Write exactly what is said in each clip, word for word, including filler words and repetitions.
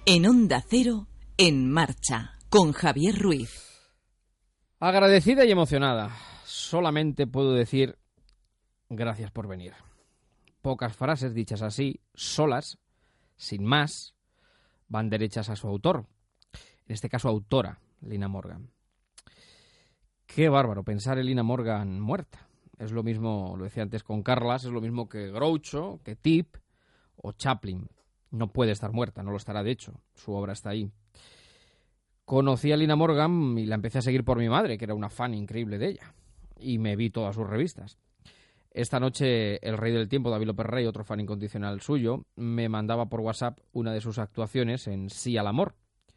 En Onda Cero, En Marcha, con Javier Ruiz. Agradecida y emocionada. Solamente puedo decir gracias por venir. Pocas frases dichas así, solas, sin más, van derechas a su autor. En este caso, autora, Lina Morgan. Qué bárbaro pensar en Lina Morgan muerta. Es lo mismo, lo decía antes con Carlas, es lo mismo que Groucho, que Tip o Chaplin. No puede estar muerta, no lo estará de hecho. Su obra está ahí. Conocí a Lina Morgan y la empecé a seguir por mi madre, que era una fan increíble de ella. Y me vi todas sus revistas. Esta noche, el Rey del Tiempo, David López Rey, otro fan incondicional suyo, me mandaba por WhatsApp una de sus actuaciones en Sí al Amor.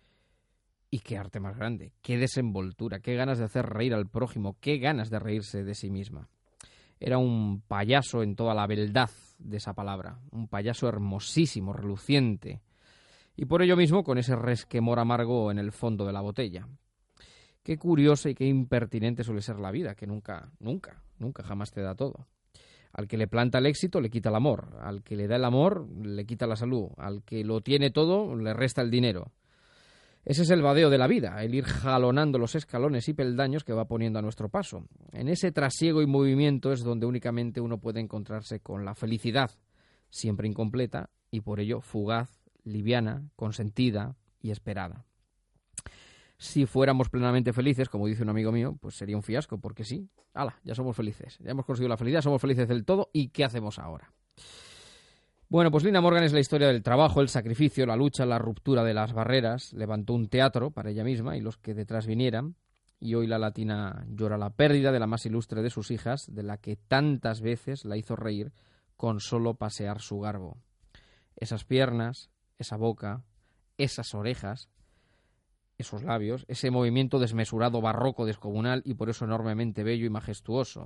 Y qué arte más grande, qué desenvoltura, qué ganas de hacer reír al prójimo, qué ganas de reírse de sí misma. Era un payaso en toda la beldad de esa palabra, un payaso hermosísimo, reluciente, y por ello mismo con ese resquemor amargo en el fondo de la botella. Qué curiosa y qué impertinente suele ser la vida, que nunca, nunca, nunca jamás te da todo. Al que le planta el éxito le quita el amor, al que le da el amor le quita la salud, al que lo tiene todo le resta el dinero. Ese es el vadeo de la vida, el ir jalonando los escalones y peldaños que va poniendo a nuestro paso. En ese trasiego y movimiento es donde únicamente uno puede encontrarse con la felicidad, siempre incompleta y por ello fugaz, liviana, consentida y esperada. Si fuéramos plenamente felices, como dice un amigo mío, pues sería un fiasco, porque sí, ¡hala!, ya somos felices, ya hemos conseguido la felicidad, somos felices del todo, ¿y qué hacemos ahora? Bueno, pues Lina Morgan es la historia del trabajo, el sacrificio, la lucha, la ruptura de las barreras. Levantó un teatro para ella misma y los que detrás vinieran. Y hoy la latina llora la pérdida de la más ilustre de sus hijas, de la que tantas veces la hizo reír con solo pasear su garbo. Esas piernas, esa boca, esas orejas, esos labios, ese movimiento desmesurado, barroco, descomunal y por eso enormemente bello y majestuoso.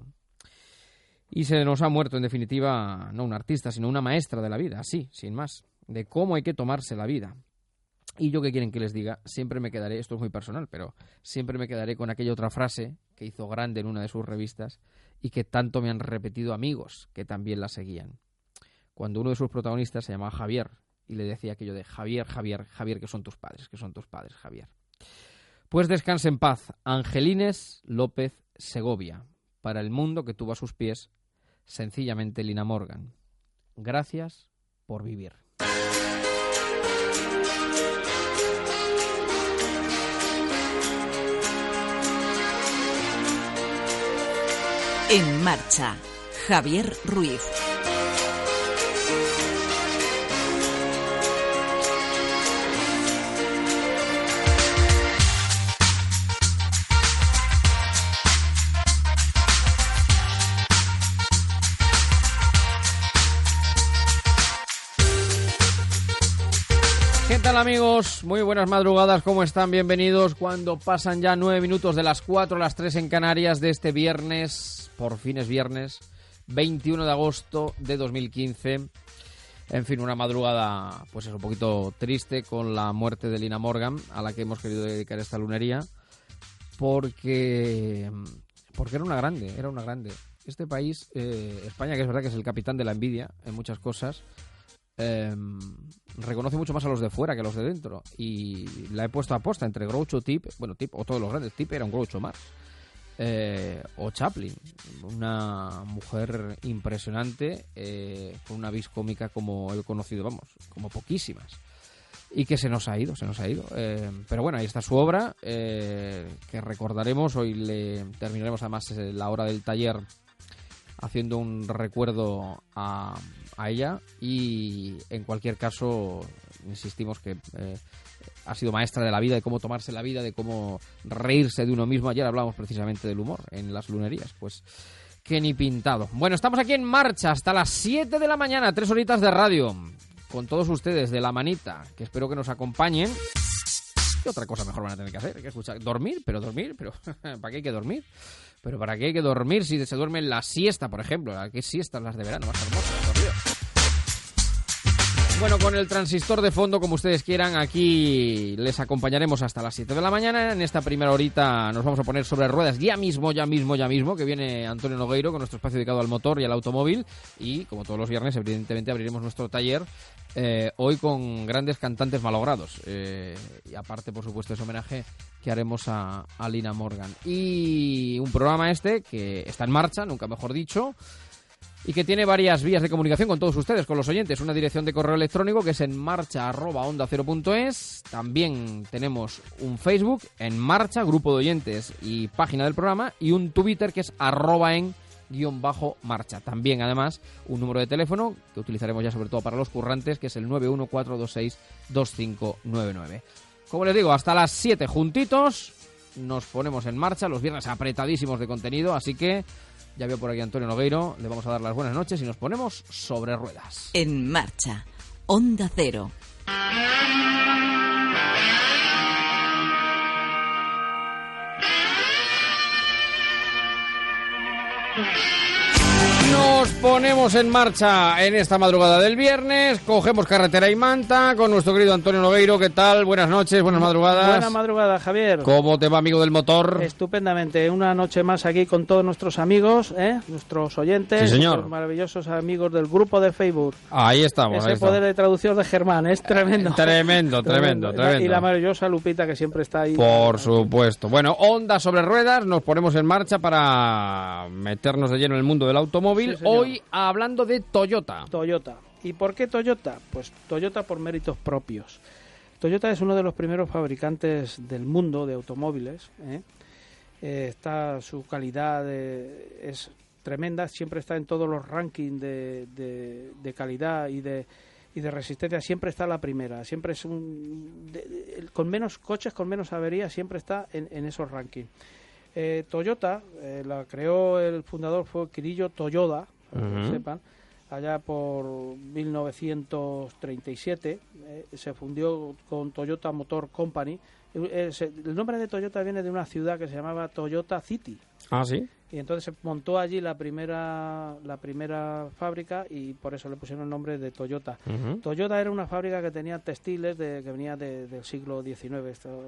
Y se nos ha muerto, en definitiva, no una artista, sino una maestra de la vida, así, sin más, de cómo hay que tomarse la vida. Y yo, ¿qué quieren que les diga? Siempre me quedaré, esto es muy personal, pero siempre me quedaré con aquella otra frase que hizo grande en una de sus revistas y que tanto me han repetido amigos que también la seguían. Cuando uno de sus protagonistas se llamaba Javier y le decía aquello de Javier, Javier, Javier, que son tus padres, que son tus padres, Javier. Pues descanse en paz, Angelines López Segovia, para el mundo que tuvo a sus pies sencillamente Lina Morgan. Gracias por vivir. En Marcha, Javier Ruiz. ¿Qué tal, amigos? Muy buenas madrugadas, ¿cómo están? Bienvenidos cuando pasan ya nueve minutos de las cuatro a las tres en Canarias de este viernes, por fin es viernes, veintiuno de agosto de dos mil quince. En fin, una madrugada pues es un poquito triste con la muerte de Lina Morgan, a la que hemos querido dedicar esta lunería, porque, porque era una grande, era una grande. Este país, eh, España, que es verdad que es el capitán de la envidia en muchas cosas, Eh, reconoce mucho más a los de fuera que a los de dentro y la he puesto a posta entre Groucho, Tip, bueno, Tip o todos los grandes. Tip era un Groucho más, eh, o Chaplin, una mujer impresionante, eh, con una vis cómica como he conocido, vamos, como poquísimas, y que se nos ha ido, se nos ha ido, eh, pero bueno, ahí está su obra, eh, que recordaremos. Hoy le terminaremos además la hora del taller haciendo un recuerdo a, a ella y en cualquier caso insistimos que eh, ha sido maestra de la vida, de cómo tomarse la vida, de cómo reírse de uno mismo. Ayer hablábamos precisamente del humor en las lunerías, pues que ni pintado. Bueno, estamos aquí en Marcha hasta las siete de la mañana, tres horitas de radio con todos ustedes de la manita, que espero que nos acompañen. ¿Qué otra cosa mejor van a tener que hacer? Hay que escuchar, dormir, pero dormir, pero ¿para qué hay que dormir? Pero ¿para qué hay que dormir si se duerme en la siesta, por ejemplo? ¿A qué siestas las de verano más hermosas, por Dios? Bueno, con el transistor de fondo, como ustedes quieran, aquí les acompañaremos hasta las siete de la mañana. En esta primera horita nos vamos a poner sobre ruedas ya mismo, ya mismo, ya mismo, que viene Antonio Nogueiro con nuestro espacio dedicado al motor y al automóvil. Y, como todos los viernes, evidentemente abriremos nuestro taller, eh, hoy con grandes cantantes malogrados. Eh, y aparte, por supuesto, ese homenaje que haremos a, a Lina Morgan. Y un programa este que está en marcha, nunca mejor dicho, y que tiene varias vías de comunicación con todos ustedes, con los oyentes. Una dirección de correo electrónico que es en marcha arroba onda cero punto es. También tenemos un Facebook, En Marcha, grupo de oyentes y página del programa. Y un Twitter que es arroba en guión bajo marcha. También, además, un número de teléfono que utilizaremos ya sobre todo para los currantes, que es el nueve uno cuatro dos seis dos cinco nueve nueve. Como les digo, hasta las siete juntitos nos ponemos en marcha. Los viernes apretadísimos de contenido, así que ya veo por aquí a Antonio Nogueiro, le vamos a dar las buenas noches y nos ponemos sobre ruedas. En Marcha, Onda Cero. Nos ponemos en marcha en esta madrugada del viernes, cogemos carretera y manta con nuestro querido Antonio Nogueiro. ¿Qué tal? Buenas noches, buenas madrugadas. Buenas madrugadas, Javier. ¿Cómo te va, amigo del motor? Estupendamente, una noche más aquí con todos nuestros amigos, ¿eh? Nuestros oyentes, sí, señor. Nuestros maravillosos amigos del grupo de Facebook. Ahí estamos. Ese ahí poder estamos. de traducción de Germán, es tremendo. Eh, tremendo, tremendo, tremendo. Y la maravillosa Lupita, que siempre está ahí. Por supuesto. Bueno, Onda sobre ruedas, nos ponemos en marcha para meternos de lleno en el mundo del automóvil. Sí, señor. Hoy hablando de Toyota. Toyota. ¿Y por qué Toyota? Pues Toyota por méritos propios. Toyota es uno de los primeros fabricantes del mundo de automóviles, ¿eh? Eh, está su calidad de, es tremenda, siempre está en todos los rankings de, de, de calidad y de y de resistencia, siempre está la primera, siempre es un de, de, con menos coches, con menos averías, siempre está en, en esos rankings. Eh, Toyota eh, la creó el fundador, fue Kirillo Toyoda, para uh-huh. que lo sepan, allá por mil novecientos treinta y siete, eh, se fundió con Toyota Motor Company. Eh, se, el nombre de Toyota viene de una ciudad que se llamaba Toyota City. Ah, sí. Y entonces se montó allí la primera la primera fábrica y por eso le pusieron el nombre de Toyota. Uh-huh. Toyota era una fábrica que tenía textiles de, que venía de, del siglo diecinueve. Esto,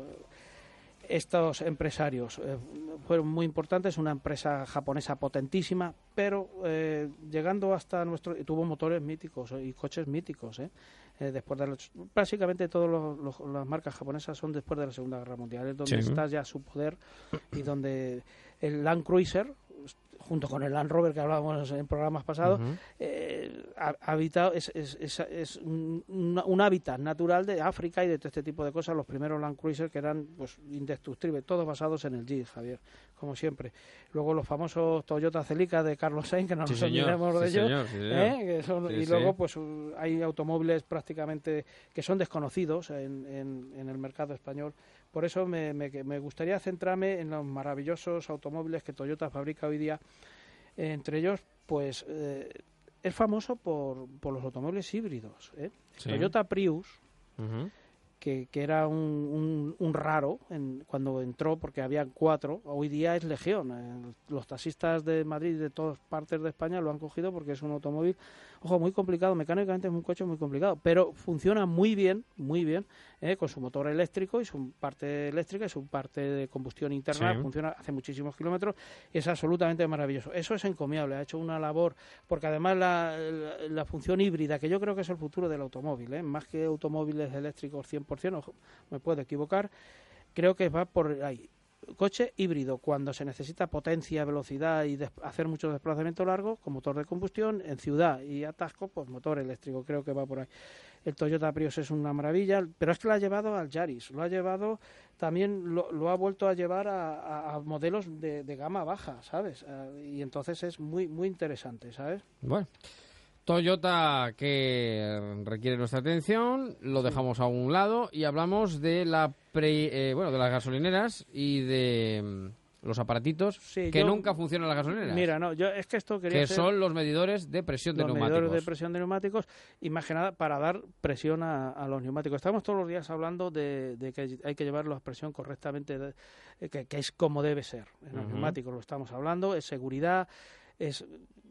Estos empresarios eh, fueron muy importantes, una empresa japonesa potentísima, pero eh, llegando hasta nuestro... tuvo motores míticos y coches míticos, ¿eh? Eh, después de los, básicamente todas las marcas japonesas son después de la Segunda Guerra Mundial, es donde sí. está ya su poder y donde el Land Cruiser, junto con el Land Rover que hablábamos en programas pasados, uh-huh. eh, ha, habitado, es, es, es, es un, un, un hábitat natural de África y de todo este tipo de cosas. Los primeros Land Cruiser que eran pues indestructibles, todos basados en el Jeep, Javier, como siempre. Luego los famosos Toyota Celica de Carlos Sainz, que no sí, nos señor, olvidemos de sí, ellos. Señor, sí, señor. ¿eh? Que son, sí, y sí. luego pues hay automóviles prácticamente que son desconocidos en, en, en el mercado español. Por eso me, me, me gustaría centrarme en los maravillosos automóviles que Toyota fabrica hoy día. Eh, entre ellos, pues, eh, es famoso por, por los automóviles híbridos. ¿eh? Sí. Toyota Prius, uh-huh. que, que era un, un, un raro en, cuando entró, porque había cuatro, hoy día es legión. Eh, los taxistas de Madrid y de todas partes de España lo han cogido porque es un automóvil, ojo, muy complicado, mecánicamente es un coche muy complicado, pero funciona muy bien, muy bien, eh, con su motor eléctrico y su parte eléctrica y su parte de combustión interna, sí. funciona, hace muchísimos kilómetros y es absolutamente maravilloso. Eso es encomiable, ha hecho una labor, porque además la, la, la función híbrida, que yo creo que es el futuro del automóvil, eh, más que automóviles eléctricos cien por ciento, ojo, me puedo equivocar, creo que va por ahí. Coche híbrido, cuando se necesita potencia, velocidad y des- hacer mucho desplazamiento largo, con motor de combustión, en ciudad y atasco, pues motor eléctrico, creo que va por ahí. El Toyota Prius es una maravilla, pero es que lo ha llevado al Yaris, lo ha llevado, también lo, lo ha vuelto a llevar a, a, a modelos de, de gama baja, ¿sabes? Y entonces es muy, muy interesante, ¿sabes? Bueno. Toyota que requiere nuestra atención, lo dejamos a un lado y hablamos de la pre, eh, bueno, de las gasolineras y de mm, los aparatitos sí, que yo, nunca funcionan las gasolineras. Mira, no, yo es que esto quería que hacer, son los medidores de presión de los neumáticos. Los medidores de presión de neumáticos y más que nada para dar presión a, a los neumáticos. Estamos todos los días hablando de, de que hay que llevar la presión correctamente, de, que, que es como debe ser. En los uh-huh. neumáticos lo estamos hablando, es seguridad, es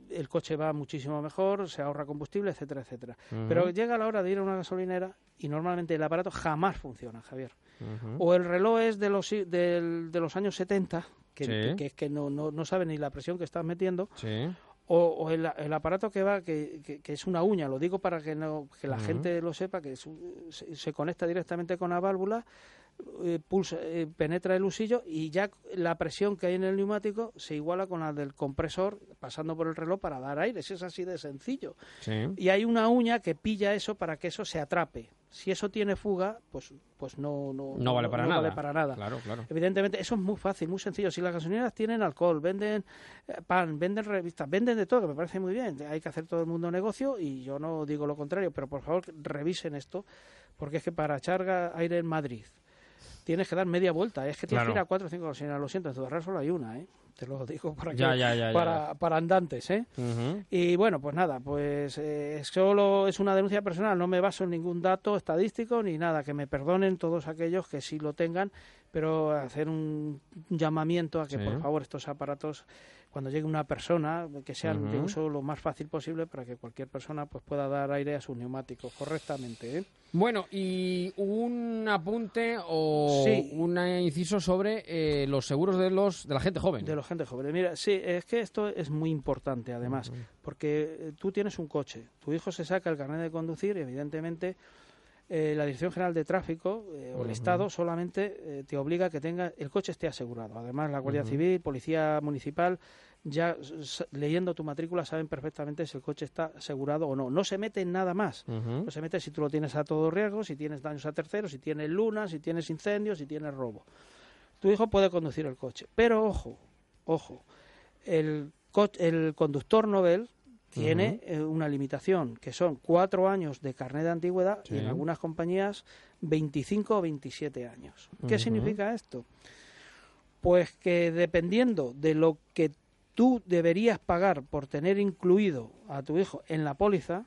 el coche va muchísimo mejor, se ahorra combustible, etcétera, etcétera. Uh-huh. Pero llega la hora de ir a una gasolinera y normalmente el aparato jamás funciona, Javier. Uh-huh. O el reloj es de los, de, de los años setenta, que, sí. que, que es que no, no, no sabe ni la presión que estás metiendo, sí. o, o el, el aparato que va, que, que, que es una uña, lo digo para que, no, que la uh-huh. gente lo sepa, que es, se, se conecta directamente con la válvula, eh, pulsa, eh, penetra el husillo y ya la presión que hay en el neumático se iguala con la del compresor pasando por el reloj para dar aire. Eso es así de sencillo. Sí. Y hay una uña que pilla eso para que eso se atrape. Si eso tiene fuga, pues pues no no, no vale para no nada. Vale para nada. Claro, claro. Evidentemente, eso es muy fácil, muy sencillo. Si las gasolineras tienen alcohol, venden eh, pan, venden revistas, venden de todo, que me parece muy bien. Hay que hacer todo el mundo negocio y yo no digo lo contrario, pero por favor revisen esto, porque es que para echar aire en Madrid tienes que dar media vuelta. Es que tienes claro. que ir a cuatro o cinco gasolineras. Lo siento, en Ciudad Real solo hay una, ¿eh? Te lo digo para, ya, que, ya, ya, para, ya. para andantes, ¿eh? Uh-huh. Y bueno, pues nada, pues eh, solo es una denuncia personal, no me baso en ningún dato estadístico ni nada, que me perdonen todos aquellos que sí lo tengan, pero hacer un llamamiento a que sí. por favor estos aparatos, cuando llegue una persona, que sean uh-huh. de uso lo más fácil posible para que cualquier persona pues pueda dar aire a sus neumáticos correctamente, ¿eh? Bueno, y un apunte o sí. un inciso sobre eh, los seguros de los de la gente joven. De la gente joven. Mira, sí, es que esto es muy importante además, uh-huh. porque tú tienes un coche, tu hijo se saca el carnet de conducir y evidentemente eh, la Dirección General de Tráfico eh, o el uh-huh. Estado solamente eh, te obliga a que tenga el coche esté asegurado. Además, la Guardia uh-huh. Civil, Policía Municipal, ya s- leyendo tu matrícula saben perfectamente si el coche está asegurado o no. No se mete en nada más. Uh-huh. No se mete si tú lo tienes a todo riesgo, si tienes daños a terceros, si tienes luna, si tienes incendios, si tienes robo. Tu hijo puede conducir el coche. Pero ojo, ojo, el, co- el conductor novel tiene uh-huh. eh, una limitación, que son cuatro años de carnet de antigüedad sí. y en algunas compañías veinticinco o veintisiete años. ¿Qué uh-huh. significa esto? Pues que dependiendo de lo que tú deberías pagar por tener incluido a tu hijo en la póliza,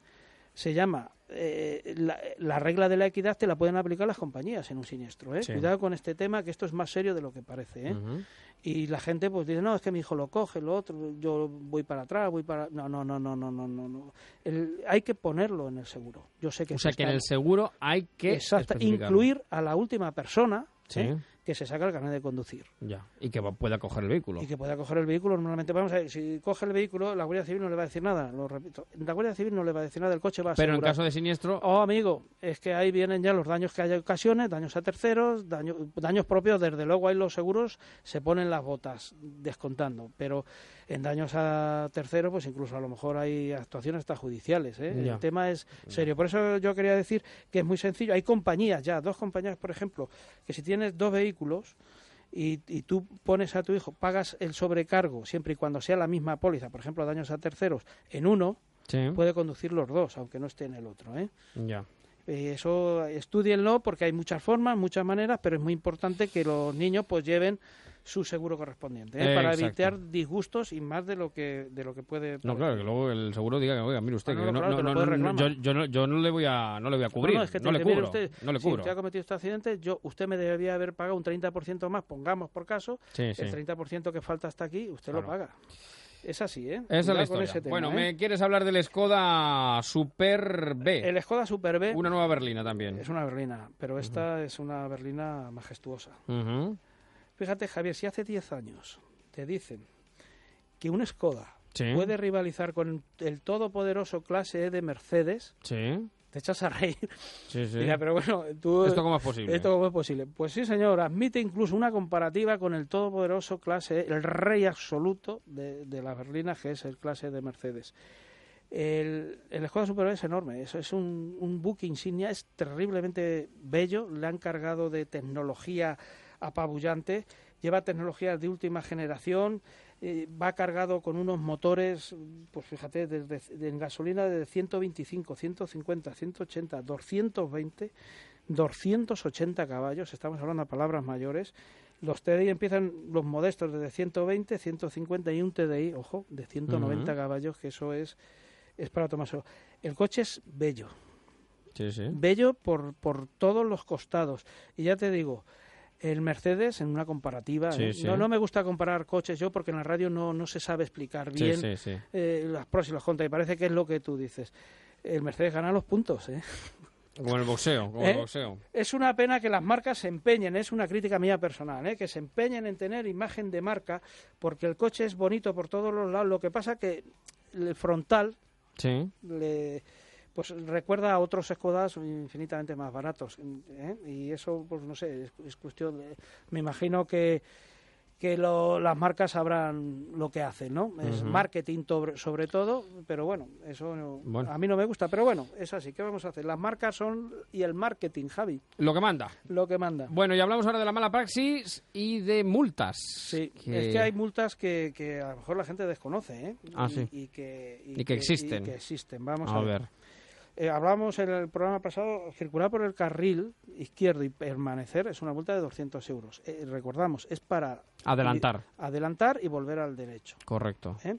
se llama eh, la, la regla de la equidad, te la pueden aplicar las compañías en un siniestro, ¿eh? Sí. Cuidado con este tema, que esto es más serio de lo que parece, ¿eh? Uh-huh. Y la gente pues dice, no, es que mi hijo lo coge, lo otro, yo voy para atrás, voy para... No, no, no, no, no, no, no. no. El, hay que ponerlo en el seguro. Yo sé que... O sea, que en el seguro hay que exacto, incluir a la última persona, sí. ¿eh? que se saca el carnet de conducir. Ya. Y que pueda coger el vehículo. Y que pueda coger el vehículo. Normalmente, vamos a ver, si coge el vehículo, la Guardia Civil no le va a decir nada. Lo repito, la Guardia Civil no le va a decir nada, el coche va a asegurar. Pero en caso de siniestro... Oh, amigo, es que ahí vienen ya los daños que haya ocasiones, daños a terceros, daño, daños propios. Desde luego ahí los seguros se ponen las botas descontando. Pero en daños a terceros, pues incluso a lo mejor hay actuaciones hasta judiciales, ¿eh? El tema es serio. Por eso yo quería decir que es muy sencillo. Hay compañías ya, dos compañías, por ejemplo, que si tienes dos vehículos... Y, y tú pones a tu hijo, pagas el sobrecargo siempre y cuando sea la misma póliza, por ejemplo, daños a terceros, en uno, sí. puede conducir los dos, aunque no esté en el otro, ¿eh? Ya. Eh, eso estudienlo porque hay muchas formas, muchas maneras, pero es muy importante que los niños pues lleven su seguro correspondiente, ¿eh? Eh, para exacto. evitar disgustos y más de lo que de lo que puede no claro que luego el seguro diga que oiga mire usted ah, no, que no, claro, no, que no, no yo, yo no yo no le voy a no le voy a cubrir no, no, es que no le dice, cubro usted, no le si cubro usted ha cometido este accidente yo usted me debería haber pagado un treinta por ciento más, pongamos por caso, sí, sí. el treinta por ciento que falta hasta aquí usted claro. lo paga. Es así, ¿eh? Esa es la con historia. ese tema, bueno, ¿eh? ¿me quieres hablar del Skoda Super B? El Skoda Super B. Una nueva berlina también. Es una berlina, pero esta uh-huh. es una berlina majestuosa. Uh-huh. Fíjate, Javier, si hace diez años te dicen que un Skoda ¿sí? puede rivalizar con el todopoderoso clase E de Mercedes, sí. te echas a reír. Sí, sí. Mira, pero bueno, tú... ¿Esto cómo es posible? ¿Esto cómo es posible? Pues sí, señor, admite incluso una comparativa con el todopoderoso clase E, el rey absoluto de, de la berlina, que es el clase E de Mercedes. El, el Skoda Super B es enorme, es, es un, un buque insignia, es terriblemente bello, le han cargado de tecnología apabullante, lleva tecnologías de última generación, eh, va cargado con unos motores, pues fíjate, desde de, en gasolina de ciento veinticinco, ciento cincuenta, ciento ochenta, doscientos veinte, doscientos ochenta caballos, estamos hablando de palabras mayores. Los T D I empiezan los modestos desde ciento veinte, ciento cincuenta y un T D I, ojo, de ciento noventa uh-huh. caballos, que eso es, es para tomarse. El coche es bello, sí, sí. bello por, por todos los costados. Y ya te digo, El Mercedes, en una comparativa, Sí, ¿eh? sí. No, no me gusta comparar coches yo porque en la radio no, no se sabe explicar bien Sí, sí, sí. eh, las pros y los contras, y parece que es lo que tú dices. El Mercedes gana los puntos, ¿eh? Como el boxeo, como ¿Eh? el boxeo. Es una pena que las marcas se empeñen, es una crítica mía personal, ¿eh? Que se empeñen en tener imagen de marca, porque el coche es bonito por todos los lados. Lo que pasa que el frontal Sí. le, pues recuerda a otros Skodas infinitamente más baratos, ¿eh? Y eso, pues no sé, es, es cuestión de, me imagino que que lo, las marcas sabrán lo que hacen, ¿no? Es Ujú. marketing sobre, sobre todo, pero bueno, eso no- Bueno. a mí no me gusta, pero bueno, es así. ¿Qué vamos a hacer? Las marcas son y el marketing, Javi, Lo que manda. lo que manda. Bueno, y hablamos ahora de la mala praxis y de multas. Sí, Que- es que hay multas que, que a lo mejor la gente desconoce, ¿eh? Ah, y, sí. y que, Y que existen. y que existen. Vamos A a, ver. ver. Eh, hablábamos en el programa pasado, circular por el carril izquierdo y permanecer es una multa de doscientos euros. Eh, recordamos, es para Adelantar. y- adelantar y volver al derecho. Correcto. ¿eh?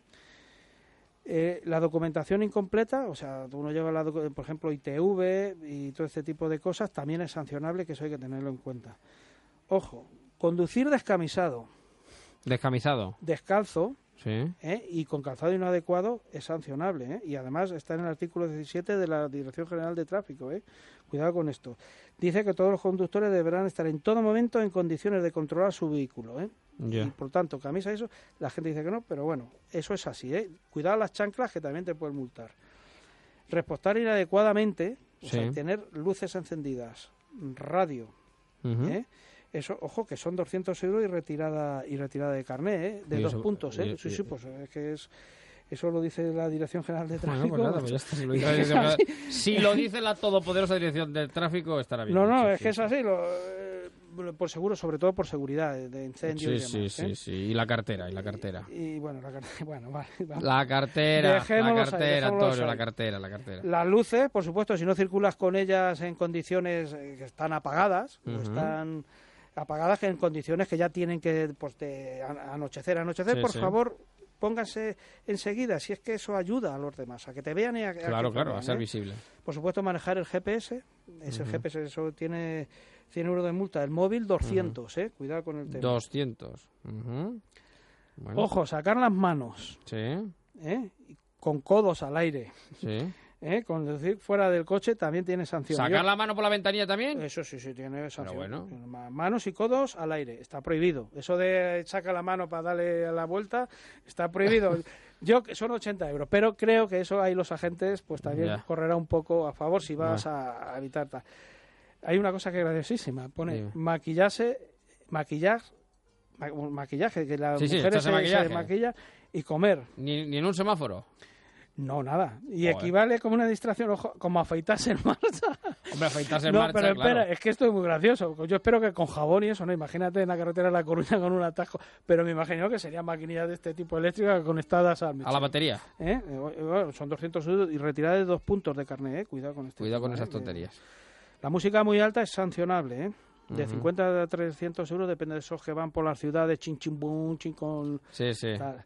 Eh, la documentación incompleta, o sea, uno lleva, la docu- por ejemplo, I T V y todo este tipo de cosas, también es sancionable, que eso hay que tenerlo en cuenta. Ojo, conducir descamisado, Descamisado. descalzo, Sí. ¿eh? y con calzado inadecuado es sancionable, ¿eh? Y además está en el artículo diecisiete de la Dirección General de Tráfico, ¿eh? Cuidado con esto. Dice que todos los conductores deberán estar en todo momento en condiciones de controlar su vehículo, ¿eh? Ya. Y por tanto, camisa eso, la gente dice que no, pero bueno, eso es así, ¿eh? Cuidado las chanclas que también te pueden multar. Repostar inadecuadamente, o Sí. sea, tener luces encendidas, radio, Ujú. ¿eh? Eso, ojo, que son doscientos euros y retirada y retirada de carné, ¿eh? De Y dos eso- puntos, ¿eh? y- sí, y- sí, pues es que es... Eso lo dice la Dirección General de Bueno, Tráfico. pues nada, pues ya está, si, lo dice la Es dirección- así. si lo dice la todopoderosa dirección del tráfico, estará bien. No, no, Sí, es sí, que es sí. así, lo, eh, por seguro, sobre todo por seguridad de, de incendio Sí, y sí, demás. sí, ¿eh? sí. Y la cartera, y la cartera. Y, y, bueno, la cartera, bueno, vale, vamos. La cartera, Dejémoslos la ahí, cartera, dejémoslos Antonio, la ahí. cartera, la cartera. Las luces, por supuesto, si no circulas con ellas en condiciones eh, que están apagadas, o Ujú. están apagadas que en condiciones que ya tienen que pues, de an- anochecer, anochecer, Sí, por sí. favor, pónganse enseguida, si es que eso ayuda a los demás, a que te vean y a, a que Claro, te claro, vean, a ser ¿eh? visible. Por supuesto, manejar el G P S, es el Ujú. G P S, eso tiene cien euros de multa, el móvil doscientos, ¿eh? Cuidado con el tema. doscientos. Ujú. Bueno, Ojo, sacar las manos, Sí, ¿eh? Y con codos al aire, sí. ¿eh? Conducir fuera del coche también tiene sanción. ¿Sacar Yo- la mano por la ventanilla también? Eso sí, sí, tiene sanción. bueno. Ma- Manos y codos al aire, está prohibido. Eso de saca la mano para darle a la vuelta, está prohibido. Yo que son ochenta euros, pero creo que eso ahí los agentes pues también Ya. correrá un poco a favor si vas a, a evitar tal. Hay una cosa que es graciosísima, pone Dime. maquillaje, maquillaje, ma- maquillaje, que las Sí, sí, mujeres echarse se, se maquillaje. maquillan y comer. Ni, ni en un semáforo. No, nada. Y Joder. equivale como una distracción, ojo, como afeitarse en marcha. Hombre, afeitarse en No, marcha, pero espera, claro. es que esto es muy gracioso. Yo espero que con jabón y eso, ¿no? Imagínate en la carretera de La Coruña con un atasco. Pero me imagino que serían maquinillas de este tipo eléctricas conectadas al A la mechero. batería. ¿Eh? Eh, bueno, son doscientos euros y retirada de dos puntos de carné, ¿eh? Cuidado con este Cuidado tema, con esas ¿eh? tonterías. La música muy alta es sancionable, ¿eh? De Ujú. cincuenta a trescientos euros, depende de esos que van por las ciudades, chin, chin, bum, chin, con... Sí, sí. tal.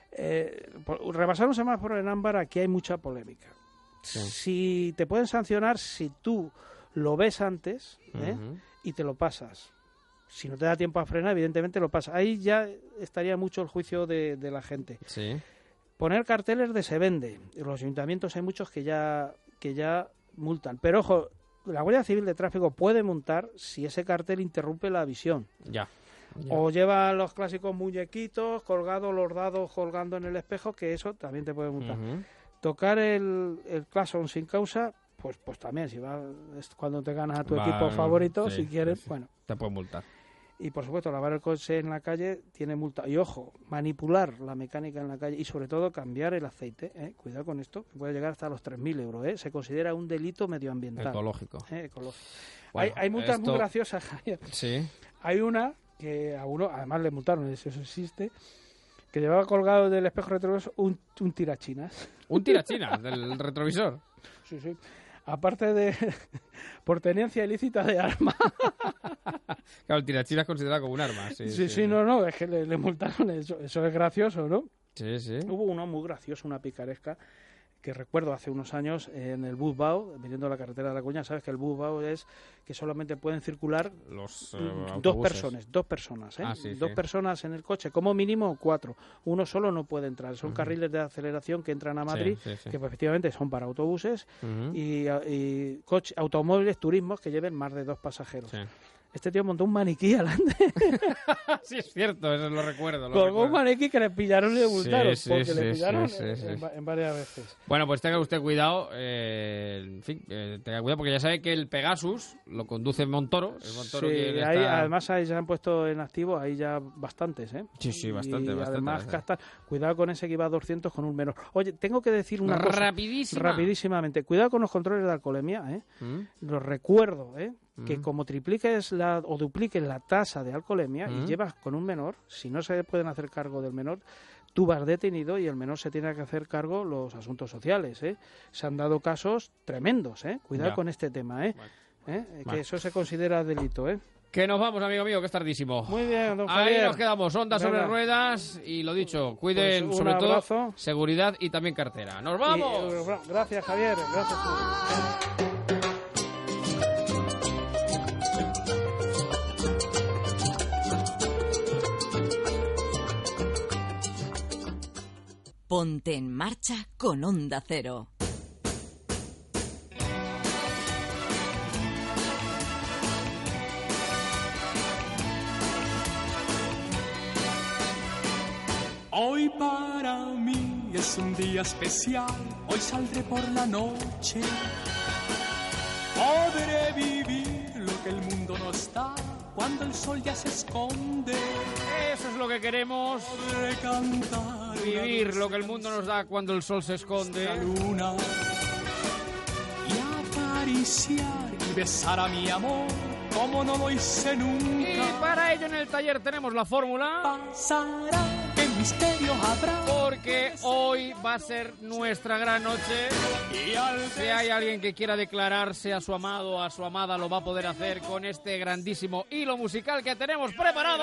Eh, por- rebasar un semáforo en ámbar, aquí hay mucha polémica. Sí. Si te pueden sancionar si tú lo ves antes, ¿eh? Ujú. y te lo pasas. Si no te da tiempo a frenar, evidentemente lo pasas. Ahí ya estaría mucho el juicio de, de la gente. Sí. Poner carteles de se vende. En los ayuntamientos hay muchos que ya, que ya multan. Pero ojo, la Guardia Civil de Tráfico puede multar si ese cartel interrumpe la visión. Ya. Ya. O lleva los clásicos muñequitos colgados, los dados colgando en el espejo, que eso también te puede multar. Ujú. Tocar el, el claxon sin causa, pues pues también, si va es cuando te ganas a tu Va, equipo favorito, sí, si quieres, sí, sí. bueno. Te pueden multar. Y por supuesto, lavar el coche en la calle tiene multa. Y ojo, manipular la mecánica en la calle y sobre todo cambiar el aceite. ¿eh? Cuidado con esto, que puede llegar hasta los tres mil euros. ¿eh? Se considera un delito medioambiental. Ecológico. ¿eh? Ecológico. Bueno, hay, hay multas esto- muy graciosas, Javier. Sí. Hay una que a uno, además le multaron, eso existe, que llevaba colgado del espejo retrovisor un, un tirachinas. Un tirachinas del retrovisor. Sí, sí. Aparte de por tenencia ilícita de arma. Claro, el tirachinas es considerado como un arma. Sí, Sí, sí, no, no, es que le, le multaron eso. Eso es gracioso, ¿no? Sí, sí. Hubo uno muy gracioso, una picaresca, que recuerdo hace unos años en el Busbao, viniendo a la carretera de La Coruña. Sabes que el Busbao es que solamente pueden circular Los uh, dos autobuses. personas, dos personas, ¿eh? Ah, sí, dos sí. personas en el coche, como mínimo cuatro. Uno solo no puede entrar. Son Ujú. carriles de aceleración que entran a Madrid, Sí, sí, sí. que pues, efectivamente son para autobuses Ujú. y, y coche, automóviles, turismos que lleven más de dos pasajeros. Sí. Este tío montó un maniquí adelante, Sí, es cierto, eso lo recuerdo. Lo colgó recuerdo. un maniquí que le pillaron y le multaron, Sí, sí, porque sí, le pillaron sí, sí, en, sí. en va- en varias veces. Bueno, pues tenga usted cuidado, eh, en fin, eh, tenga cuidado porque ya sabe que el Pegasus lo conduce Montoro. El Montoro Sí, que ahí, está... además ahí se han puesto en activo, ahí ya bastantes, ¿eh? Sí, sí, bastante, y bastante, además, bastante. gastan, cuidado con ese que iba a doscientos con un menor. Oye, tengo que decir una cosa Rapidísima. rapidísimamente. Cuidado con los controles de alcoholemia, ¿eh? ¿Mm? Los recuerdo, ¿eh? Que Mm. como tripliques la, o dupliques la tasa de alcoholemia Mm. y llevas con un menor, si no se pueden hacer cargo del menor, tú vas detenido y el menor se tiene que hacer cargo los asuntos sociales, ¿eh? Se han dado casos tremendos, ¿eh? Cuidado Ya. con este tema, ¿eh? Bueno. ¿Eh? Bueno. Que eso se considera delito, ¿eh? Que nos vamos, amigo mío, que es tardísimo. Muy bien, don Ahí Javier. nos quedamos, ondas sobre Venga. ruedas y lo dicho, cuiden Pues un sobre abrazo. todo seguridad y también cartera. ¡Nos Y, vamos! eh, gracias, Javier. Gracias. Ponte en marcha con Onda Cero. Hoy para mí es un día especial, hoy saldré por la noche. Podré vivir lo que el mundo nos da cuando el sol ya se esconde. Eso es lo que queremos, Podré cantar vivir lo que el mundo nos da cuando el sol se la esconde. luna y acariciar y besar a mi amor como no lo hice Y nunca. para ello en el taller tenemos la fórmula, Pasará, qué misterio habrá. porque hoy va a ser nuestra gran noche. Y al Si hay alguien que quiera declararse a su amado o a su amada, lo va a poder hacer con este grandísimo hilo musical que tenemos preparado.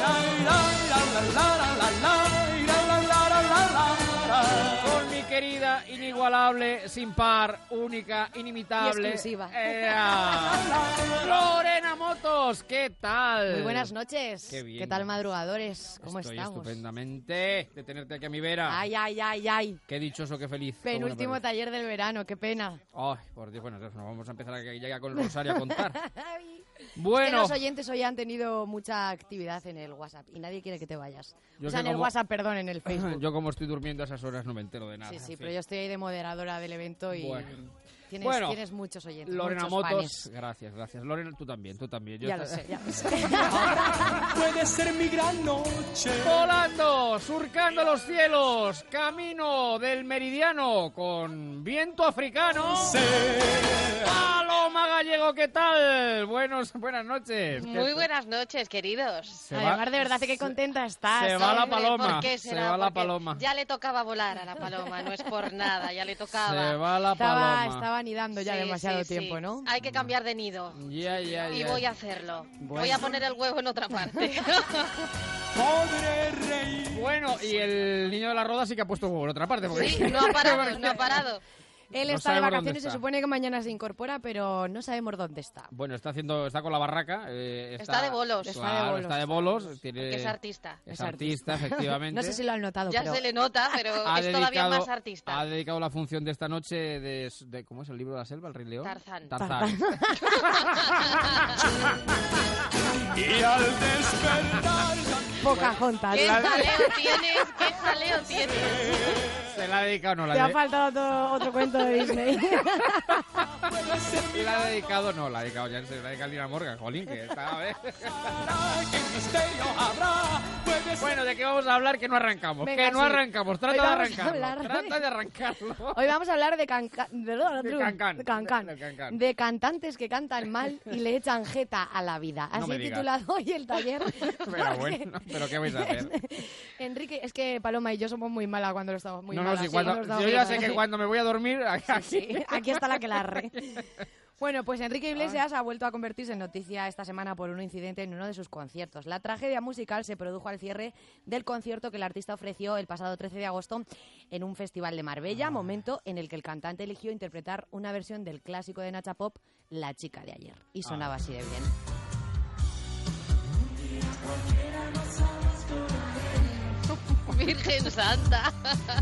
Con mi querida, inigualable, sin par, única, inimitable. Y exclusiva. ¡Ea! Lorena Motos, ¿qué tal? Muy buenas noches. Qué bien. tal, madrugadores? ¿Cómo Estoy estamos? estupendamente de tenerte aquí a mi vera. Ay, ay, ay, ay. Qué dichoso, qué feliz. Qué Penúltimo bueno para mí. taller del verano, qué pena. Ay, por Dios, bueno, nos vamos a empezar a que llegue con el rosario a contar. Ay. Es que Bueno, los oyentes hoy han tenido mucha actividad en el WhatsApp y nadie quiere que te vayas. Yo o sea, que en el como- WhatsApp, perdón, en el Facebook. yo como estoy durmiendo a esas horas no me entero de nada. sí, en sí, fin. pero yo estoy ahí de moderadora del evento y Bueno. tienes, Bueno, tienes muchos oyentes, Lorena muchos Motos, fanes. gracias, gracias. Lorena, tú también, tú también. Yo Ya lo esta- sé, ya lo sé. puede ser mi gran noche. Volando, surcando los cielos, camino del meridiano con viento africano. Paloma Gallego, ¿qué tal? Buenos, buenas noches. Muy buenas noches, queridos. Se va- Además, de verdad, que contenta estás. se va la Hombre, paloma, ¿por qué se será? va la Porque paloma. Ya le tocaba volar a la paloma, no es por nada, ya le tocaba. Se va la Estaba, paloma. estaba anidando ya Sí, demasiado sí, sí. tiempo, ¿no? Hay que cambiar de nido. Ya, ya, Y ya. voy a hacerlo. Bueno. Voy a poner el huevo en otra parte. Podré reír. Bueno, y el niño de la roda sí que ha puesto huevo en otra parte. Porque... Sí, no ha parado, no ha parado. Él No está de sabemos dónde vacaciones, se está. supone que mañana se incorpora, pero no sabemos dónde está. Bueno, está haciendo, está con la barraca. eh, está, Está de bolos. Está Claro, de bolos. está de bolos. Tiene, Que es artista. es Es artista, efectivamente. No sé si lo han notado, Ya pero se le nota, pero Ha es todavía dedicado- más artista. Ha dedicado la función de esta noche de, de- ¿cómo es el libro de la selva? ¿El Rey León? Tarzán. Tarzán. Y al despertar Pocahontas. ¿Qué jaleo tienes? ¿Qué jaleo tienes? ¿Se la ha dedicado o no? La, Te ha de- faltado otro, otro cuento de Disney. ¿La ha dedicado? No, la ha dedicado ya en serio. La ha dedicado a Lina Morgan, jolín, que está, a ver. qué misterio habrá. Puede ser Bueno, ¿de qué vamos a hablar? Que no arrancamos. Venga, que no sí. arrancamos. Trata Hoy de vamos a arrancarlo. hablar de- Trata de arrancarlo. Hoy vamos a hablar de, canca- de, De cancán. de cancán. De cancán. De cantantes que cantan mal y le echan jeta a la vida. No Así me he digas. titulado hoy el taller. Pero bueno, ¿pero qué vais a hacer? Enrique, es que Paloma y yo somos muy malas cuando lo estamos muy No, mal. no, si sí, cuando, nos da yo ya miedo. sé que cuando me voy a dormir, aquí, Sí, aquí está la que la re. Bueno, pues Enrique Iglesias ha vuelto a convertirse en noticia esta semana por un incidente en uno de sus conciertos. La tragedia musical se produjo al cierre del concierto que el artista ofreció el pasado trece de agosto en un festival de Marbella, momento en el que el cantante eligió interpretar una versión del clásico de Nacha Pop, La chica de ayer. Y sonaba así de bien. Virgen Santa.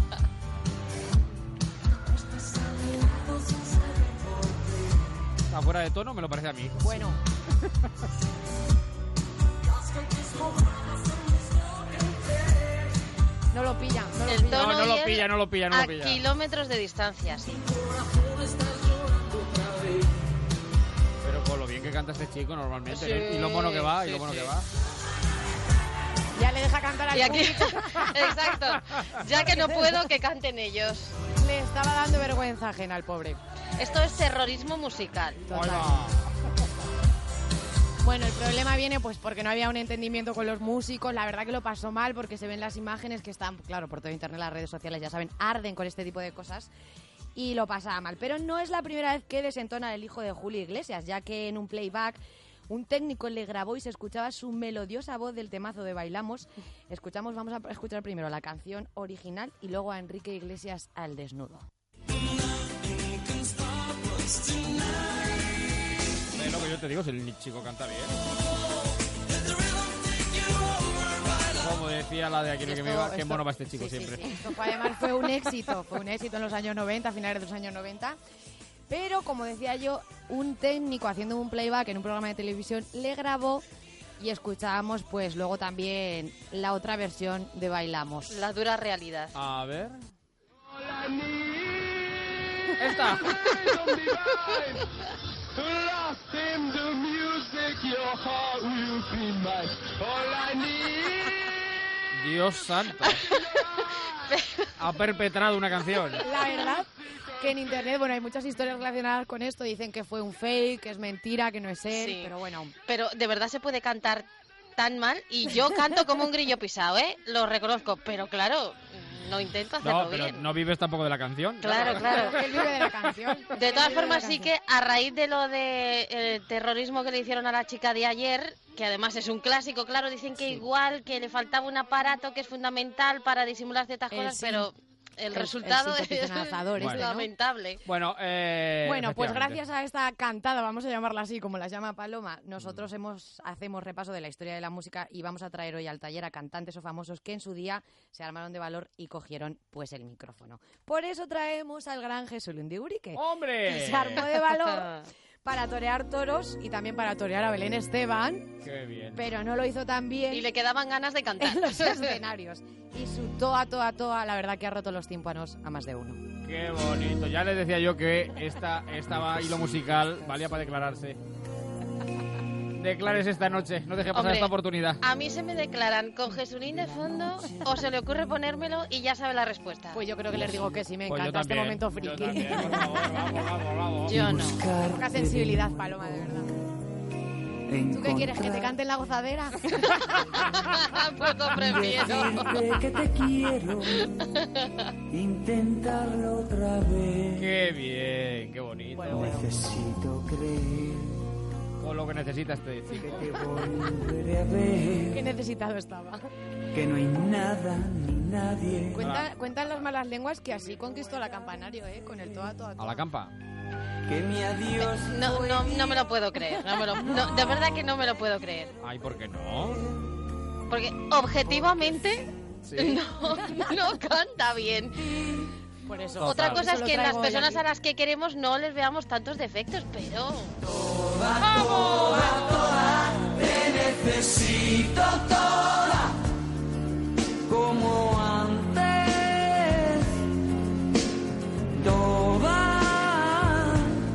está fuera de tono, me lo parece a mí. Bueno. No lo pilla, no lo El pilla. tono No, no lo y el- pilla, no lo pilla, no a lo pilla. kilómetros de distancia, sí. Pero con lo bien que canta este chico normalmente, Sí, ¿eh? Y lo mono que va, y sí, lo mono sí. que va. Ya le deja cantar al Y aquí, público. exacto. Ya que no puedo, que canten ellos. Le estaba dando vergüenza ajena al pobre. Esto es terrorismo musical. Total. Hola. Bueno, el problema viene pues porque no había un entendimiento con los músicos. La verdad que lo pasó mal porque se ven las imágenes que están, claro, por todo internet, las redes sociales, ya saben, arden con este tipo de cosas. Y lo pasaba mal. Pero no es la primera vez que desentona el hijo de Julio Iglesias, ya que en un playback un técnico le grabó y se escuchaba su melodiosa voz del temazo de Bailamos. Escuchamos, vamos a escuchar primero la canción original y luego a Enrique Iglesias al desnudo. Es lo que yo te digo, si el chico canta bien. Como decía la de aquí que me iba, qué Esto- mono va este chico sí, sí, siempre. sí. Esto fue, además fue un éxito, fue un éxito en los años noventa, a finales de los años noventa. Pero, como decía yo, un técnico haciendo un playback en un programa de televisión le grabó y escuchábamos pues luego también la otra versión de Bailamos. La dura realidad. A ver. Esta. Dios santo. Ha perpetrado una canción. La verdad que en internet, bueno, hay muchas historias relacionadas con esto, dicen que fue un fake, que es mentira, que no es él, Sí. pero bueno. Pero de verdad se puede cantar tan mal y yo canto como un grillo pisado, ¿eh? Lo reconozco, pero claro, no intento hacerlo No, pero bien. no vives tampoco de la canción. Claro, claro. Él vive de la canción. De Él todas vive formas, la sí canción. que a raíz de lo de el terrorismo que le hicieron a la chica de ayer, que además es un clásico, claro, dicen que igual, que le faltaba un aparato que es fundamental para disimular ciertas El cosas, sin- pero el, el- resultado el es sintetizador este, ¿no? lamentable. Bueno, eh, Bueno, pues efectivamente. gracias a esta cantada, vamos a llamarla así, como la llama Paloma, nosotros hemos hacemos repaso de la historia de la música y vamos a traer hoy al taller a cantantes o famosos que en su día se armaron de valor y cogieron pues el micrófono. Por eso traemos al gran Jesús Lundigurique, ¡Hombre! que se armó de valor para torear toros y también para torear a Belén Esteban, ¡Qué bien! pero no lo hizo tan bien Y le quedaban ganas de cantar. en los escenarios. Y su toa, toa, toa, la verdad que ha roto los tímpanos a más de uno. ¡Qué bonito! Ya les decía yo que esta, esta hilo musical valía para declararse. Declares esta noche, no deje pasar Hombre, esta oportunidad. A mí se me declaran con Jesulín de fondo o se le ocurre ponérmelo y ya sabe la respuesta. Pues yo creo que les digo que sí, me Pues yo encanta este también, momento yo friki. también, por favor, vamos, vamos, vamos. Yo no. Poca sensibilidad, Paloma, de verdad. ¿Tú qué quieres? ¿Que te cante en la gozadera? Pues lo prefiero. Decirte que te quiero, intentarlo otra vez. ¡Qué bien! ¡Qué bonito! Bueno, bueno. Necesito creer Con lo que necesita este que chico. te volveré a ver, Qué necesitado estaba. que no hay nada ni nadie. Cuenta- cuentan las malas lenguas que así conquistó la campanario, ¿eh? Con el toa, toa, toa. A la campa. Que mi adiós No, no, no me lo puedo creer. No me lo- no, de verdad que no me lo puedo creer. Ay, ¿por qué no? Porque objetivamente Sí. no, no canta bien. Por eso. Otra Por cosa eso es lo que en las traigo hoy personas aquí. a las que queremos no les veamos tantos defectos, pero... necesito toda como antes. Toda.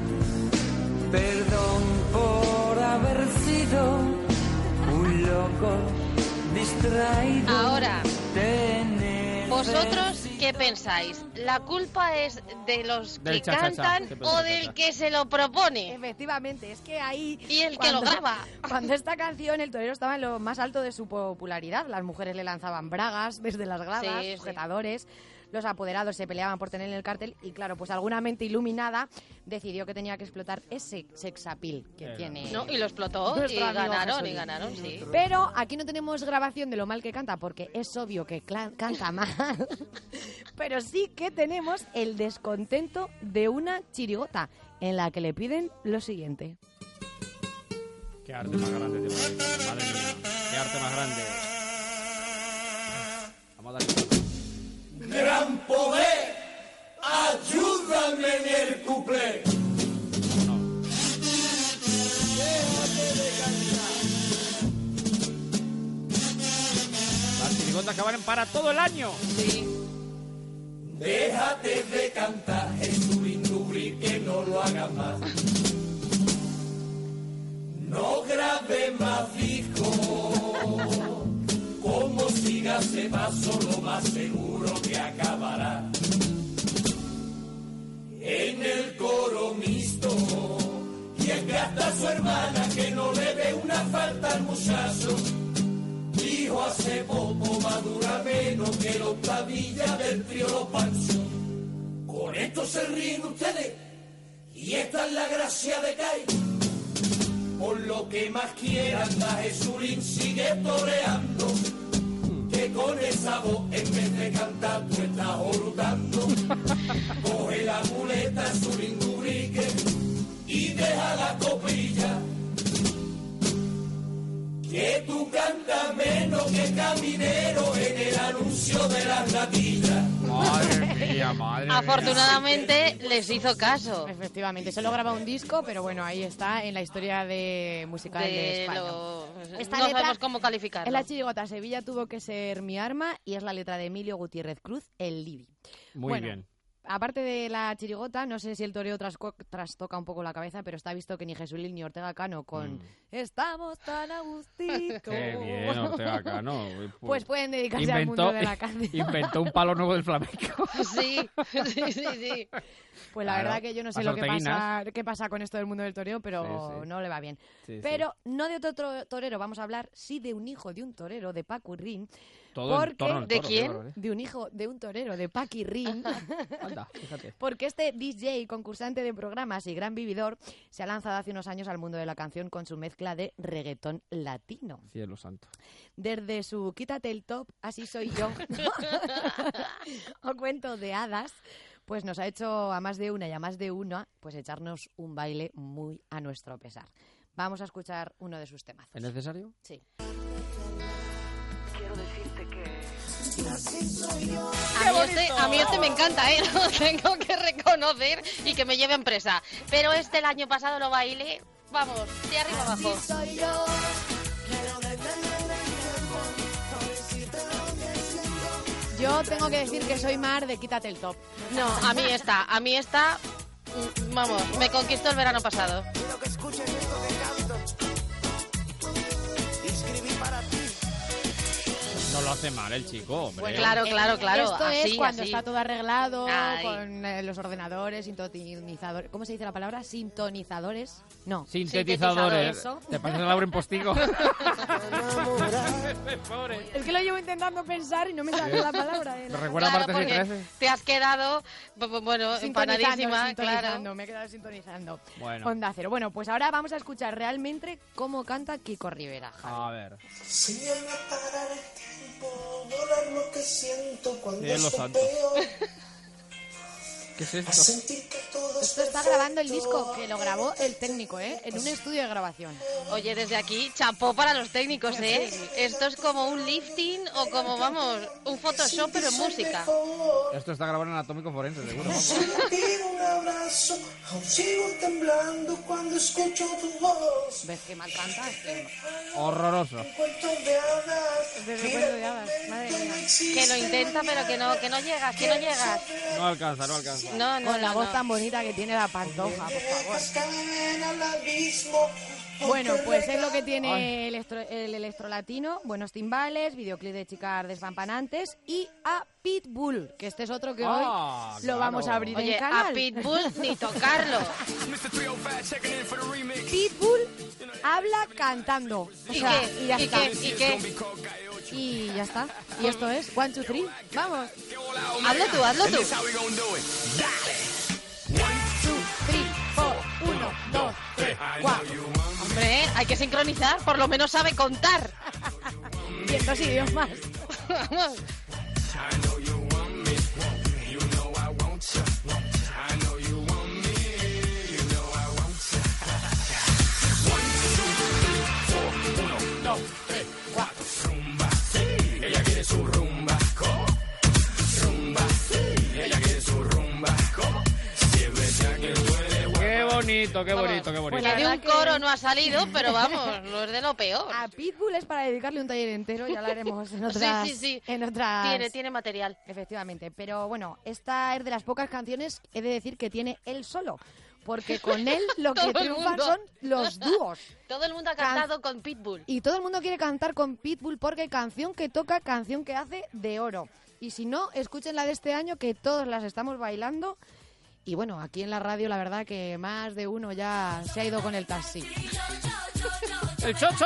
Perdón por haber sido un loco distraído. Ahora, Tener ¿vosotros qué pensáis? ¿La culpa es de los que Del cha-cha-cha, cantan siempre o del del cha-cha. que se lo propone? Efectivamente, es que ahí... Y el que lo graba. Cuando esta canción, el torero estaba en lo más alto de su popularidad. Las mujeres le lanzaban bragas desde las gradas, Sí, sí. sujetadores. los apoderados se peleaban por tener en el cartel y claro, pues alguna mente iluminada decidió que tenía que explotar ese sexapil que Eh, tiene. No, y lo explotó nuestro y amigo ganaron, Jesulín. y ganaron, sí. Pero aquí no tenemos grabación de lo mal que canta, porque es obvio que cla- canta mal. Pero sí que tenemos el descontento de una chirigota, en la que le piden lo siguiente. Qué arte más grande, tío. Madre mía. Qué arte más grande. Vamos a darle. Gran poder, ayúdame en el cuplé. No. Las chirigotas que valen para todo el año. Sí. Déjate de cantar, Jesulín Dubrí, que no lo hagas más. No grabes más discos, como sigas se va, solo más seguro que acabará en el coro mixto. Y es que hasta su hermana, que no le ve una falta al muchacho, dijo hace poco madura menos que la octavilla del trío Los Panchos. Con esto se ríen ustedes, y esta es la gracia de Kai. Por lo que más quieran, la Jesulín sigue toreando, que con esa voz en vez de cantar tú estás orutando. Coge la muleta, Jesulín Dubrique, y deja la copilla, que tú cantas menos que Caminero en el anuncio de las latillas. Madre mía, madre mía. Afortunadamente les hizo caso. Efectivamente, solo graba un disco, pero bueno, ahí está en la historia de musical de, De España. lo... Esta No letra sabemos cómo calificarlo. Es la chirigota Sevilla tuvo que ser mi arma y es la letra de Emilio Gutiérrez Cruz, el Libi. Muy Bueno, bien. aparte de la chirigota, no sé si el toreo trasco- trastoca un poco la cabeza, pero está visto que ni Jesulín ni Ortega Cano con Mm. Estamos tan a gustito. Qué bien, Ortega Cano. Pues pueden dedicarse al inventó, mundo de la canción. inventó un palo nuevo del flamenco. Sí, sí, sí, sí. Pues la Claro, verdad que yo no sé las lo que orteguinas. pasa, qué pasa con esto del mundo del toreo, pero Sí, sí. no le va bien. Sí, sí. Pero no de otro tro- torero, vamos a hablar sí de un hijo de un torero, de Pacurrín. Todo en porque- torno al ¿De toro, quién? qué barbaridad. De un hijo de un torero, de Paquirrín. Anda, fíjate. Porque este D J, concursante de programas y gran vividor, se ha lanzado hace unos años al mundo de la canción con su mezcla de reggaetón latino. Cielo santo. Desde su Quítate el top, así soy yo, o cuento de hadas, pues nos ha hecho a más de una y a más de una pues echarnos un baile muy a nuestro pesar. Vamos a escuchar uno de sus temazos. ¿Es necesario? Sí. Quiero decirte que A mí, este, a mí este me encanta, ¿eh? Lo tengo que reconocer y que me lleve en presa. Pero este el año pasado lo bailé, vamos, de arriba abajo. Yo tengo que decir que soy Mar de Quítate el top. No, a mí esta, a mí esta, mm, vamos, me conquistó el verano pasado. quiero que escuches esto que canto. Y escribí para ti. No lo hace mal el chico, hombre. Bueno, Claro, eh, claro, claro, Esto es así, cuando así. está todo arreglado, Ay. con eh, los ordenadores, sintonizadores. ¿Cómo se dice la palabra? Sintonizadores. No. Sintetizadores. Eso. ¿Te parece Laura en Postigo? Es que lo llevo intentando pensar y no me sale la palabra. eh. ¿Te recuerda Claro, parte seis porque trece? te has quedado, bu- bu- bueno, Sintonizando, empanadísima, sintonizando, claro. me he quedado sintonizando. Bueno. Onda Cero. Bueno, pues ahora vamos a escuchar realmente cómo canta Kiko Rivera. A ver. Enséñame a parar el tiempo, volar lo que siento cuando Cielo estoy santo. peor, ¿Qué es a esto? sentir que todo es Esto está grabando el perfecto. disco, que lo grabó el técnico, ¿eh? En un estudio de grabación. Oye, desde aquí, chapó para los técnicos, ¿eh? Esto es como un lifting o como, vamos, un Photoshop, pero en música. Esto está grabado en Anatómico Forense, seguro. vamos. Sentir un abrazo, aún sigo temblando cuando escucho tu voz. ¿Ves qué mal canta? Es que- Horroroso. Un cuento de hadas, Desde el cuento de hadas, madre mía. Que lo intenta, pero que no, que no llegas, que no llegas. No alcanza, no alcanza. No, no, Con la no, voz no. tan bonita que tiene la Pantoja, por favor. caen al abismo. Bueno, pues es lo que tiene el, electro, el electrolatino, buenos timbales, videoclip de chicas despampanantes y a Pitbull, que este es otro que Ah, hoy claro. lo vamos a abrir Oye, en canal. a Pitbull ni tocarlo. Pitbull habla cantando. O ¿Y sea, qué? y ya ¿Y está. qué? ¿Y qué? Y ya está. Y esto es One, Two, Three. Vamos. Hazlo tú, hazlo tú. One, two, three, four. Uno, dos, tres, cuatro. Hombre, hay que sincronizar, por lo menos sabe contar. Y en dos idiomas. Su rumba, ¿cómo? Rumba, ella quiere su rumba, ¿cómo? Siempre ya que puede. Qué bonito, qué Vamos. bonito, qué bonito. Pues Que la de un verdad que- coro no ha salido, pero vamos, no es de lo peor. A Pitbull es para dedicarle un taller entero, ya lo haremos en otras... Sí, sí, sí. En otras... Tiene, tiene material. Efectivamente, pero bueno, esta es de las pocas canciones, he de decir, que tiene él solo. Porque con él lo que Todo el triunfan mundo. son los dúos. Todo el mundo ha cantado con Pitbull. Y todo el mundo quiere cantar con Pitbull porque canción que toca, canción que hace de oro. Y si no, escuchen la de este año que todos las estamos bailando. Y bueno, aquí en la radio la verdad que más de uno ya se ha ido con el taxi. ¡El chocho!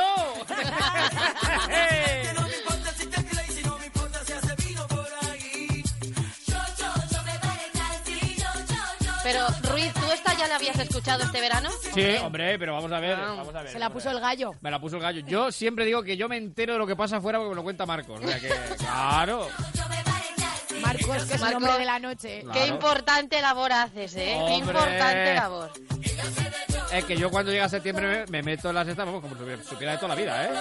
Pero, Ruiz, ¿tú esta ya la habías escuchado este verano? Sí, hombre, pero vamos a ver, Ah. vamos a ver. Se la puso el gallo. Me la puso el gallo. Yo siempre digo que yo me entero de lo que pasa afuera porque me lo cuenta Marcos. O sea que, claro. Marcos, que es el Marcos, hombre de la noche. Claro. Qué importante labor haces, ¿eh? Qué Hombre. importante labor. Es que yo cuando llega septiembre me, me meto en las estas, vamos, como si supiera de toda la vida, ¿eh?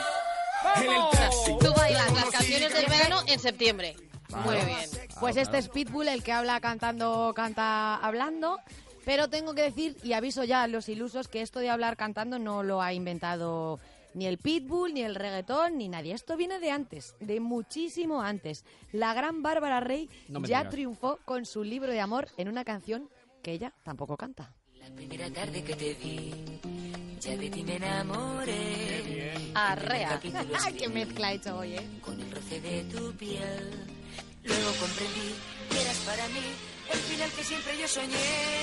Tú bailas las canciones del verano en septiembre. Muy bien. Pues este es Pitbull, el que habla cantando, canta hablando. Pero tengo que decir, y aviso ya a los ilusos, que esto de hablar cantando no lo ha inventado ni el Pitbull, ni el reggaetón, ni nadie. Esto viene de antes, de muchísimo antes. La gran Bárbara Rey No me ya digas. triunfó con su libro de amor en una canción que ella tampoco canta. La primera tarde que te vi, ya de ti me enamoré. Arrea. ¡Qué mezcla he hecho hoy, eh! Con el roce de tu piel. Luego comprendí que eras para mí el final que siempre yo soñé.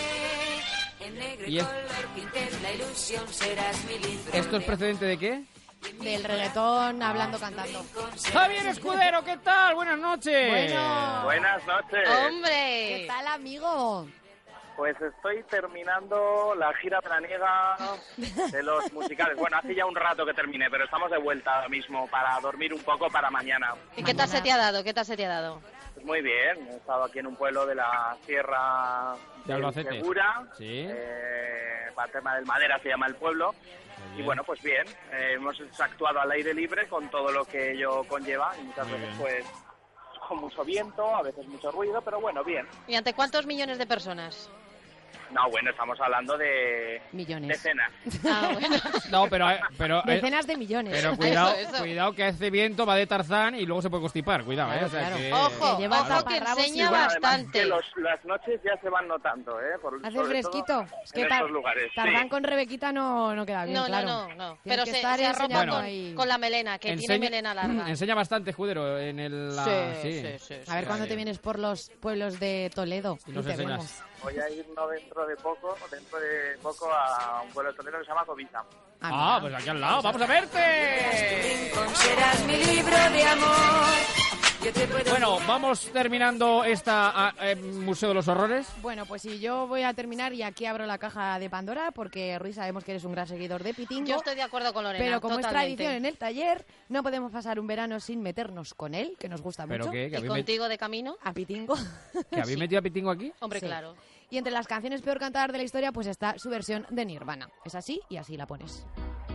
En negro y ¿Y es- color pinté la ilusión, serás mi libro. ¿Esto es precedente de qué? Del reggaetón, hablando, cantando. Javier Escudero, ¿qué tal? Buenas noches. Bueno. Buenas noches. ¡Hombre! ¿Qué tal, amigo? Pues estoy terminando la gira veraniega de los musicales. Bueno, hace ya un rato que terminé, pero estamos de vuelta ahora mismo para dormir un poco para mañana. ¿Y qué tal se te ha dado? ¿Qué tal se te ha dado? Pues muy bien, he estado aquí en un pueblo de la Sierra De Albacete. Segura, Sí. eh, Paterna del Madera se llama el pueblo. Y bueno, pues bien, eh, hemos actuado al aire libre con todo lo que ello conlleva y muchas Muy veces bien. pues con mucho viento, a veces mucho ruido, pero bueno, bien. ¿Y ante cuántos millones de personas? No, bueno, estamos hablando de Millones. decenas. Ah, bueno. No, pero... eh, pero eh, Decenas de millones. Pero cuidado, Eso, eso. cuidado que hace viento, va de Tarzán y luego se puede constipar. Cuidado, ¿eh? Claro, O sea claro. que- Ojo, Que lleva ojo que taparrabos enseña y- Bueno, además bastante. que los, las noches ya se van notando, ¿eh? Por, Hace sobre fresquito. todo Es que en tar- estos lugares. Tarzán sí. con Rebequita no, no queda bien, No, claro. no, no, no. Tienes Pero que se, estar se arropa enseñando con, ahí. con la melena, que tiene Enseña- melena larga. Enseña bastante, Escudero, en el... la- Sí, sí, sí, sí. A ver cuándo te vienes por los pueblos de Toledo. Y nos te enseñas. vemos. Voy a ir no dentro de poco, dentro de poco a un pueblo toledano que se llama Covisa. Ah, pues aquí al lado. ¡Vamos a verte! Serás mi libro de amor. Yo te puedo Bueno, vamos terminando esta ah, eh, Museo de los Horrores. Bueno, pues sí, yo voy a terminar y aquí abro la caja de Pandora porque, Ruiz, sabemos que eres un gran seguidor de Pitingo. Yo estoy de acuerdo con Lorena, Pero como totalmente. es tradición en el taller, no podemos pasar un verano sin meternos con él, que nos gusta ¿Pero mucho. qué? ¿Que ¿Y habéis, met- contigo de camino? A Pitingo. que habéis metido a Pitingo aquí? Hombre, Sí. claro. Y entre las canciones peor cantadas de la historia, pues está su versión de Nirvana. Es así y así la pones.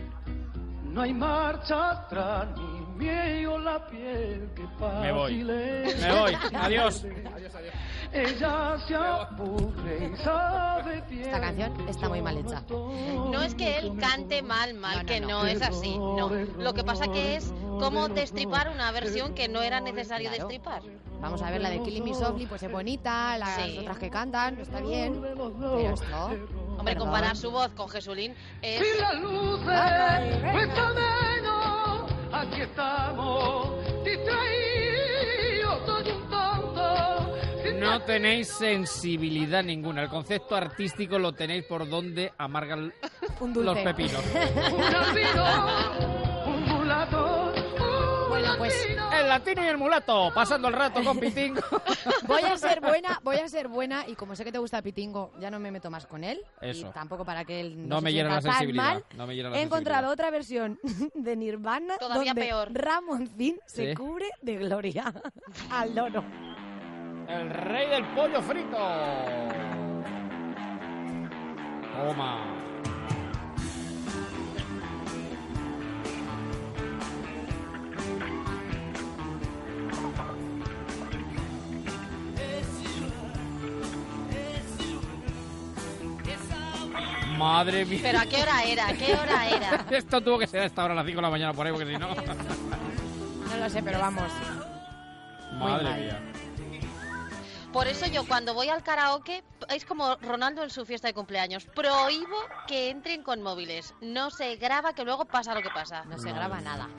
No hay marcha atrás ni miedo la piel que fácil Me voy. es. Me voy. Adiós. Ella se aburre y sabe bien. Esta canción está muy mal hecha. No es que él cante mal, mal, No, no, que no. no, es así. No. Lo que pasa que es cómo destripar una versión que no era necesario Claro. destripar. Vamos a ver, la de Killing Me Softly, pues es bonita, las Sí. otras que cantan, está bien, pero esto... Hombre, perdón. comparar su voz con Jesulín es... Y las luces, nuestro menos, aquí estamos, distraídos, soy un tonto. sin No tenéis sensibilidad ninguna. El concepto artístico lo tenéis por donde amargan Un dulce. los pepinos. un olvido, un mulato, un Bueno, pues El latino y el mulato, pasando el rato con Pitingo. Voy a ser buena, voy a ser buena y como sé que te gusta Pitingo, ya no me meto más con él. Eso. Y tampoco para que él no, No se me hiera la sienta tan sensibilidad. mal. No me hiera la He encontrado sensibilidad. otra versión de Nirvana Todavía donde peor. Ramoncín Sí. se cubre de gloria al loro. El rey del pollo frito. Toma. Madre mía. Pero ¿a qué hora era? ¿A qué hora era? Esto tuvo que ser a esta hora, a las cinco de la mañana por ahí, porque si no... No lo sé, pero vamos. Madre mal. mía. Por eso yo cuando voy al karaoke es como Ronaldo en su fiesta de cumpleaños. Prohíbo que entren con móviles. No se graba, que luego pasa lo que pasa. No se Madre graba mía. nada.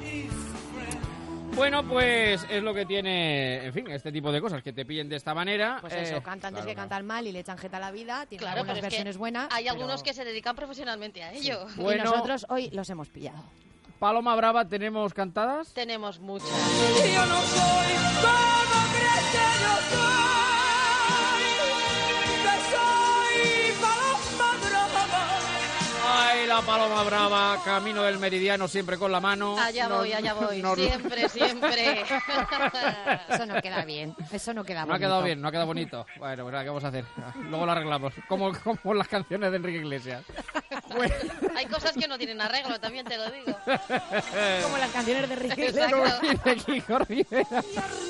Bueno, pues es lo que tiene, en fin, este tipo de cosas, que te pillen de esta manera. Pues eh, eso, cantantes claro, que claro. cantan mal y le echan jeta a la vida, tienen Claro, algunas pero es que versiones buenas. hay pero- algunos que se dedican profesionalmente a ello. Bueno. Y nosotros hoy los hemos pillado. Paloma Brava, ¿tenemos cantadas? Tenemos muchas. Yo no soy como crees que yo soy, que soy paloma brava. Ay, la Paloma Brava, camino del meridiano, siempre con la mano. Allá Nos- voy, allá voy. nos- Siempre, siempre. Eso no queda bien. Eso no queda No ha bonito. quedado bien, no ha quedado bonito. Bueno, pues nada, ¿qué vamos a hacer? Luego lo arreglamos, como, como las canciones de Enrique Iglesias. Bueno. Hay cosas que no tienen arreglo, también te lo digo. Como las canciones de Ricky Exacto. De Kiko Rivera.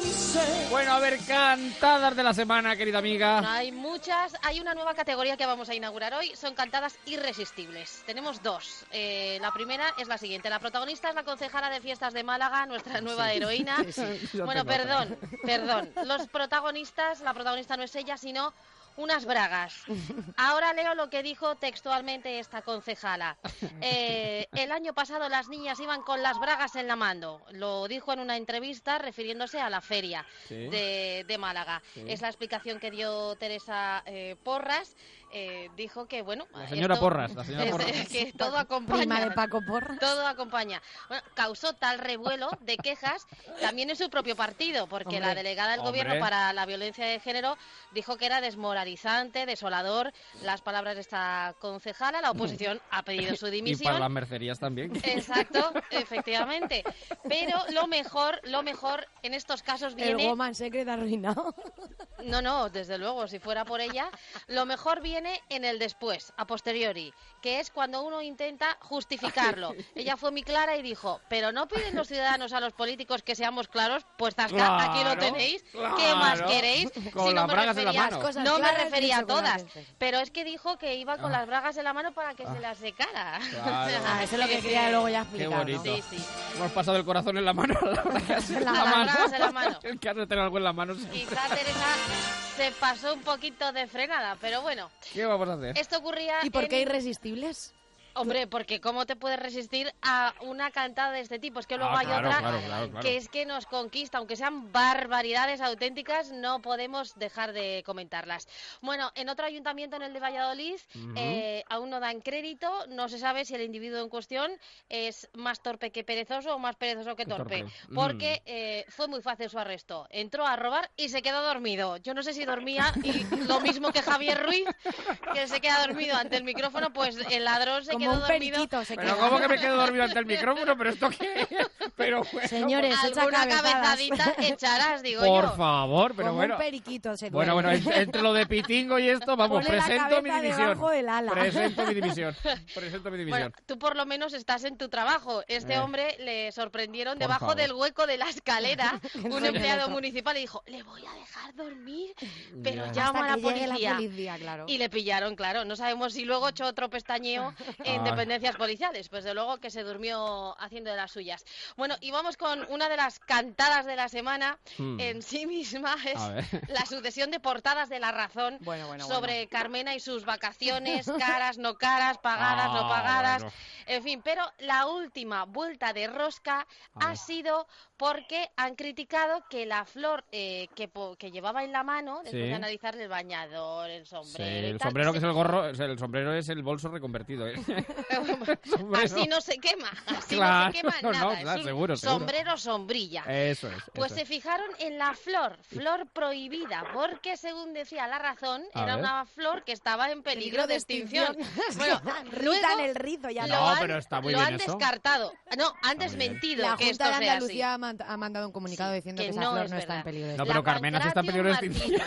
Bueno, a ver, cantadas de la semana, querida amiga. No hay muchas. Hay una nueva categoría que vamos a inaugurar hoy. Son cantadas irresistibles. Tenemos dos. Eh, la primera es la siguiente. La protagonista es la concejala de fiestas de Málaga, nuestra nueva heroína. Yo Bueno, tengo otra. perdón, perdón. Los protagonistas, la protagonista no es ella, sino unas bragas. Ahora leo lo que dijo textualmente esta concejala. Eh, el año pasado las niñas iban con las bragas en la mano. Lo dijo en una entrevista refiriéndose a la feria Sí. de, de Málaga. Sí. Es la explicación que dio Teresa eh, Porras. Eh, dijo que, bueno... La señora esto- Porras, la señora es- Porras. que todo acompaña. Prima de Paco Porra. Todo acompaña. Bueno, causó tal revuelo de quejas también en su propio partido, porque Hombre. la delegada del Hombre. gobierno para la violencia de género dijo que era desmoralizante, desolador las palabras de esta concejala. La oposición ha pedido su Y para dimisión. las mercerías también. Exacto, efectivamente. Pero lo mejor, lo mejor en estos casos El viene... Woman Secret arruinado. No, no, desde luego, si fuera por ella, lo mejor viene en el después, a posteriori, que es cuando uno intenta justificarlo. Ella fue muy clara y dijo, pero no piden los ciudadanos a los políticos que seamos claros, pues tasca, Claro, aquí lo tenéis, ¿qué claro. más queréis? Con Si no las me bragas en la refería- mano. Cosas No me claras, refería a dicho con todas, las veces. pero es que dijo que iba con Ah. las bragas en la mano para que se las secara. Claro. Ah, eso es lo que quería luego ya Qué explicar, ¿no? bonito. Sí, sí. Hemos pasado el corazón en la mano a las bragas en la, Las mano. bragas en la mano. El caso de tener algo en la mano. Quizá Teresa se pasó un poquito de frenada, pero bueno, ¿Qué vamos a hacer? esto ocurría ¿Y por en- qué irresistibles? Hombre, porque ¿cómo te puedes resistir a una cantada de este tipo? Es que luego Ah, hay claro, otra claro, claro, claro. que es que nos conquista, aunque sean barbaridades auténticas, no podemos dejar de comentarlas. Bueno, en otro ayuntamiento, en el de Valladolid, Ujú. eh, aún no dan crédito, no se sabe si el individuo en cuestión es más torpe que perezoso o más perezoso que Qué torpe, torpe. porque eh, fue muy fácil su arresto. Entró a robar y se quedó dormido. Yo no sé si dormía y lo mismo que Javier Ruiz, que se queda dormido ante el micrófono, pues el ladrón se Como quedó un dormido. periquito se Pero queda. ¿cómo que me quedo dormido ante el micrófono? ¿Pero esto qué es? Pero bueno, Señores, echa Alguna cabezadas. cabezadita echarás, digo por yo. favor, pero Como bueno. un periquito se Bueno, bueno, duerme. en- entre lo de Pitingo y esto, vamos, Pone la presento mi cabeza dimisión. debajo del ala. Presento mi dimisión. Presento mi dimisión. Bueno, tú por lo menos estás en tu trabajo. Este Eh. hombre le sorprendieron Por debajo favor. del hueco de la escalera un sueño empleado loco. municipal y dijo, le voy a dejar dormir, pero Ya. llama a Hasta la que llegue policía. la policía, claro. Y le pillaron, claro. No sabemos si luego echó otro pestañeo en Ah. dependencias policiales. Pues de luego que se durmió haciendo de las suyas. Bueno, y vamos con una de las cantadas de la semana. Hmm. En sí misma es A ver. la sucesión de portadas de La Razón Bueno, bueno, sobre Carmena y sus vacaciones, caras, no caras, pagadas, Ah, no pagadas. bueno. En fin, pero la última vuelta de rosca A ha ver. sido porque han criticado que la flor eh, que, po- que llevaba en la mano, después Sí. de analizar el bañador, el Sí, sombrero y el tal, sombrero se- que es el gorro, es el sombrero es el bolso reconvertido. ¿eh? Así no se quema, así Claro, no se quema no, nada. claro, es un seguro, seguro. sombrero sombrilla. Eso es. Pues eso se es. fijaron en la flor, flor prohibida, porque según decía La Razón, A era ver. una flor que estaba en peligro de extinción. Bueno, luego ritan el rizo ya. lo No, han, pero está muy lo bien han eso. descartado. No, han desmentido La que esto Junta de sea Andalucía así. ha man- ha mandado un comunicado diciendo que que esa no flor es no está en verdad. peligro de No, extinción. pero Carmena sí está en peligro de extinción.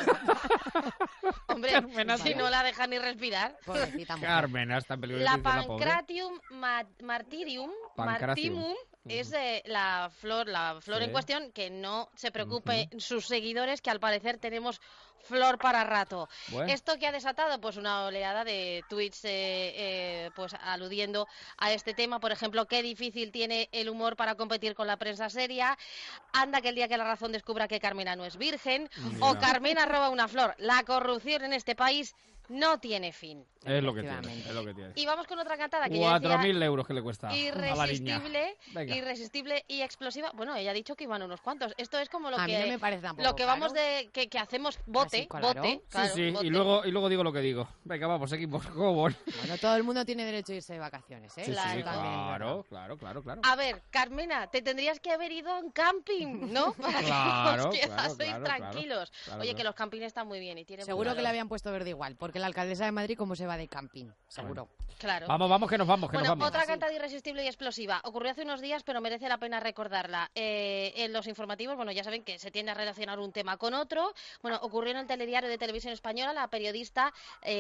Hombre, Carmena si sí. no la dejan ni respirar. Pobrecita mujer. Carmena está en peligro de La extinción, la pobre. Pancratium ma- martyrium, Pancratium. martimum, es eh, la flor, la flor Sí. en cuestión, que no se preocupe sus seguidores, que al parecer tenemos flor para rato. Bueno. Esto que ha desatado, pues una oleada de tweets, eh, eh, pues aludiendo a este tema. Por ejemplo, qué difícil tiene el humor para competir con la prensa seria. Anda que el día que La Razón descubra que Carmena no es virgen. O Mira. Carmena roba una flor. La corrupción en este país no tiene fin. Es lo que tiene, es lo que tiene. Y vamos con otra cantada que ya Cuatro decía, mil euros que le cuesta a la niña. irresistible, Venga. irresistible y explosiva. Bueno, ella ha dicho que iban unos cuantos. Esto es como lo A mí que no me parece tampoco lo que caro. vamos de que, que hacemos bote, Así, claro. bote, Sí, claro, sí, bote. y luego, y luego digo lo que digo. Venga, vamos, seguimos. ¿Cómo voy? Bueno, todo el mundo tiene derecho a irse de vacaciones, ¿eh? Sí, sí, Claro. claro, claro, claro, claro. A ver, Carmena, te tendrías que haber ido en camping, ¿no? Para Claro, que os claro, quedaseis claro, tranquilos. claro, Oye, claro. que los campings están muy bien y tienen Seguro muy que le habían puesto verde igual, porque la alcaldesa de Madrid, ¿cómo se va de camping? Seguro. Claro. Vamos, vamos, que nos vamos, que Bueno, nos vamos. otra cantada irresistible y explosiva. Ocurrió hace unos días, pero merece la pena recordarla. Eh, en los informativos, bueno, ya saben que se tiende a relacionar un tema con otro. Bueno, ocurrió en el telediario de Televisión Española. La periodista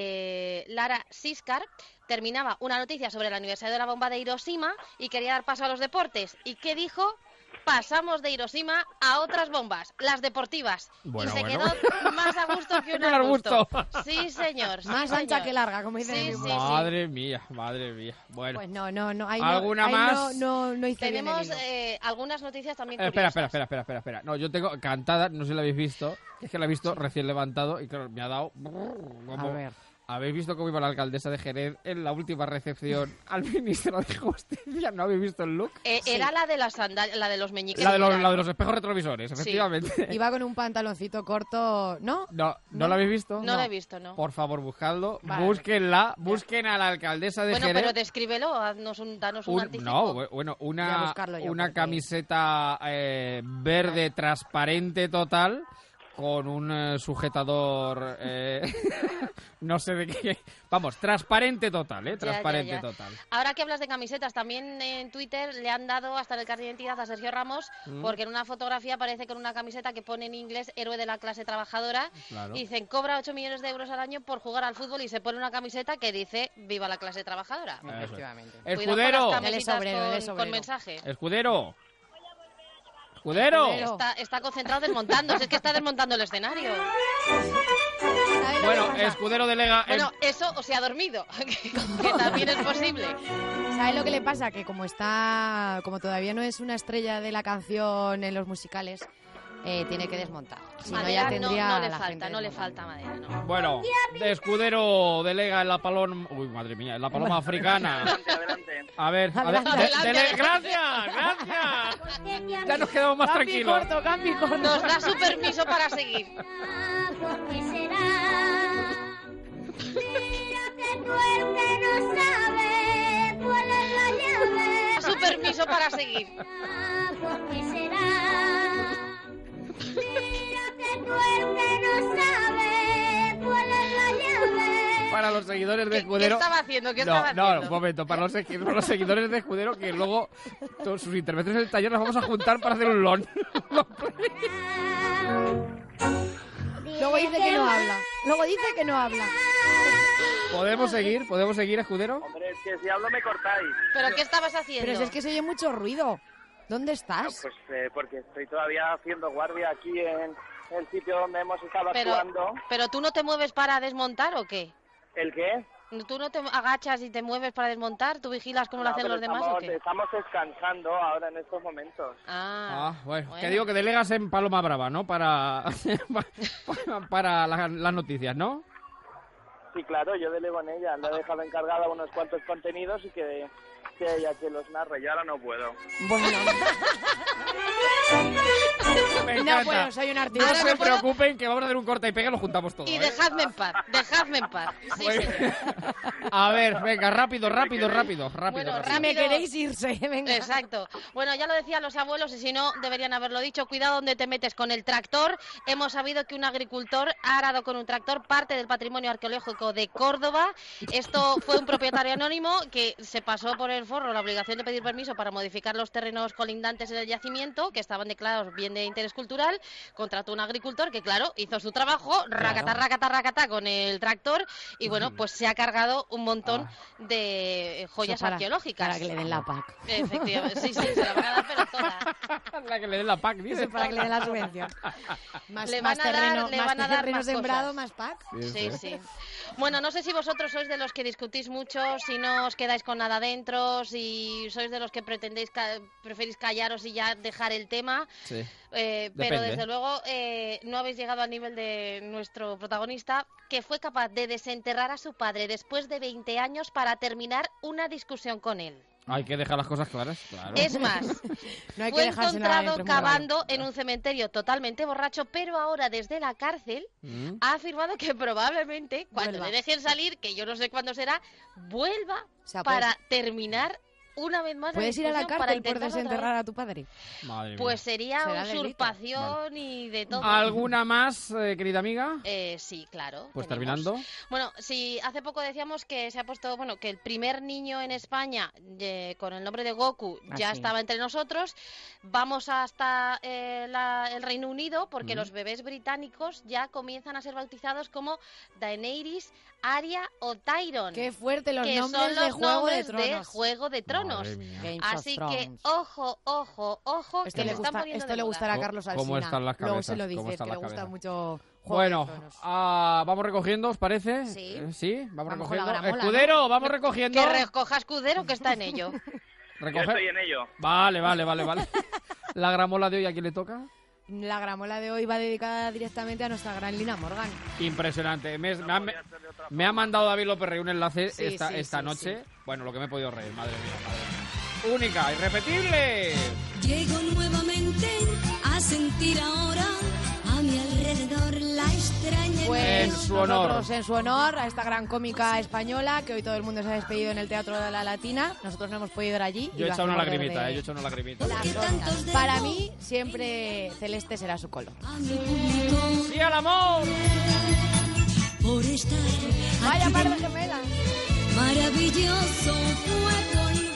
eh, Lara Siscar terminaba una noticia sobre el aniversario de la bomba de Hiroshima y quería dar paso a los deportes. ¿Y qué dijo? Pasamos de Hiroshima a otras bombas, las deportivas. Bueno, y se bueno. quedó más a gusto que un Que un arbusto. arbusto. Sí, señor. sí, Más ancha señor. que larga, como dicen Sí, en mi sí, pueblo. Madre mía, madre mía. Bueno, Pues no, no, no. Ahí no- ¿Alguna ahí más? No, no, no hice bien el Tenemos hilo. eh, algunas noticias también Eh, espera, curiosas. espera, espera, espera, espera, espera. No, yo tengo cantada, no sé si la habéis visto, es que la he visto recién levantado y claro, me ha dado... como- A ver. ¿Habéis visto cómo iba la alcaldesa de Jerez en la última recepción al ministro de Justicia? ¿No habéis visto el look? Eh, Era la de las sandalias, la de los meñiques. La de, los, la de los espejos retrovisores, Sí. efectivamente. Iba con un pantaloncito corto, ¿no? No, ¿no, ¿No? la habéis visto? No la he visto, ¿no? Por favor, buscadlo, Vale. búsquenla, busquen a la alcaldesa de Bueno, Jerez. pero descríbelo, haznos un, danos un, Un- anticipo. no, bu- bueno, Voy a una, buscarlo yo, una porque- camiseta eh, verde transparente total con un eh, sujetador, eh, no sé de qué, vamos, transparente total, ¿eh? Ya, Transparente ya, ya. total. Ahora que hablas de camisetas, también en Twitter le han dado hasta el carnet de identidad a Sergio Ramos, Mm. porque en una fotografía aparece con una camiseta que pone en inglés héroe de la clase trabajadora. Claro. Y dicen, cobra ocho millones de euros al año por jugar al fútbol y se pone una camiseta que dice viva la clase trabajadora. Eso es. Efectivamente. Cuidado con Escudero, las Él es camisetas obrero, con, él es con obrero. mensaje. escudero, escudero. Está, está concentrado desmontando, si es que está desmontando el escenario. ¿Sabes lo que Bueno, pasa? escudero delega. Bueno, eso o se ha dormido, que, que también es posible. ¿Sabes lo que le pasa? Que como está, como todavía no es una estrella de la canción en los musicales, eh, tiene que desmontar. Si no, Madera ya tendría no, no le la falta, gente no le desmontada. falta madera, no. Bueno, de escudero delega en la paloma. Uy, madre mía, en la paloma africana. Adelante, adelante. A ver, a ver. Adelante, de- adelante, dele- adelante. gracias, gracias. Ya nos quedamos más Cambi tranquilos. corto, cambi corto. Nos da su permiso para seguir. Da su permiso para seguir. Para los seguidores de ¿Qué, Escudero. qué estaba haciendo? ¿Qué no, estaba no, haciendo? un momento. Para los, segui- para los seguidores de Escudero, que luego todos sus intervenciones en el taller las vamos a juntar para hacer un lon. Luego dice que no habla. Luego dice que no habla. ¿Podemos seguir? ¿Podemos seguir, Escudero? Hombre, es que si hablo me cortáis. ¿Pero qué estabas haciendo? Pero si es que se oye mucho ruido. ¿Dónde No, estás? pues eh, porque estoy todavía haciendo guardia aquí en el sitio donde hemos estado pero, actuando. ¿Pero tú no te mueves para desmontar o qué? ¿El qué? ¿Tú no te agachas y te mueves para desmontar? ¿Tú vigilas cómo lo No, hacen pero los demás estamos, o qué? Estamos descansando ahora en estos momentos. Ah, Ah, bueno, bueno. que digo que delegas en Paloma Brava, ¿no? Para, para, para la- las noticias, ¿no? Sí, claro, yo delego en ella. Le he dejado encargada unos cuantos contenidos y que, que ella que los narre. Yo ahora no puedo. Bueno, Me me No encanta. puedo, soy un artista. No Ahora se me puedo- preocupen que vamos a hacer un corta y pega y lo juntamos todo. Y ¿eh? dejadme en paz, dejadme en paz. Sí, Bueno, señor. a ver, venga, rápido, rápido, rápido, rápido. Bueno, rápido. Si me rápido. queréis irse, venga. Exacto. Bueno, ya lo decían los abuelos y si no, deberían haberlo dicho. Cuidado donde te metes con el tractor. Hemos sabido que un agricultor ha arado con un tractor parte del patrimonio arqueológico de Córdoba. Esto fue un propietario anónimo que se pasó por el forro la obligación de pedir permiso para modificar los terrenos colindantes en el yacimiento, que estaban declarados bien de interés cultural. Contrató un agricultor que, claro, hizo su trabajo, racata, racata, racata con el tractor y, bueno, pues se ha cargado un montón de joyas Eso para- arqueológicas. Para que le den la P A C. Efectivamente, sí, sí, se la van a dar, pero toda. La que le den la P A C, dice. Eso para que le den la subvención. Más, Le más van a dar- terreno, le más van a dar terreno más sembrado, cosas. más P A C. Sí, sí. Bueno, no sé si vosotros sois de los que discutís mucho, si no os quedáis con nada dentro, si sois de los que pretendéis ca- preferís callaros y ya dejar el tema. Sí. Eh, pero Depende. desde luego eh, no habéis llegado al nivel de nuestro protagonista, que fue capaz de desenterrar a su padre después de veinte años para terminar una discusión con él. Hay que dejar las cosas claras, claro. Es más, No hay que fue dejarse nada encontrado dentro, muy cavando en un cementerio totalmente borracho, pero ahora desde la cárcel Mm. ha afirmado que probablemente cuando Vuelva. le dejen salir, que yo no sé cuándo será, vuelva O sea, para terminar una vez más la ¿Puedes ir a la discusión, para cárcel por intentarlo otra desenterrar vez. a tu padre? Madre mía. Pues sería Será delito. usurpación y de todo. ¿Alguna más, eh, querida amiga? Eh, sí, claro. Pues tenemos. terminando. Bueno, sí, hace poco decíamos que se ha puesto, bueno, que el primer niño en España eh, con el nombre de Goku Ah, ya sí. estaba entre nosotros. Vamos hasta eh, la- el Reino Unido porque Mm. los bebés británicos ya comienzan a ser bautizados como Daenerys, Arya o Tyrion. Qué fuerte los que nombres son los de Juego de nombres Tronos. Juego de Tronos. Madre mía. Game of Así que, Thrones. ojo, ojo, ojo, Esto que le, lo gusta, están poniendo esto de le moda. gustará a Carlos Alsina. ¿Cómo están las Luego cabezas? se lo ¿Cómo dices, están que le las gusta cabezas? mucho Juego Bueno, de Tronos. ah, vamos recogiendo, ¿os parece? Sí. Eh, ¿Sí? Vamos, Vamos con la recogiendo. gramola, Escudero, vamos recogiendo. Que recoja Escudero, que está en ello. Yo Recoger. estoy en ello. Vale, vale, vale, vale. La gramola de hoy, ¿a quién le toca? La gramola de hoy va dedicada directamente a nuestra gran Lina Morgan. Impresionante. Me, me ha, me- me ha mandado David López Rey un enlace Sí, esta, sí, esta sí, noche. Bueno, lo que me he podido reír, madre mía, madre mía. Única, irrepetible. Llego nuevamente a sentir ahora a mi alrededor la extraña Pues En su honor. nosotros en su honor a esta gran cómica española que hoy todo el mundo se ha despedido en el Teatro de la Latina. Nosotros no hemos podido ir allí. y Yo he lo echado una hacemos lagrimita, desde eh, yo he echado una lagrimita. las ondas. Para mí siempre celeste será su color. a mi público ¡Sí al amor! por estar Vaya aquí par de de- gemelas. Maravilloso fue volver.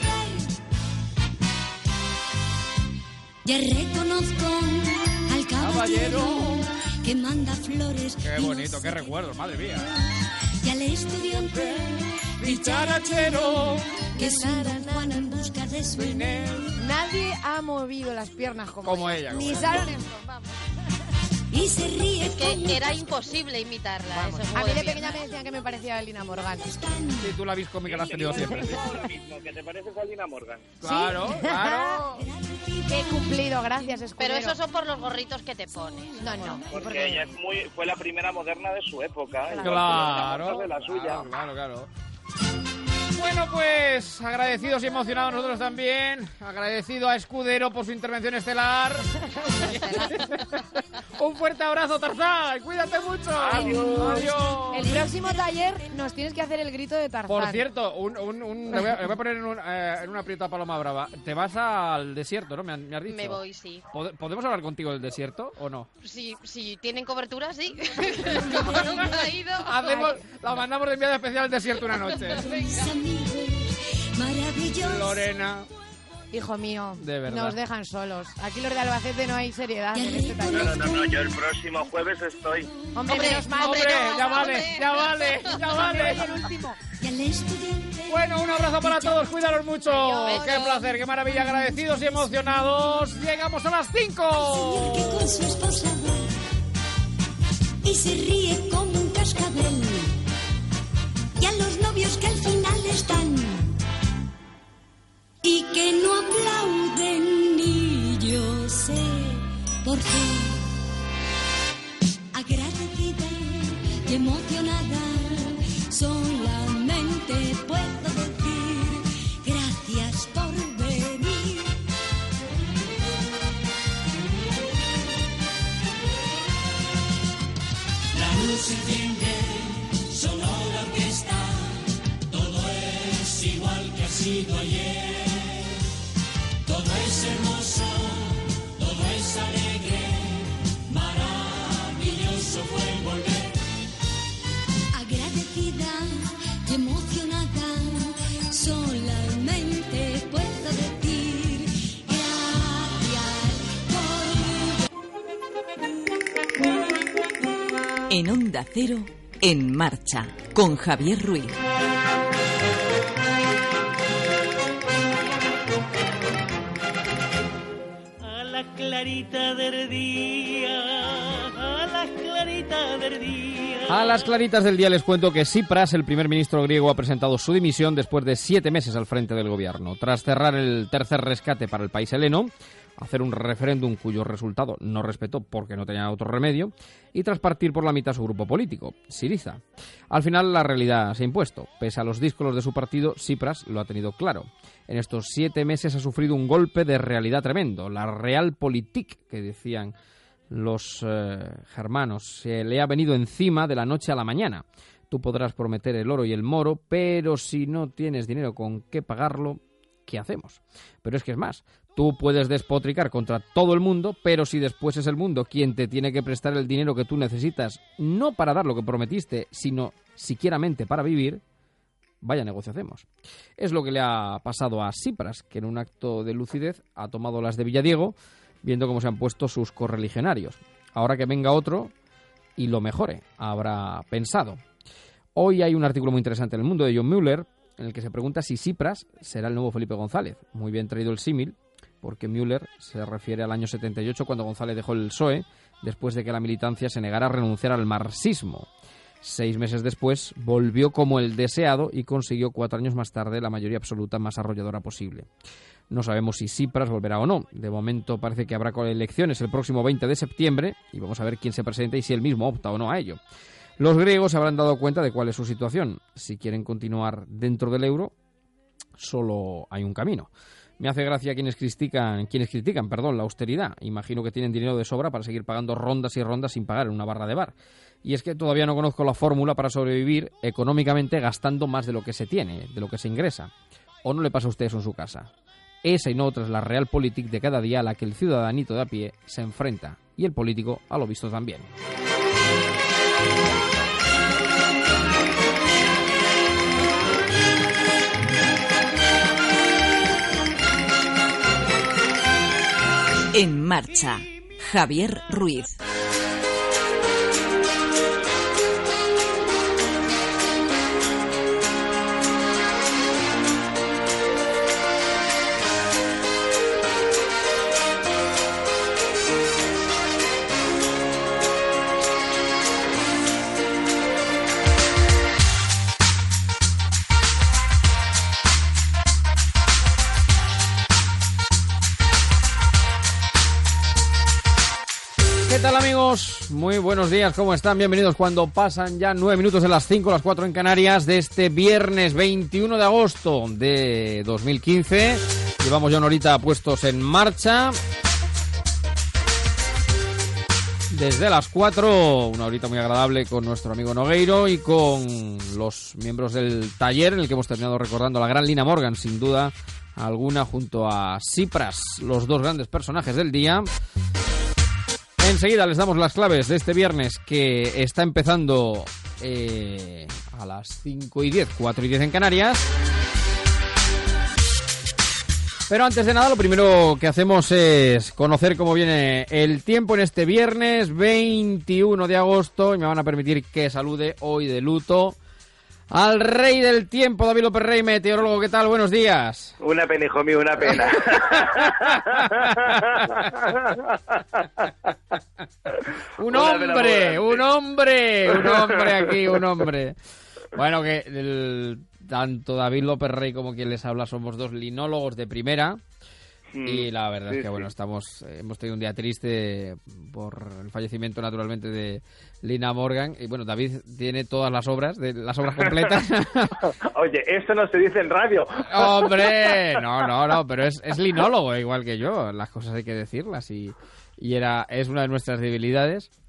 Ya reconozco al caballero Caballero. que manda flores. Qué y bonito, nos qué recuerdos, madre mía. Y al estudiante Dicharachero. que sube a Juan en busca de su Nadie ha movido las piernas como, Como ella, como Ni ella. Sharon Stone, vamos. y se ríe Es que era imposible imitarla. ese A juego mí de piernas. pequeña me decían que me parecía a Lina Morgan. Sí, tú la vis cómica la has tenido siempre. sí. Ahora mismo, que te pareces a Lina Morgan. Claro, claro. Qué cumplido, gracias, Escudero. Pero esos son por los gorritos que te pones. No, no. Porque ella es muy, fue la primera moderna de su época. igual que Claro, Lina Morgan de la suya. claro, claro, claro. Bueno, pues agradecidos y emocionados nosotros también. Agradecido a Escudero por su intervención estelar. Un fuerte abrazo, Tarzán. Cuídate mucho. Adiós. Adiós. El próximo taller nos tienes que hacer el grito de Tarzán. Por cierto, un, un, un- le, voy a, le voy a poner en un, eh, en una aprieta paloma brava. Te vas al desierto, ¿no? Me, han- me has dicho. Me voy, sí. ¿Pod- ¿Podemos hablar contigo del desierto o no? Si, si tienen cobertura, sí. Como nunca ha ido. Hacemos, la mandamos de enviada especial al desierto una noche. maravilloso. Lorena. Hijo mío, De verdad. nos dejan solos. Aquí los de Albacete no hay seriedad en este No, taller. no, no, no, yo el próximo jueves estoy. Hombre, Hombre, menos mal. Hombre, no, ya hombre. vale, ya vale, ya vale. Y el último. Y al estudiante Bueno, un abrazo para todos, cuídalos mucho. Adiós. Qué placer, qué maravilla, agradecidos y emocionados. Llegamos a las cinco. que con su esposa va y se ríe como un cascabel. Y a los novios que al final están y que no aplauden ni yo sé por qué. Agradecida y emocionada solamente puedo decir gracias por venir. Lucifer, sonora orquesta, todo es igual que ha sido ayer. Todo es hermoso, todo es alegre, maravilloso fue volver. Agradecida y emocionada, solamente puedo decir gracias por... En Onda Cero, En Marcha, con Javier Ruiz. A la clarita del día, a la clarita del día. A las claritas del día les cuento que Tsipras, el primer ministro griego, ha presentado su dimisión después de siete meses al frente del gobierno. Tras cerrar el tercer rescate para el país heleno, hacer un referéndum cuyo resultado no respetó porque no tenía otro remedio, y tras partir por la mitad su grupo político, Syriza. Al final la realidad se ha impuesto. Pese a los díscolos de su partido, Tsipras lo ha tenido claro. En estos siete meses ha sufrido un golpe de realidad tremendo. La Realpolitik, que decían los eh, germanos, se le ha venido encima de la noche a la mañana. Tú podrás prometer el oro y el moro, pero si no tienes dinero con qué pagarlo, ¿qué hacemos? Pero es que es más, tú puedes despotricar contra todo el mundo, pero si después es el mundo quien te tiene que prestar el dinero que tú necesitas, no para dar lo que prometiste, sino siquieramente para vivir, vaya negocio hacemos. Es lo que le ha pasado a Tsipras, que en un acto de lucidez ha tomado las de Villadiego, viendo cómo se han puesto sus correligionarios. Ahora que venga otro y lo mejore, habrá pensado. Hoy hay un artículo muy interesante en El Mundo de John Mueller, en el que se pregunta si Tsipras será el nuevo Felipe González. Muy bien traído el símil, porque Müller se refiere al año setenta y ocho, cuando González dejó el P S O E, después de que la militancia se negara a renunciar al marxismo. Seis meses después, volvió como el deseado y consiguió cuatro años más tarde la mayoría absoluta más arrolladora posible. No sabemos si Tsipras volverá o no. De momento parece que habrá elecciones el próximo veinte de septiembre y vamos a ver quién se presenta y si él mismo opta o no a ello. Los griegos se habrán dado cuenta de cuál es su situación. Si quieren continuar dentro del euro, solo hay un camino. Me hace gracia quienes critican, quienes critican, perdón, la austeridad. Imagino que tienen dinero de sobra para seguir pagando rondas y rondas sin pagar en una barra de bar. Y es que todavía no conozco la fórmula para sobrevivir económicamente gastando más de lo que se tiene, de lo que se ingresa. ¿O no le pasa a usted eso en su casa? Esa y no otra es la Realpolitik de cada día a la que el ciudadanito de a pie se enfrenta. Y el político a lo visto también. En Marcha, Javier Ruiz. ¿Qué tal, amigos? Muy buenos días, ¿cómo están? Bienvenidos cuando pasan ya nueve minutos de las cinco, las cuatro en Canarias, de este viernes veintiuno de agosto de dos mil quince. Llevamos ya una horita puestos en marcha. Desde las cuatro, una horita muy agradable con nuestro amigo Nogueiro y con los miembros del taller en el que hemos terminado recordando a la gran Lina Morgan, sin duda alguna, junto a Tsipras, los dos grandes personajes del día. Enseguida les damos las claves de este viernes que está empezando eh, a las cinco y diez, cuatro y diez en Canarias. Pero antes de nada, lo primero que hacemos es conocer cómo viene el tiempo en este viernes veintiuno de agosto. Y me van a permitir que salude hoy de luto al rey del tiempo, David López Rey, meteorólogo. ¿Qué tal? Buenos días. Una pena, hijo mío, una pena. un hombre, un hombre, un hombre aquí, un hombre. Bueno, que el, tanto David López Rey como quien les habla somos dos linólogos de primera. Y la verdad sí, es que, sí. bueno, estamos hemos tenido un día triste por el fallecimiento, naturalmente, de Lina Morgan. Y bueno, David tiene todas las obras, de las obras completas. Oye, esto no se dice en radio. ¡Hombre! No, no, no, pero es, es linólogo, igual que yo. Las cosas hay que decirlas y, y era es una de nuestras debilidades.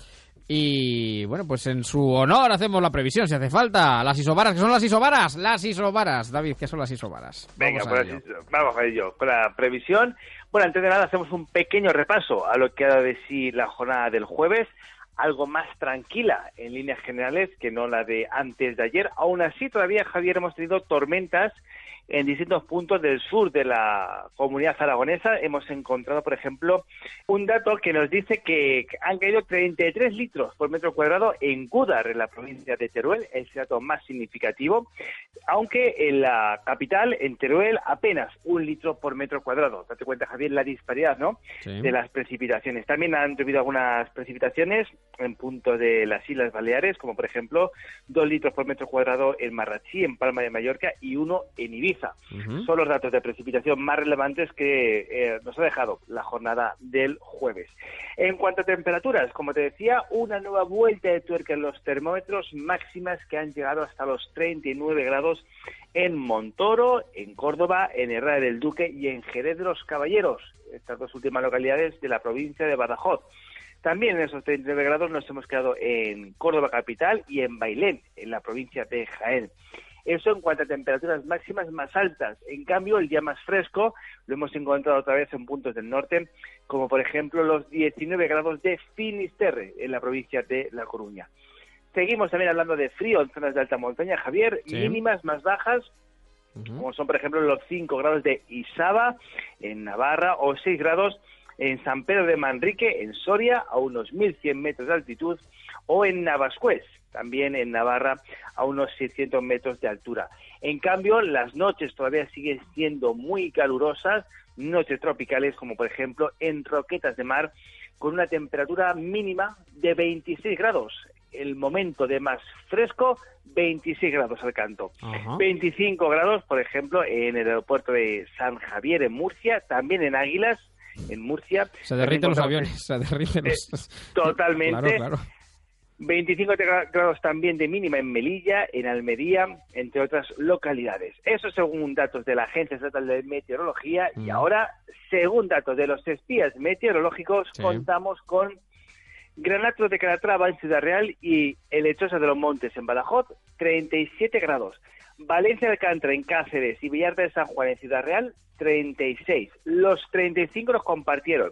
Y bueno, pues en su honor hacemos la previsión, si hace falta. Las isobaras, ¿qué son las isobaras? Las isobaras. David, ¿qué son las isobaras? Venga, vamos a pues ello. vamos a ello, con la previsión. Bueno, antes de nada hacemos un pequeño repaso a lo que ha dado de sí la jornada del jueves, algo más tranquila en líneas generales que no la de antes de ayer. Aún así, todavía, Javier, hemos tenido tormentas en distintos puntos del sur de la comunidad aragonesa. Hemos encontrado, por ejemplo, un dato que nos dice que han caído treinta y tres litros por metro cuadrado en Gúdar, en la provincia de Teruel, es el dato más significativo, aunque en la capital, en Teruel, apenas un litro por metro cuadrado. Date cuenta, Javier, la disparidad, ¿no?, sí, de las precipitaciones. También han llovido algunas precipitaciones en puntos de las Islas Baleares, como por ejemplo, dos litros por metro cuadrado en Marratxí, en Palma de Mallorca, y uno en Ibiza. Uh-huh. Son los datos de precipitación más relevantes que eh, nos ha dejado la jornada del jueves. En cuanto a temperaturas, como te decía, una nueva vuelta de tuerca en los termómetros, máximas que han llegado hasta los treinta y nueve grados en Montoro, en Córdoba, en Herrera del Duque y en Jerez de los Caballeros, estas dos últimas localidades de la provincia de Badajoz. También en esos treinta y nueve grados nos hemos quedado en Córdoba capital y en Bailén, en la provincia de Jaén. Eso en cuanto a temperaturas máximas más altas. En cambio, el día más fresco lo hemos encontrado otra vez en puntos del norte, como por ejemplo los diecinueve grados de Finisterre, en la provincia de La Coruña. Seguimos también hablando de frío en zonas de alta montaña, Javier, sí, mínimas más bajas, uh-huh, como son por ejemplo los cinco grados de Isaba, en Navarra, o seis grados en San Pedro de Manrique, en Soria, a unos mil cien metros de altitud, o en Navascués, también en Navarra, a unos seiscientos metros de altura. En cambio, las noches todavía siguen siendo muy calurosas, noches tropicales, como por ejemplo en Roquetas de Mar, con una temperatura mínima de veintiséis grados. El momento de más fresco, veintiséis grados al canto. Uh-huh. veinticinco grados, por ejemplo, en el aeropuerto de San Javier, en Murcia, también en Águilas, en Murcia. Se derriten los aviones, se derriten los... Totalmente. Claro, claro. veinticinco grados también de mínima en Melilla, en Almería, entre otras localidades. Eso según datos de la Agencia Estatal de Meteorología. Mm. Y ahora, según datos de los espías meteorológicos, sí, contamos con Granatos de Calatrava en Ciudad Real y Lechosa de los Montes en Badajoz, treinta y siete grados. Valencia de Alcántara en Cáceres y Villar de San Juan en Ciudad Real, treinta y seis. Los treinta y cinco los compartieron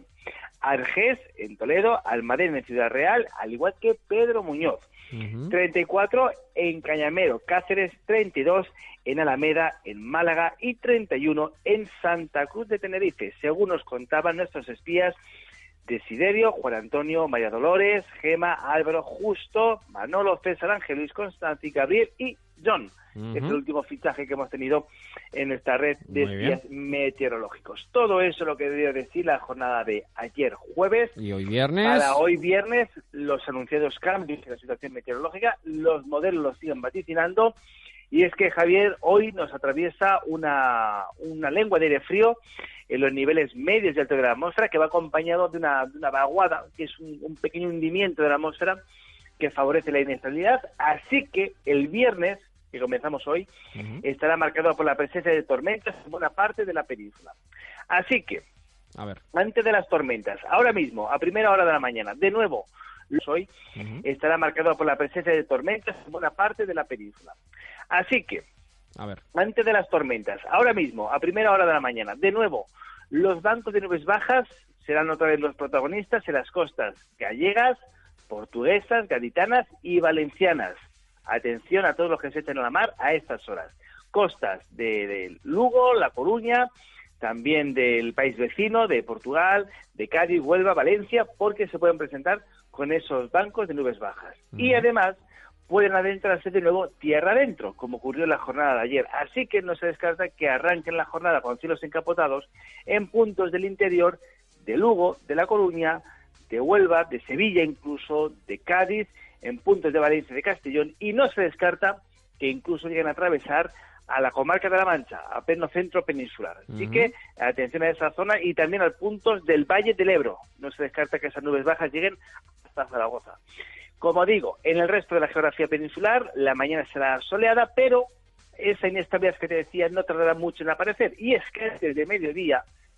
Argés en Toledo, Almadén en Ciudad Real, al igual que Pedro Muñoz. Uh-huh. treinta y cuatro en Cañamero, Cáceres, treinta y dos en Alameda, en Málaga y treinta y uno en Santa Cruz de Tenerife, según nos contaban nuestros espías Desiderio, Juan Antonio, María Dolores, Gema, Álvaro, Justo, Manolo, César, Ángel Luis, Constancia, Gabriel y John. Uh-huh. Es el último fichaje que hemos tenido en nuestra red de espías meteorológicos. Todo eso es lo que debió decir la jornada de ayer jueves. Y hoy viernes. Para hoy viernes, los anunciados cambios en la situación meteorológica, los modelos los siguen vaticinando. Y es que, Javier, hoy nos atraviesa una, una lengua de aire frío en los niveles medios y altos de la atmósfera, que va acompañado de una, de una vaguada, que es un, un pequeño hundimiento de la atmósfera que favorece la inestabilidad. Así que el viernes, que comenzamos hoy, uh-huh, estará marcado por la presencia de tormentas en buena parte de la península. Así que, a ver, antes de las tormentas, ahora mismo, a primera hora de la mañana, de nuevo, hoy, uh-huh, estará marcado por la presencia de tormentas en buena parte de la península. Así que, a ver, antes de las tormentas, ahora mismo, a primera hora de la mañana, de nuevo, los bancos de nubes bajas serán otra vez los protagonistas en las costas gallegas, portuguesas, gaditanas y valencianas. Atención a todos los que se echen a la mar a estas horas. Costas de, de Lugo, La Coruña, también del país vecino, de Portugal, de Cádiz, Huelva, Valencia, porque se pueden presentar con esos bancos de nubes bajas. Uh-huh. Y además pueden adentrarse de nuevo tierra adentro, como ocurrió en la jornada de ayer. Así que no se descarta que arranquen la jornada con cielos encapotados en puntos del interior de Lugo, de La Coruña, de Huelva, de Sevilla incluso, de Cádiz, en puntos de Valencia y de Castellón, y no se descarta que incluso lleguen a atravesar a la comarca de La Mancha, a pleno centro peninsular. Así uh-huh, que atención a esa zona y también a puntos del Valle del Ebro. No se descarta que esas nubes bajas lleguen hasta Zaragoza. Como digo, en el resto de la geografía peninsular, la mañana será soleada, pero esa inestabilidad que te decía no tardará mucho en aparecer. Y es que antes de mediodía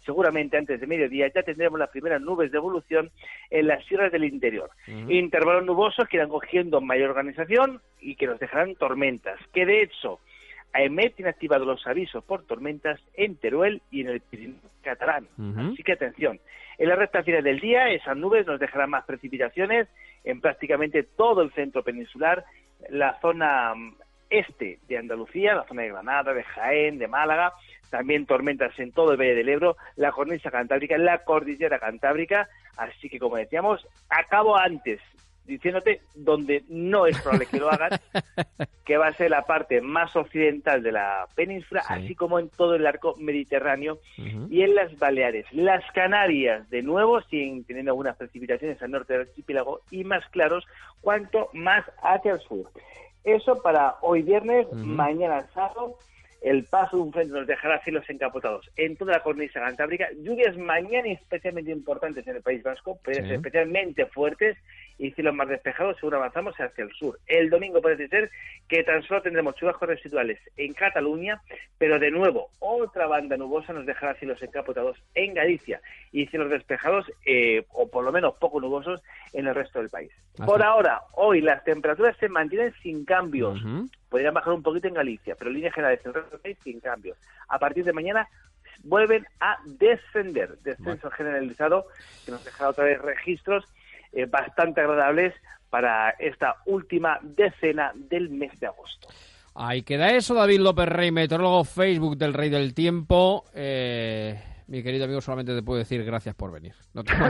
seguramente antes de mediodía ya tendremos las primeras nubes de evolución en las sierras del interior. Uh-huh. Intervalos nubosos que irán cogiendo mayor organización y que nos dejarán tormentas, que de hecho AEMET tiene activados los avisos por tormentas en Teruel y en el Pirineo catalán. Uh-huh. Así que atención. En la recta final del día, esas nubes nos dejarán más precipitaciones en prácticamente todo el centro peninsular, la zona este de Andalucía, la zona de Granada, de Jaén, de Málaga, también tormentas en todo el Valle del Ebro, la cornisa cantábrica, la cordillera cantábrica. Así que, como decíamos, acabo antes diciéndote donde no es probable que lo hagan, que va a ser la parte más occidental de la península, sí. así como en todo el arco mediterráneo uh-huh. y en las Baleares. Las Canarias, de nuevo, siguen teniendo algunas precipitaciones al norte del archipiélago y más claros cuanto más hacia el sur. Eso para hoy viernes, uh-huh. mañana sábado. El paso de un frente nos dejará cielos encapotados en toda la cornisa cantábrica. Lluvias mañana especialmente importantes en el País Vasco, pueden ser sí. especialmente fuertes, y cielos más despejados según avanzamos hacia el sur. El domingo parece ser que tan solo tendremos chubascos residuales en Cataluña, pero de nuevo otra banda nubosa nos dejará cielos encapotados en Galicia y cielos despejados, eh, o por lo menos poco nubosos, en el resto del país. Ajá. Por ahora, hoy las temperaturas se mantienen sin cambios. Uh-huh. Podrían bajar un poquito en Galicia, pero en líneas generales en el resto del país sin cambios. A partir de mañana vuelven a descender, descenso bueno. generalizado, que nos dejará otra vez registros eh, bastante agradables para esta última decena del mes de agosto. Ahí queda eso. David López Rey, meteorólogo, Facebook del Rey del Tiempo. Eh, mi querido amigo, solamente te puedo decir gracias por venir. No te,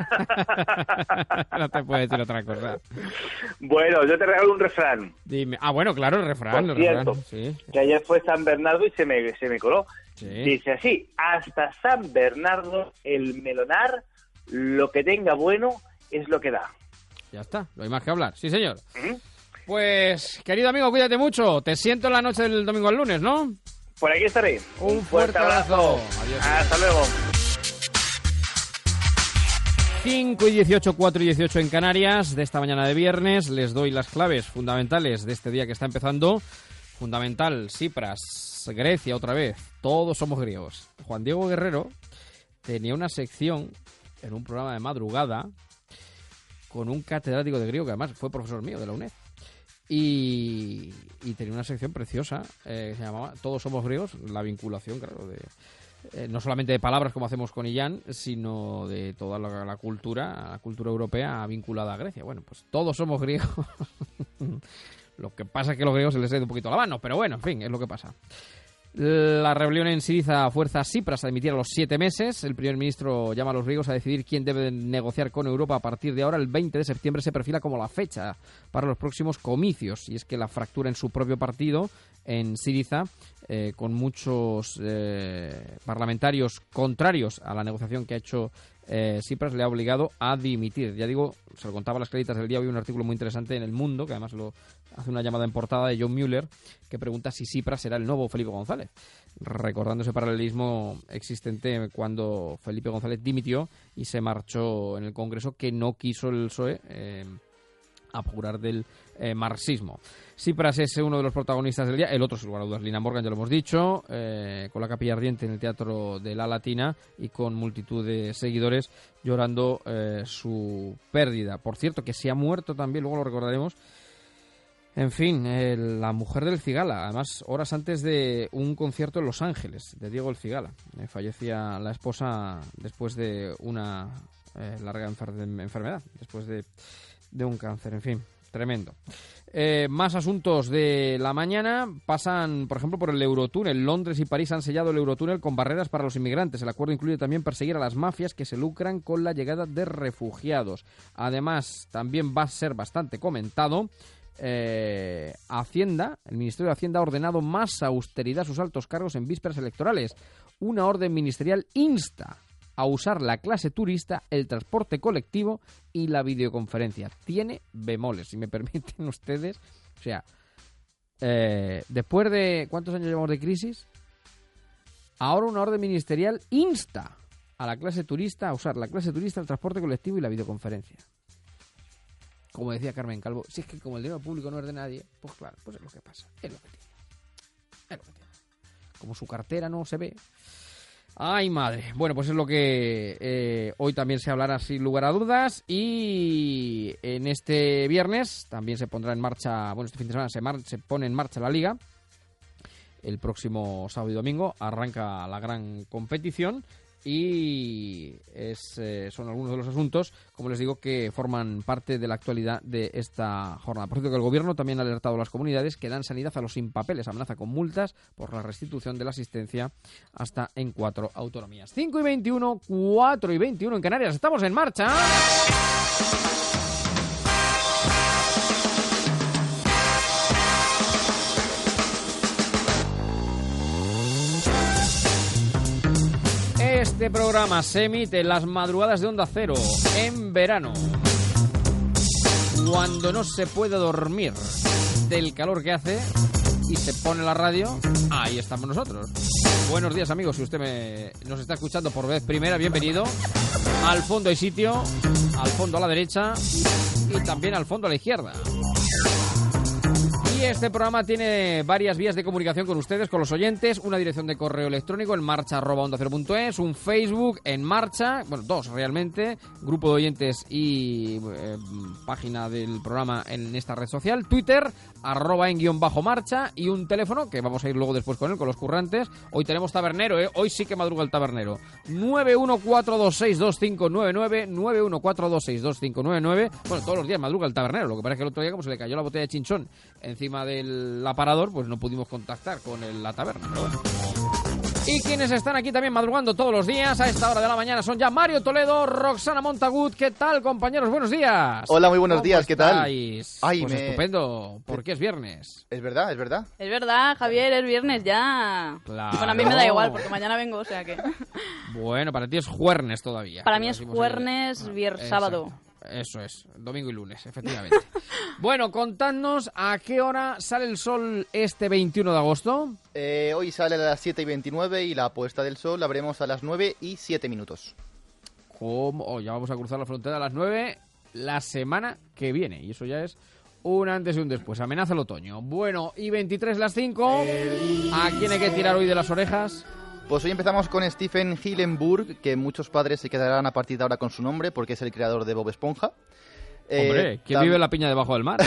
no te puedo decir otra cosa. Bueno, yo te regalo un refrán. Dime. Ah, bueno, claro, el refrán. Por el cierto, refrán, sí. que ayer fue San Bernardo y se me, se me coló. Sí. Dice así: hasta San Bernardo el melonar, lo que tenga bueno es lo que da. Ya está, no hay más que hablar. Sí, señor. ¿Mm? Pues, querido amigo, cuídate mucho. Te siento en la noche del domingo al lunes, ¿no? Por aquí estaré. Un, Un fuerte, fuerte abrazo. abrazo. Adiós. Hasta luego. cinco y dieciocho, cuatro y dieciocho en Canarias, de esta mañana de viernes. Les doy las claves fundamentales de este día que está empezando. Fundamental, Tsipras, Grecia otra vez. Todos somos griegos. Juan Diego Guerrero tenía una sección en un programa de madrugada con un catedrático de griego que además fue profesor mío de la UNED. Y, y tenía una sección preciosa eh, que se llamaba Todos somos griegos, la vinculación, claro, de eh, no solamente de palabras como hacemos con Illán, sino de toda la, la cultura, la cultura europea vinculada a Grecia. Bueno, pues todos somos griegos. Lo que pasa es que a los griegos se les ha ido un poquito la mano, pero bueno, en fin, es lo que pasa. La rebelión en Siriza fuerza a Tsipras a dimitir a los siete meses. El primer ministro llama a los griegos a decidir quién debe negociar con Europa a partir de ahora. El veinte de septiembre se perfila como la fecha para los próximos comicios. Y es que la fractura en su propio partido, en Siriza, eh, con muchos eh, parlamentarios contrarios a la negociación que ha hecho eh, Tsipras, le ha obligado a dimitir. Ya digo, se lo contaba a las claritas del día, hoy un artículo muy interesante en El Mundo, que además lo hace una llamada en portada de John Mueller, que pregunta si Tsipras será el nuevo Felipe González, recordando ese paralelismo existente cuando Felipe González dimitió y se marchó en el Congreso, que no quiso el P S O E eh, apurar del eh, marxismo. Tsipras es uno de los protagonistas del día, el otro, sin lugar a dudas, Lina Morgan, ya lo hemos dicho, eh, con la capilla ardiente en el Teatro de la Latina y con multitud de seguidores llorando eh, su pérdida. Por cierto, que se ha muerto también, luego lo recordaremos, en fin, eh, la mujer del Cigala, además horas antes de un concierto en Los Ángeles, de Diego el Cigala. Eh, fallecía la esposa después de una eh, larga enfer- enfermedad, después de, de un cáncer, en fin, tremendo. Eh, más asuntos de la mañana pasan, por ejemplo, por el Eurotúnel. Londres y París han sellado el Eurotúnel con barreras para los inmigrantes. El acuerdo incluye también perseguir a las mafias que se lucran con la llegada de refugiados. Además, también va a ser bastante comentado. Eh, Hacienda, el Ministerio de Hacienda ha ordenado más austeridad a sus altos cargos en vísperas electorales. Una orden ministerial insta a usar la clase turista, el transporte colectivo y la videoconferencia. Tiene bemoles, si me permiten ustedes. O sea, eh, después de ¿cuántos años llevamos de crisis? Ahora una orden ministerial insta a la clase turista a usar la clase turista, el transporte colectivo y la videoconferencia. Como decía Carmen Calvo, si es que como el dinero público no es de nadie, pues claro, pues es lo que pasa, es lo que tiene. Es lo que tiene. Como su cartera no se ve, Ay, madre. Bueno, pues es lo que eh, hoy también se hablará sin lugar a dudas. Y en este viernes también se pondrá en marcha, bueno, este fin de semana se, mar- se pone en marcha la Liga. El próximo sábado y domingo arranca la gran competición. Y es, eh, son algunos de los asuntos, como les digo, que forman parte de la actualidad de esta jornada. Por cierto, que el Gobierno también ha alertado a las comunidades que dan sanidad a los sin papeles. Amenaza con multas por la restitución de la asistencia hasta en cuatro autonomías. cinco y veintiuno, cuatro y veintiuno en Canarias. Estamos en marcha. Este programa se emite en las madrugadas de Onda Cero, en verano, cuando no se puede dormir del calor que hace y se pone la radio, ahí estamos nosotros. Buenos días, amigos, si usted me, nos está escuchando por vez primera, bienvenido. Al fondo hay sitio, al fondo a la derecha y también al fondo a la izquierda. Y este programa tiene varias vías de comunicación con ustedes, con los oyentes, una dirección de correo electrónico en marcha arroba onda cero punto es, un Facebook en marcha, bueno, dos realmente, grupo de oyentes y eh, página del programa en esta red social, Twitter, arroba en guión bajo marcha, y un teléfono, que vamos a ir luego después con él, con los currantes. Hoy tenemos tabernero, ¿eh? Hoy sí que madruga el tabernero. nueve uno cuatro dos seis dos cinco nueve nueve, nueve uno cuatro dos seis dos cinco nueve nueve. Bueno, todos los días madruga el tabernero, lo que pasa es que el otro día, como se le cayó la botella de chinchón encima del aparador, pues no pudimos contactar con el, la taberna, pero bueno. Y quienes están aquí también madrugando todos los días a esta hora de la mañana son ya Mario Toledo, Roxana Montagut. ¿Qué tal, compañeros? Buenos días. Hola, muy buenos días. ¿Qué tal? Estáis? Ay, pues me... estupendo, porque es viernes. Es verdad, es verdad. Es verdad, Javier, es viernes ya. Claro. Bueno, a mí me da igual, porque mañana vengo, o sea que... Bueno, para ti es juernes todavía. Para mí es jueves, viernes, sábado. Eso es, domingo y lunes, efectivamente. Bueno, contadnos a qué hora sale el sol este veintiuno de agosto. Eh, hoy sale a las siete y veintinueve y la puesta del sol la veremos a las nueve y siete minutos. ¿Cómo? Oh, ya vamos a cruzar la frontera a las nueve la semana que viene. Y eso ya es un antes y un después. Amenaza el otoño. Bueno, y veintitrés las cinco. ¿A quién hay que tirar hoy de las orejas? Pues hoy empezamos con Stephen Hillenburg, que muchos padres se quedarán a partir de ahora con su nombre, porque es el creador de Bob Esponja. Hombre, eh, ¿quién vive en la piña debajo del mar?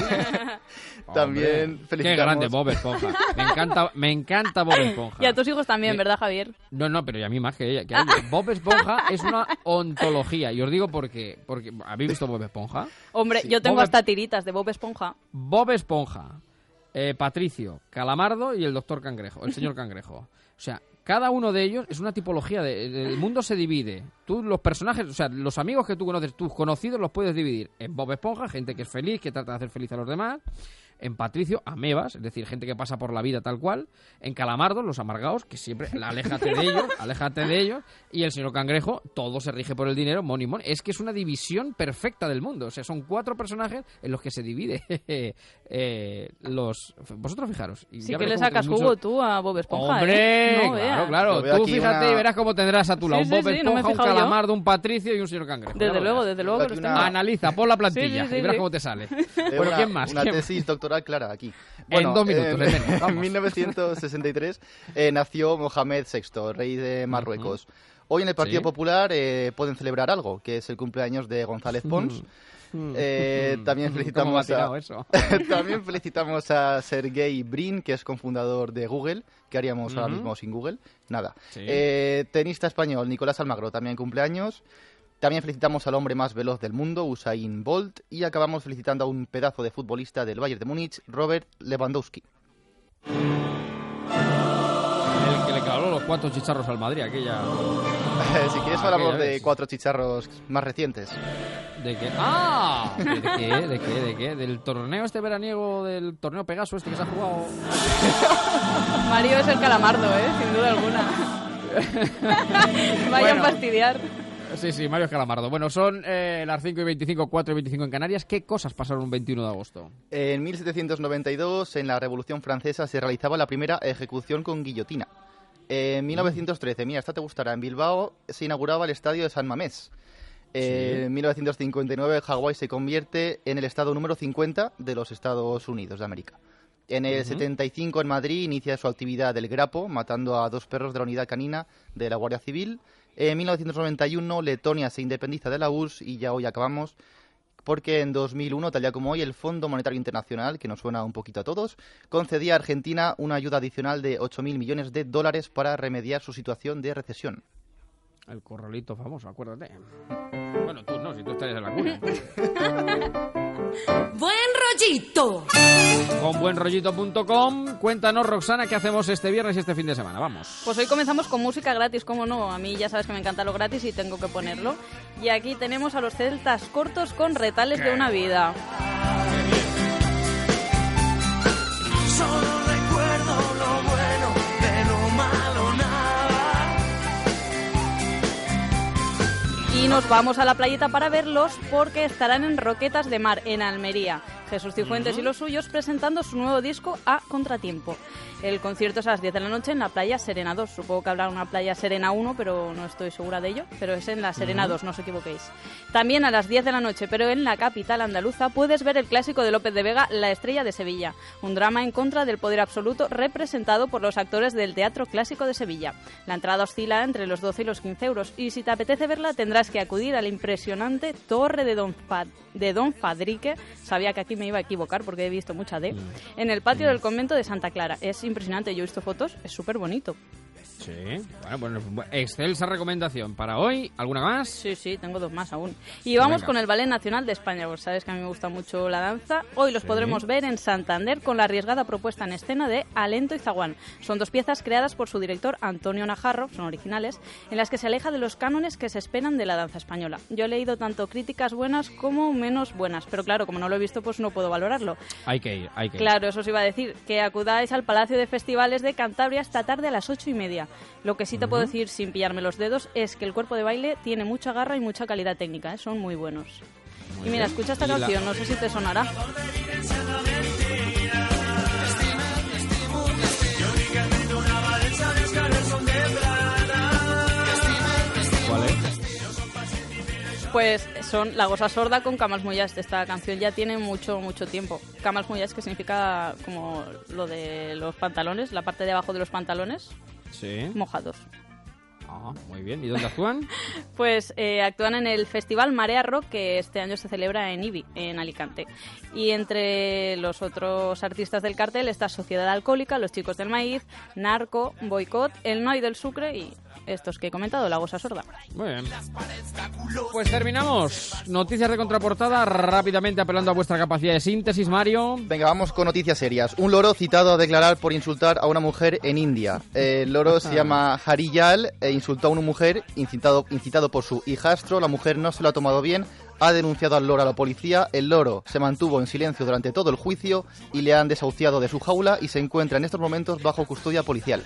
También Hombre, felicitamos... Qué grande Bob Esponja. Me encanta, me encanta Bob Esponja. Y a tus hijos también, me... ¿verdad, Javier? No, no, pero y a mí más que ella. Que a ella. Bob Esponja es una ontología. Y os digo por qué. Porque, ¿habéis visto Bob Esponja? Hombre, Sí. yo tengo Bob... hasta tiritas de Bob Esponja. Bob Esponja, eh, Patricio, Calamardo y el doctor Cangrejo, el señor Cangrejo. O sea, cada uno de ellos es una tipología. De, de, el mundo se divide. Tú, los personajes, o sea, los amigos que tú conoces, tus conocidos, los puedes dividir en Bob Esponja, gente que es feliz, que trata de hacer feliz a los demás. En Patricio, amebas, es decir, gente que pasa por la vida tal cual. En Calamardo, los amargados, que siempre, aléjate de ellos, aléjate de ellos. Y el señor Cangrejo, todo se rige por el dinero, money, money. Es que es una división perfecta del mundo. O sea, son cuatro personajes en los que se divide eh, los... Vosotros fijaros. Y sí ya que le cómo sacas tenéis jugo mucho... tú a Bob Esponja, ¡Hombre! ¿eh? No, claro, veas. claro. Tú fíjate una... y verás cómo tendrás a tu lado sí, un Bob sí, sí, Esponja, no me un Calamardo, un Patricio y un señor Cangrejo. Desde ya luego, desde luego que los una... tengo. Analiza, pon la plantilla sí, sí, sí, y verás sí. cómo te sale. Eh, Bueno, una, ¿quién más? Una ¿Quién? tesis doctoral clara aquí. Bueno, en dos minutos, eh, en menos, vamos. En mil novecientos sesenta y tres eh, nació Mohamed sexto, rey de Marruecos. Uh-huh. Hoy en el Partido ¿Sí? Popular eh, pueden celebrar algo, que es el cumpleaños de González Pons. Eh, también felicitamos ¿Cómo a eso? también felicitamos a Sergey Brin, que es cofundador de Google. ¿Qué haríamos uh-huh. ahora mismo sin Google? Nada. Sí. Eh, tenista español Nicolás Almagro también cumpleaños. También felicitamos al hombre más veloz del mundo, Usain Bolt, y acabamos felicitando a un pedazo de futbolista del Bayern de Múnich, Robert Lewandowski. El que le clavó los cuatro chicharros al Madrid, aquella... Si quieres hablamos aquella de vez. cuatro chicharros más recientes. ¿De qué? ¡Ah! ¿De qué? ¿De qué? ¿De qué? ¿Del torneo este veraniego, del torneo Pegaso este que se ha jugado? Mario es el Calamardo, ¿eh? Sin duda alguna. Vayan Bueno. a fastidiar. Sí, sí, Mario Calamardo. Bueno, son eh, las cinco y veinticinco, cuatro y veinticinco en Canarias. ¿Qué cosas pasaron un veintiuno de agosto? En mil setecientos noventa y dos, en la Revolución Francesa, se realizaba la primera ejecución con guillotina. En mil novecientos trece, mira, esta te gustará, en Bilbao se inauguraba el estadio de San Mamés. Eh, en mil novecientos cincuenta y nueve, Hawái se convierte en el estado número cincuenta de los Estados Unidos de América. En el Ujú. setenta y cinco en Madrid inicia su actividad del Grapo, matando a dos perros de la unidad canina de la Guardia Civil. En mil novecientos noventa y uno Letonia se independiza de la U R S S y ya hoy acabamos porque en dos mil uno, tal día como hoy, el Fondo Monetario Internacional, que nos suena un poquito a todos, concedía a Argentina una ayuda adicional de ocho mil millones de dólares para remediar su situación de recesión. El corralito famoso, acuérdate. Bueno, tú no, si tú estarías en la cuna. ¡Buen rollito! Con buenrollito punto com, cuéntanos, Roxana, qué hacemos este viernes y este fin de semana. Vamos. Pues hoy comenzamos con música gratis, cómo no. A mí ya sabes que me encanta lo gratis y tengo que ponerlo. Y aquí tenemos a los Celtas Cortos con Retales de una vida. Solo recuerdo lo bueno, de lo malo nada. Y nos vamos a la playeta para verlos porque estarán en Roquetas de Mar, en Almería. Jesús Cifuentes y los suyos presentando su nuevo disco A Contratiempo. El concierto es a las diez de la noche en la playa Serena dos. Supongo que habrá una playa Serena uno, pero no estoy segura de ello. Pero es en la Serena dos, no os equivoquéis. También a las diez de la noche, pero en la capital andaluza, puedes ver el clásico de López de Vega, La Estrella de Sevilla. Un drama en contra del poder absoluto representado por los actores del Teatro Clásico de Sevilla. La entrada oscila entre los doce y los quince euros. Y si te apetece verla, tendrás que acudir a la impresionante Torre de Don, Fa- de Don Fadrique. Sabía que aquí me iba a equivocar porque he visto mucha D. En el patio del convento de Santa Clara. Es impresionante, yo he visto fotos, es súper bonito. Sí, bueno, bueno, excelsa recomendación. Para hoy, ¿alguna más? Sí, sí, tengo dos más aún. Y vamos Venga. con el Ballet Nacional de España, pues sabes que a mí me gusta mucho la danza. Hoy los Sí. podremos ver en Santander con la arriesgada propuesta en escena de Alento y Zaguán. Son dos piezas creadas por su director Antonio Najarro, son originales, en las que se aleja de los cánones que se esperan de la danza española. Yo he leído tanto críticas buenas como menos buenas, pero claro, como no lo he visto, pues no puedo valorarlo. Hay que ir, hay que ir. Claro, eso os iba a decir, que acudáis al Palacio de Festivales de Cantabria esta tarde a las ocho y media. Lo que sí te puedo decir, sin pillarme los dedos, es que el cuerpo de baile tiene mucha garra y mucha calidad técnica, ¿eh? Son muy buenos. Muy y mira, bien. escucha esta Y la- canción, no sé si te sonará. ¿Cuál es? Pues son La Gosa Sorda con Camals Mullas. Esta canción ya tiene mucho, mucho tiempo. Camals Mullas, que significa como lo de los pantalones, la parte de abajo de los pantalones, Sí. mojados. Ah, muy bien. ¿Y dónde actúan? Pues eh, actúan en el Festival Marea Rock, que este año se celebra en Ibi, en Alicante. Y entre los otros artistas del cartel está Sociedad Alcohólica, Los Chicos del Maíz, Narco, Boicot, El Noi del Sucre y estos que he comentado, La Gosa Sorda. Muy bien. Pues terminamos. Noticias de contraportada, rápidamente apelando a vuestra capacidad de síntesis, Mario. Venga, vamos con noticias serias. Un loro citado a declarar por insultar a una mujer en India. Eh, el loro se llama Hariyal e insultó a una mujer incitado, incitado por su hijastro. La mujer no se lo ha tomado bien, ha denunciado al loro a la policía. El loro se mantuvo en silencio durante todo el juicio y le han desahuciado de su jaula y se encuentra en estos momentos bajo custodia policial.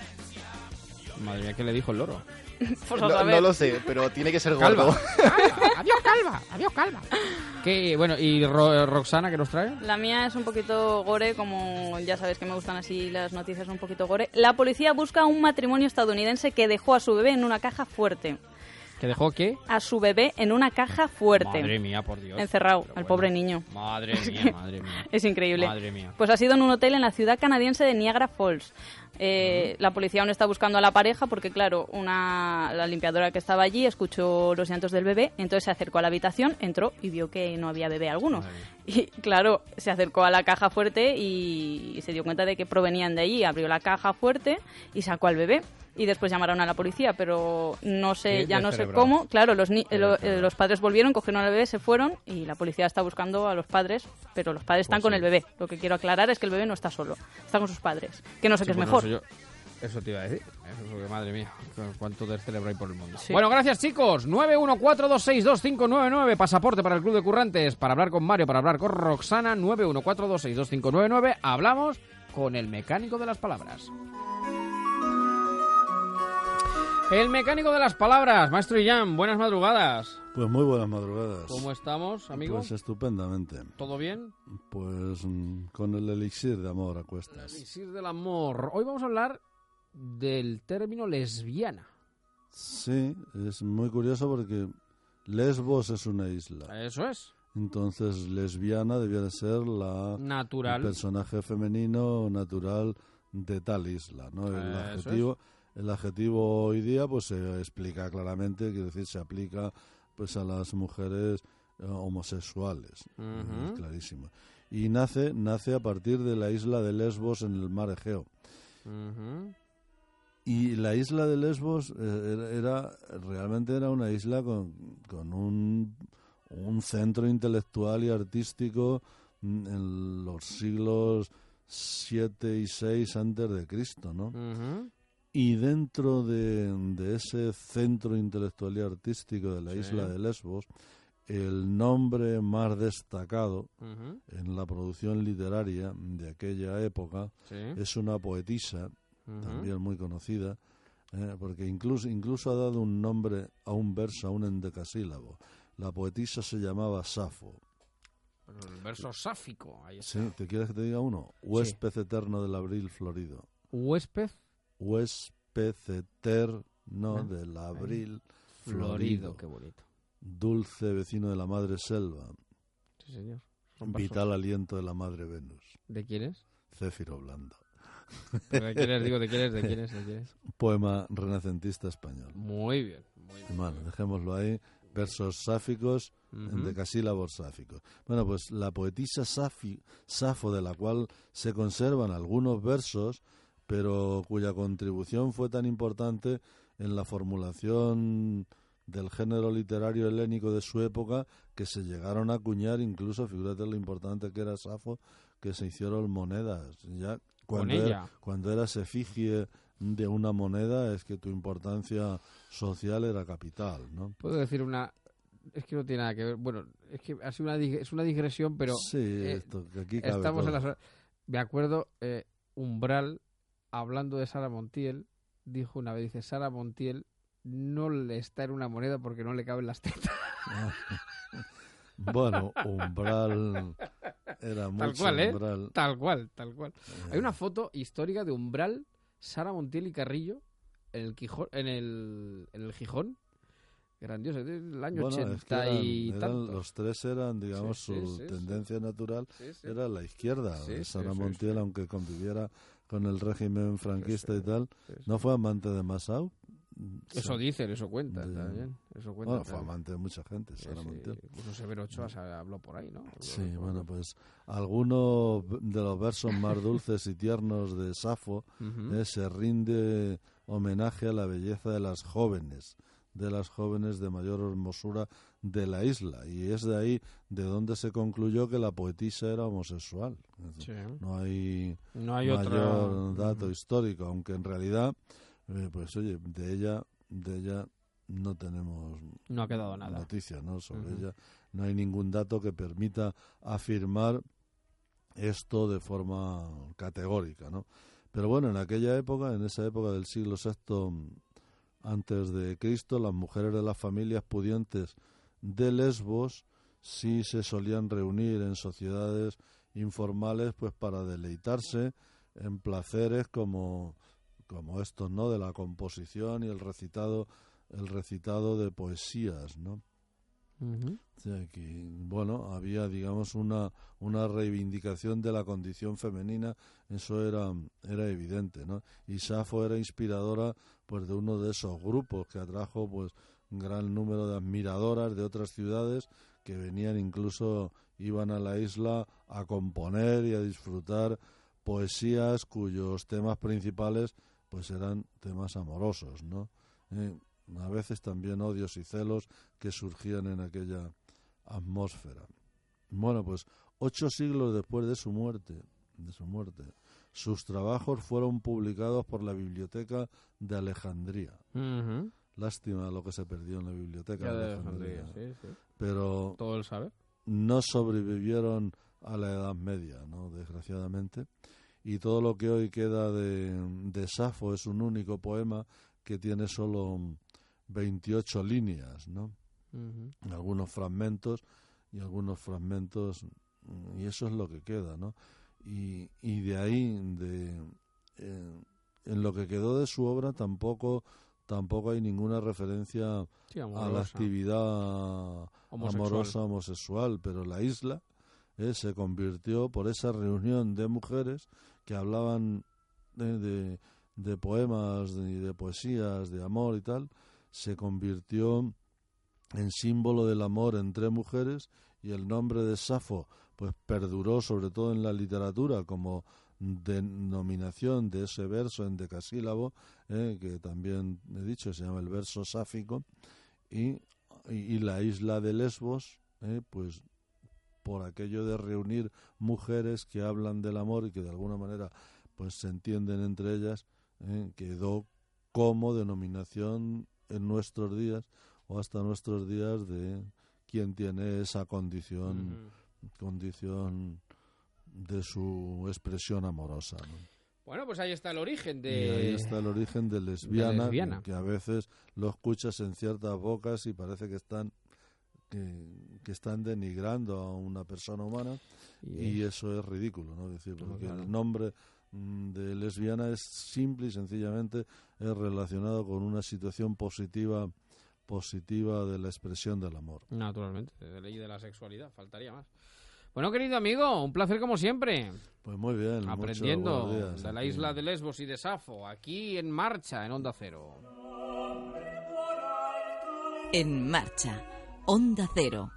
Madre mía, ¿qué le dijo el loro? Pues a No, saber. no lo sé, pero tiene que ser Calva. gordo. Adiós, calva. Adiós, calva. ¿Qué, bueno, ¿y Ro- Roxana qué nos trae? La mía es un poquito gore, como ya sabéis que me gustan así las noticias un poquito gore. La policía busca a un matrimonio estadounidense que dejó a su bebé en una caja fuerte. ¿Que dejó qué? A su bebé en una caja fuerte. Madre mía, por Dios. Encerrado, Pero al bueno. pobre niño. Madre mía, madre mía. Es increíble. Madre mía. Pues ha sido en un hotel en la ciudad canadiense de Niagara Falls. Eh, La policía aún está buscando a la pareja porque, claro, una la limpiadora que estaba allí escuchó los llantos del bebé, entonces se acercó a la habitación, entró y vio que no había bebé alguno. Y, claro, se acercó a la caja fuerte y se dio cuenta de que provenían de allí. Abrió la caja fuerte y sacó al bebé. Y después llamaron a la policía, pero no sé, Qué ya no sé descerebrado. cómo. Claro, los, ni- Qué lo- eh, descerebrado. los padres volvieron, cogieron al bebé, se fueron y la policía está buscando a los padres, pero los padres están Pues con sí. el bebé. Lo que quiero aclarar es que el bebé no está solo, está con sus padres, que no sé Sí, qué es bueno, mejor. Eso, yo- eso te iba a decir. Eso, porque, madre mía, cu- cuánto descerebro hay por el mundo. Sí. Bueno, gracias, chicos. nueve uno cuatro dos seis dos cinco nueve nueve, pasaporte para el Club de Currantes, para hablar con Mario, para hablar con Roxana. Nueve uno cuatro dos seis dos cinco nueve nueve. Hablamos con el mecánico de las palabras. El mecánico de las palabras, maestro Illán, buenas madrugadas. Pues muy buenas madrugadas. ¿Cómo estamos, amigo? Pues estupendamente. ¿Todo bien? Pues mm, con el elixir de amor a cuestas. Elixir del amor. Hoy vamos a hablar del término lesbiana. Sí, es muy curioso porque Lesbos es una isla. Eso es. Entonces, lesbiana debía ser la natural. el personaje femenino natural de tal isla, ¿no? El Eso adjetivo, el adjetivo hoy día, pues se explica claramente, quiere decir, se aplica pues a las mujeres eh, homosexuales, Ujú. es clarísimo. Y nace, nace a partir de la isla de Lesbos en el mar Egeo. Ujú. Y la isla de Lesbos eh, era, era- realmente era una isla con, con un, un centro intelectual y artístico mm, en los siglos siete y seis antes de Cristo, ¿no? Ujú. Y dentro de, de ese centro intelectual y artístico de la Sí. isla de Lesbos, el nombre más destacado Ujú. en la producción literaria de aquella época Sí. es una poetisa, Ujú. también muy conocida, eh, porque incluso, incluso ha dado un nombre a un verso, a un endecasílabo. La poetisa se llamaba Safo. El verso sáfico, ahí está. ¿Sí? ¿Te quieres que te diga uno? Huésped eterno del abril florido. Huésped Huésped eterno Ah, del abril Florido, florido. qué bonito. Dulce vecino de la madre selva. Sí, señor. Son versos. Vital aliento de la madre Venus. ¿De quién es? Céfiro Blando. ¿Pero de quién es? Digo, ¿de quién es? ¿De quién es? ¿De quién es? Poema renacentista español. Muy bien, muy bien. Bueno, dejémoslo ahí. Versos sáficos, Ujú. endecasílabos sáficos. Bueno, pues la poetisa Safi, Safo, de la cual se conservan algunos versos, pero cuya contribución fue tan importante en la formulación del género literario helénico de su época, que se llegaron a acuñar incluso, fíjate lo importante que era Safo, que se hicieron monedas. Ya cuando, ella. era, cuando eras efigie de una moneda, es que tu importancia social era capital, ¿no? Puedo decir una... Es que no tiene nada que ver. Bueno, es que ha sido una, dig- es una digresión, pero... Sí, eh, esto, que aquí cabe estamos en todo. las... Me acuerdo, eh, Umbral, hablando de Sara Montiel, dijo una vez, dice, Sara Montiel no le está en una moneda porque no le caben las tetas. Bueno, Umbral era Tal mucho cual, ¿eh? Umbral. Tal cual, tal cual. Hay una foto histórica de Umbral, Sara Montiel y Carrillo en el Quijón, en el, en el Gijón. Grandioso, del año Bueno, ochenta es que eran- y eran- tantos. los tres eran, digamos, Sí, sí, su sí, sí. tendencia natural Sí, sí. era la izquierda. Sí, sí, Sara sí, Montiel, sí. aunque conviviera con el régimen franquista Sí, y tal, sí, sí. ¿no fue amante de Massaú? Eso dicen, eso cuenta De- también. Eso cuenta Bueno, fue también. amante de mucha gente, Sí, Sara sí, Montiel. incluso Severo Ochoa se habló por ahí, ¿no? Habló Sí, por- bueno, pues algunos de los versos más dulces y tiernos de Safo Ujú. eh, se rinde homenaje a la belleza de las jóvenes, de las jóvenes de mayor hermosura de la isla, y es de ahí de donde se concluyó que la poetisa era homosexual. Sí. No hay, No hay mayor otra- dato histórico, aunque en realidad, eh, pues oye, de ella, de ella no tenemos No ha quedado nada. noticias, ¿no? Sobre Ujú. ella no hay ningún dato que permita afirmar esto de forma categórica, ¿no? Pero bueno, en aquella época, en esa época del siglo sexto antes de Cristo, las mujeres de las familias pudientes de Lesbos sí se solían reunir en sociedades informales, pues para deleitarse en placeres como, como estos, ¿no? De la composición y el recitado, el recitado de poesías, ¿no? Ujú. O sea, que, bueno, había, digamos, una, una reivindicación de la condición femenina, eso era, era evidente, ¿no? Y Safo era inspiradora, pues, de uno de esos grupos que atrajo, pues, un gran número de admiradoras de otras ciudades que venían, incluso iban a la isla a componer y a disfrutar poesías cuyos temas principales, pues, eran temas amorosos, ¿no? Eh, a veces también odios y celos que surgían en aquella atmósfera. Bueno, pues ocho siglos después de su muerte, de su muerte, sus trabajos fueron publicados por la Biblioteca de Alejandría. Ujú. Lástima lo que se perdió en la Biblioteca Ya de de Alejandría. Alejandría, sí, sí. Pero Todo el saber. no sobrevivieron a la Edad Media, ¿no? Desgraciadamente. Y todo lo que hoy queda de, de Safo es un único poema que tiene solo veintiocho líneas, ¿no? Ujú. Algunos fragmentos y algunos fragmentos, y eso es lo que queda, ¿no? Y, y de ahí, de, eh, en lo que quedó de su obra, tampoco tampoco hay ninguna referencia Sí, a la amorosa. actividad Homosexual. amorosa homosexual, pero la isla eh, se convirtió por esa reunión de mujeres que hablaban de, de, de poemas y de, de poesías, de amor y tal, se convirtió en símbolo del amor entre mujeres, y el nombre de Safo pues perduró sobre todo en la literatura como denominación de ese verso en decasílabo, eh, que también he dicho se llama el verso sáfico, y, y, y la isla de Lesbos, eh, pues por aquello de reunir mujeres que hablan del amor y que de alguna manera pues se entienden entre ellas, eh, quedó como denominación en nuestros días o hasta nuestros días de quien tiene esa condición uh-huh. condición de su expresión amorosa, ¿no? Bueno, pues ahí está el origen de... Y ahí está el origen de lesbiana, de lesbiana. Que, que a veces lo escuchas en ciertas bocas y parece que están que, que están denigrando a una persona humana, y, y eso es ridículo, ¿no? Es decir, porque claro. el nombre de lesbiana es simple y sencillamente es relacionado con una situación positiva positiva de la expresión del amor. Naturalmente, de ley de la sexualidad, faltaría más. Bueno, querido amigo, un placer como siempre. Pues muy bien. Aprendiendo mucho, días, de la aquí. isla de Lesbos y de Safo, aquí en Marcha, en Onda Cero. En Marcha, Onda Cero.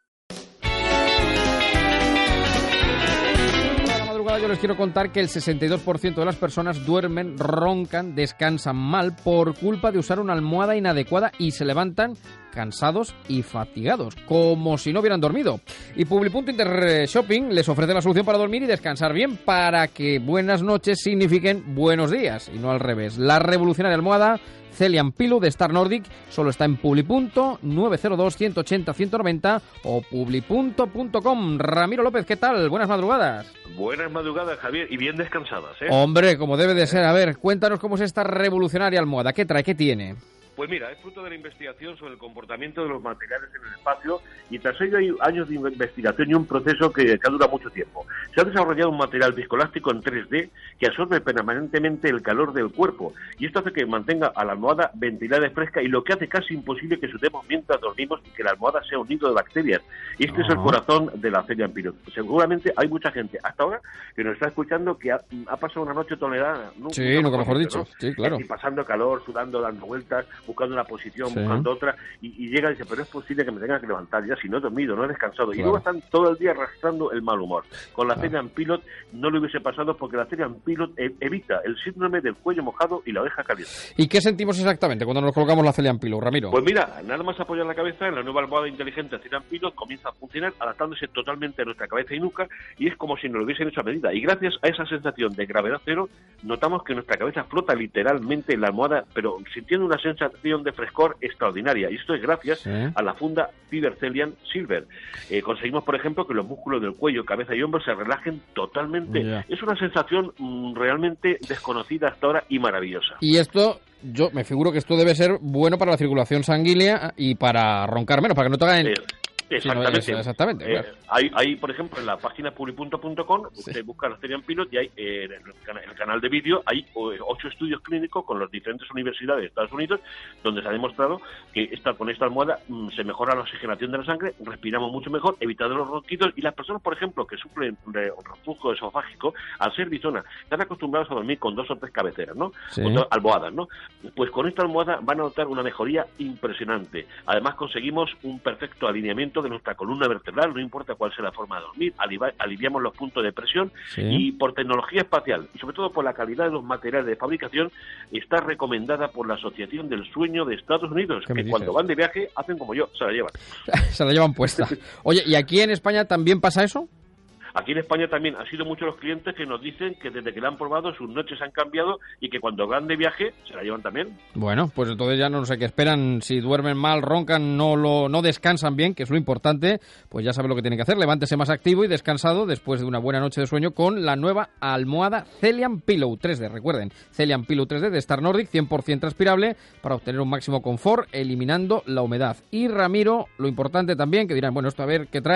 Yo les quiero contar que el sesenta y dos por ciento de las personas duermen, roncan, descansan mal por culpa de usar una almohada inadecuada y se levantan cansados y fatigados, como si no hubieran dormido. Y Publi.Inter Shopping les ofrece la solución para dormir y descansar bien, para que buenas noches signifiquen buenos días, y no al revés. La revolucionaria almohada Celian Pillow de Star Nordic solo está en Publi. nueve cero dos, ciento ochenta, ciento noventa o publi punto com. Ramiro López, ¿qué tal? Buenas madrugadas. Buenas madrugadas, Javier, y bien descansadas, ¿eh? Hombre, como debe de ser. A ver, cuéntanos cómo es esta revolucionaria almohada. ¿Qué trae? ¿Qué tiene? Pues mira, es fruto de la investigación sobre el comportamiento de los materiales en el espacio, y tras ello hay años de investigación y un proceso que, que dura mucho tiempo. Se ha desarrollado un material viscoelástico en tres D que absorbe permanentemente el calor del cuerpo, y esto hace que mantenga a la almohada ventilada y fresca, y lo que hace casi imposible que sudemos mientras dormimos y que la almohada sea un nido de bacterias. Y este uh-huh. es el corazón de la Celian Pillow. Seguramente hay mucha gente hasta ahora que nos está escuchando que ha, ha pasado una noche tolerada. ¿no? Sí, nunca, nunca mejor dicho. ¿no? Sí, claro. Y pasando calor, sudando, dando vueltas, buscando una posición, sí. buscando otra, y, y llega y dice, pero es posible que me tenga que levantar ya si no he dormido, no he descansado. Claro. Y luego están todo el día arrastrando el mal humor. Con la claro. Celian Pillow no le hubiese pasado, porque la Celian Pillow evita el síndrome del cuello mojado y la oreja caliente. ¿Y qué sentimos exactamente cuando nos colocamos la Celian Pillow, Ramiro? Pues mira, nada más apoyar la cabeza en la nueva almohada inteligente Celian Pillow comienza a funcionar, adaptándose totalmente a nuestra cabeza y nuca, y es como si nos lo hubiesen hecho a medida. Y gracias a esa sensación de gravedad cero, notamos que nuestra cabeza flota literalmente en la almohada, pero sintiendo una sensación de frescor extraordinaria, y esto es gracias ¿Sí? a la funda Fiber Celian Silver. Eh, conseguimos, por ejemplo, que los músculos del cuello, cabeza y hombros se relajen totalmente. Yeah. Es una sensación mmm, realmente desconocida hasta ahora y maravillosa. Y esto, yo me figuro que esto debe ser bueno para la circulación sanguínea y para roncar menos, para que no te hagan... Eh. Exactamente. Sí, no, exactamente eh, claro. hay, hay, por ejemplo, en la página publi punto com, usted sí. busca la Celian Pillow y hay eh, en el canal de vídeo hay ocho estudios clínicos con las diferentes universidades de Estados Unidos, donde se ha demostrado que esta, con esta almohada mmm, se mejora la oxigenación de la sangre, respiramos mucho mejor, evitando los ronquidos, y las personas, por ejemplo, que sufren de reflujo esofágico, al ser bisonas, están acostumbrados a dormir con dos o tres cabeceras, ¿no? Sí. O dos almohadas, ¿no? Pues con esta almohada van a notar una mejoría impresionante. Además, conseguimos un perfecto alineamiento de nuestra columna vertebral, no importa cuál sea la forma de dormir, alivi- aliviamos los puntos de presión sí. y por tecnología espacial y sobre todo por la calidad de los materiales de fabricación, está recomendada por la Asociación del Sueño de Estados Unidos, que cuando van de viaje hacen como yo, se la llevan. Se la llevan puesta. Oye, ¿y aquí en España también pasa eso? Aquí en España también han sido muchos los clientes que nos dicen que desde que la han probado sus noches han cambiado y que cuando van de viaje se la llevan también. Bueno, pues entonces ya no sé qué esperan. Si duermen mal, roncan, no lo no descansan bien, que es lo importante, pues ya saben lo que tienen que hacer. Levántese más activo y descansado después de una buena noche de sueño con la nueva almohada Celian Pillow tres D. Recuerden, Celian Pillow tres D de Star Nordic, cien por ciento transpirable para obtener un máximo confort, eliminando la humedad. Y Ramiro, lo importante también, que dirán, bueno, esto a ver qué trae,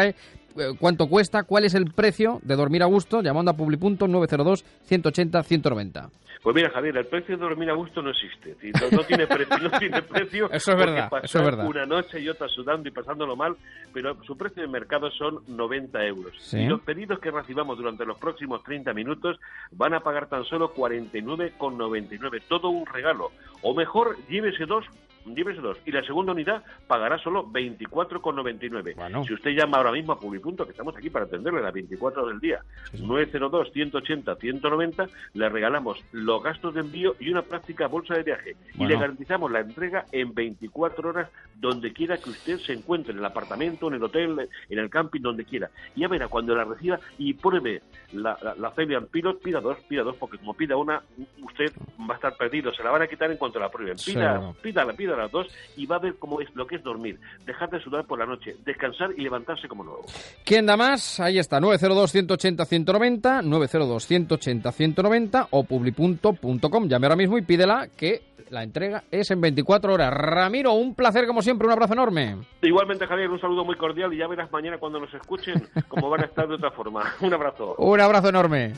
eh, cuánto cuesta, cuál es el precio de dormir a gusto, llamando a Publi.punto nueve cero dos, ciento ochenta, ciento noventa. Pues mira, Javier, el precio de dormir a gusto no existe. No, no tiene precio, no tiene precio. Eso es verdad, pasar eso es verdad. Una noche y otra sudando y pasándolo mal, pero su precio de mercado son noventa euros. Sí. Y los pedidos que recibamos durante los próximos treinta minutos van a pagar tan solo cuarenta y nueve con noventa y nueve. Todo un regalo. O mejor, llévese dos. Llévese dos. Y la segunda unidad pagará solo veinticuatro con noventa y nueve. Bueno. Si usted llama ahora mismo a Publipunto, que estamos aquí para atenderle las veinticuatro horas del día, nueve cero dos, ciento ochenta, ciento noventa, le regalamos los gastos de envío y una práctica bolsa de viaje. Bueno. Y le garantizamos la entrega en veinticuatro horas, donde quiera que usted se encuentre, en el apartamento, en el hotel, en el camping, donde quiera. Y ya verá, cuando la reciba y pruebe la, la, la Cebian Pilot, pida dos, pida dos, porque como pida una, usted va a estar perdido. Se la van a quitar en cuanto la prueben. Pida, Sí. pídala, pídala las dos y va a ver cómo es lo que es dormir, dejar de sudar por la noche, descansar y levantarse como nuevo. ¿Quién da más? Ahí está, nueve cero dos, ciento ochenta, ciento noventa, nueve cero dos, ciento ochenta, ciento noventa o publi.punto com. Llame ahora mismo y pídela, que la entrega es en veinticuatro horas. Ramiro, un placer como siempre, un abrazo enorme. Igualmente, Javier, un saludo muy cordial y ya verás mañana cuando nos escuchen cómo van a estar de otra forma. Un abrazo. Un abrazo enorme.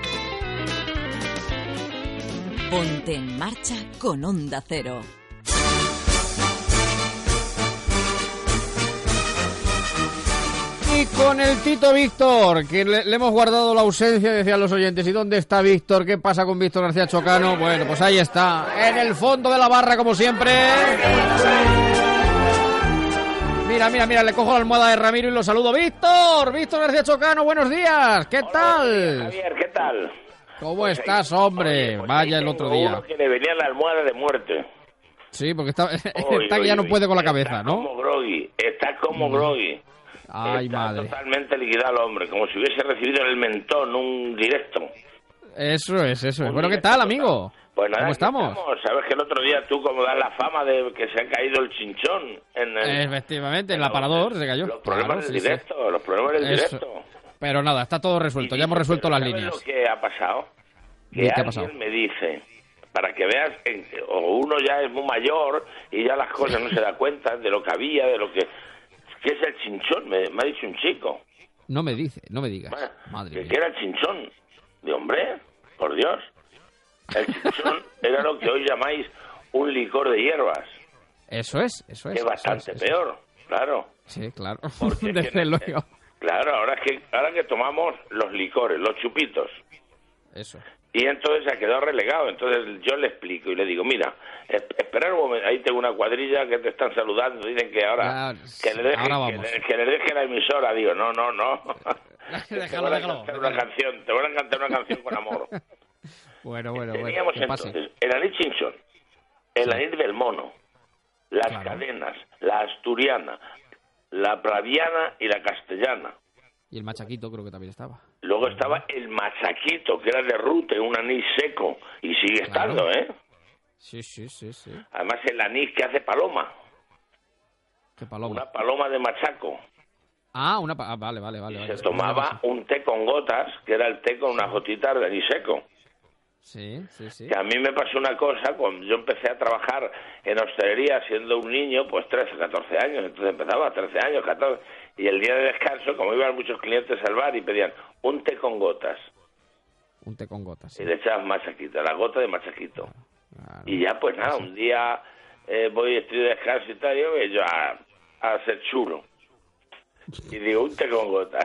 Ponte en marcha con Onda Cero. Y con el Tito Víctor, que le, le hemos guardado la ausencia, decían los oyentes. ¿Y dónde está Víctor? ¿Qué pasa con Víctor García Chocano? Bueno, pues ahí está, en el fondo de la barra, como siempre. Mira, mira, mira, le cojo la almohada de Ramiro y lo saludo. ¡Víctor! ¡Víctor García Chocano, buenos días! ¿Qué tal? Javier, ¿qué tal? ¿Cómo Pues estás, ahí- hombre? oye, pues Vaya ahí el otro tengo día. uno que le venía la almohada de muerte. Sí, porque está, Oy, está que oy, ya no oy. puede con la Está cabeza, ¿no? como groggy, está como groggy. Ay, está madre. totalmente liquidado el hombre, como si hubiese recibido en el mentón un directo. Eso es, eso es. Un Bueno, ¿qué directo tal, total. amigo? Pues nada, ¿Cómo aquí estamos? Sabes que el otro día tú como das la fama de que se ha caído el chinchón en el... Efectivamente, el aparador se cayó. Los problemas Claro, del sí, sí. directo, los problemas del Eso. directo. Pero nada, está todo resuelto. Ya hemos resuelto las ¿Sabes líneas. lo que ha pasado? ¿Y Que qué ha alguien pasado? me dice, para que veas, en- o uno ya es muy mayor y ya las cosas no se da cuenta de lo que había, de lo que... ¿Qué es el chinchón? Me, me ha dicho un chico. No me dice, no me digas. Bueno, Madre que, mía. que era el chinchón. De hombre, por Dios. El chinchón era lo que hoy llamáis un licor de hierbas, Eso es, eso es. que es eso bastante es, eso peor, claro. es. Sí, claro. Porque es Desde que- luego. Claro, ahora es que ahora que tomamos los licores, los chupitos, Eso. y entonces se ha quedado relegado. Entonces yo le explico y le digo, mira, es- esperar un momento, ahí tengo una cuadrilla que te están saludando, dicen que ahora Ya, que le deje, ahora que vamos. le, que le deje la emisora. Digo, no, no, no. te Déjalo, van a déjalo, cantar una déjalo. canción, te van a cantar una canción con amor. Bueno, bueno, bueno. Teníamos que pase. entonces el anís Chinchón, el anís del mono, las Claro. cadenas, la asturiana, la praviana y la castellana. Y el machaquito creo que también estaba. Luego estaba el machaquito, que era de rute, un anís seco, y sigue Claro. estando, ¿eh? Sí, sí, sí, sí. Además el anís que hace paloma, Qué paloma. una paloma de machaco. Ah, una... pa- ah, vale, vale, vale. vale. Se tomaba un té con gotas, que era el té con unas gotitas de anís seco. Sí, sí, sí. Que a mí me pasó una cosa, cuando yo empecé a trabajar en hostelería siendo un niño, pues trece, catorce años, entonces empezaba, trece años, catorce, y el día de descanso, como iban muchos clientes al bar y pedían un té con gotas, Un té con gotas. Sí. y le echabas machaquito, la gota de machaquito. Claro. Y ya, pues nada, un día eh, voy, estoy de descanso y tal, y yo voy yo a, a hacer churro. Y digo, un té con gotas.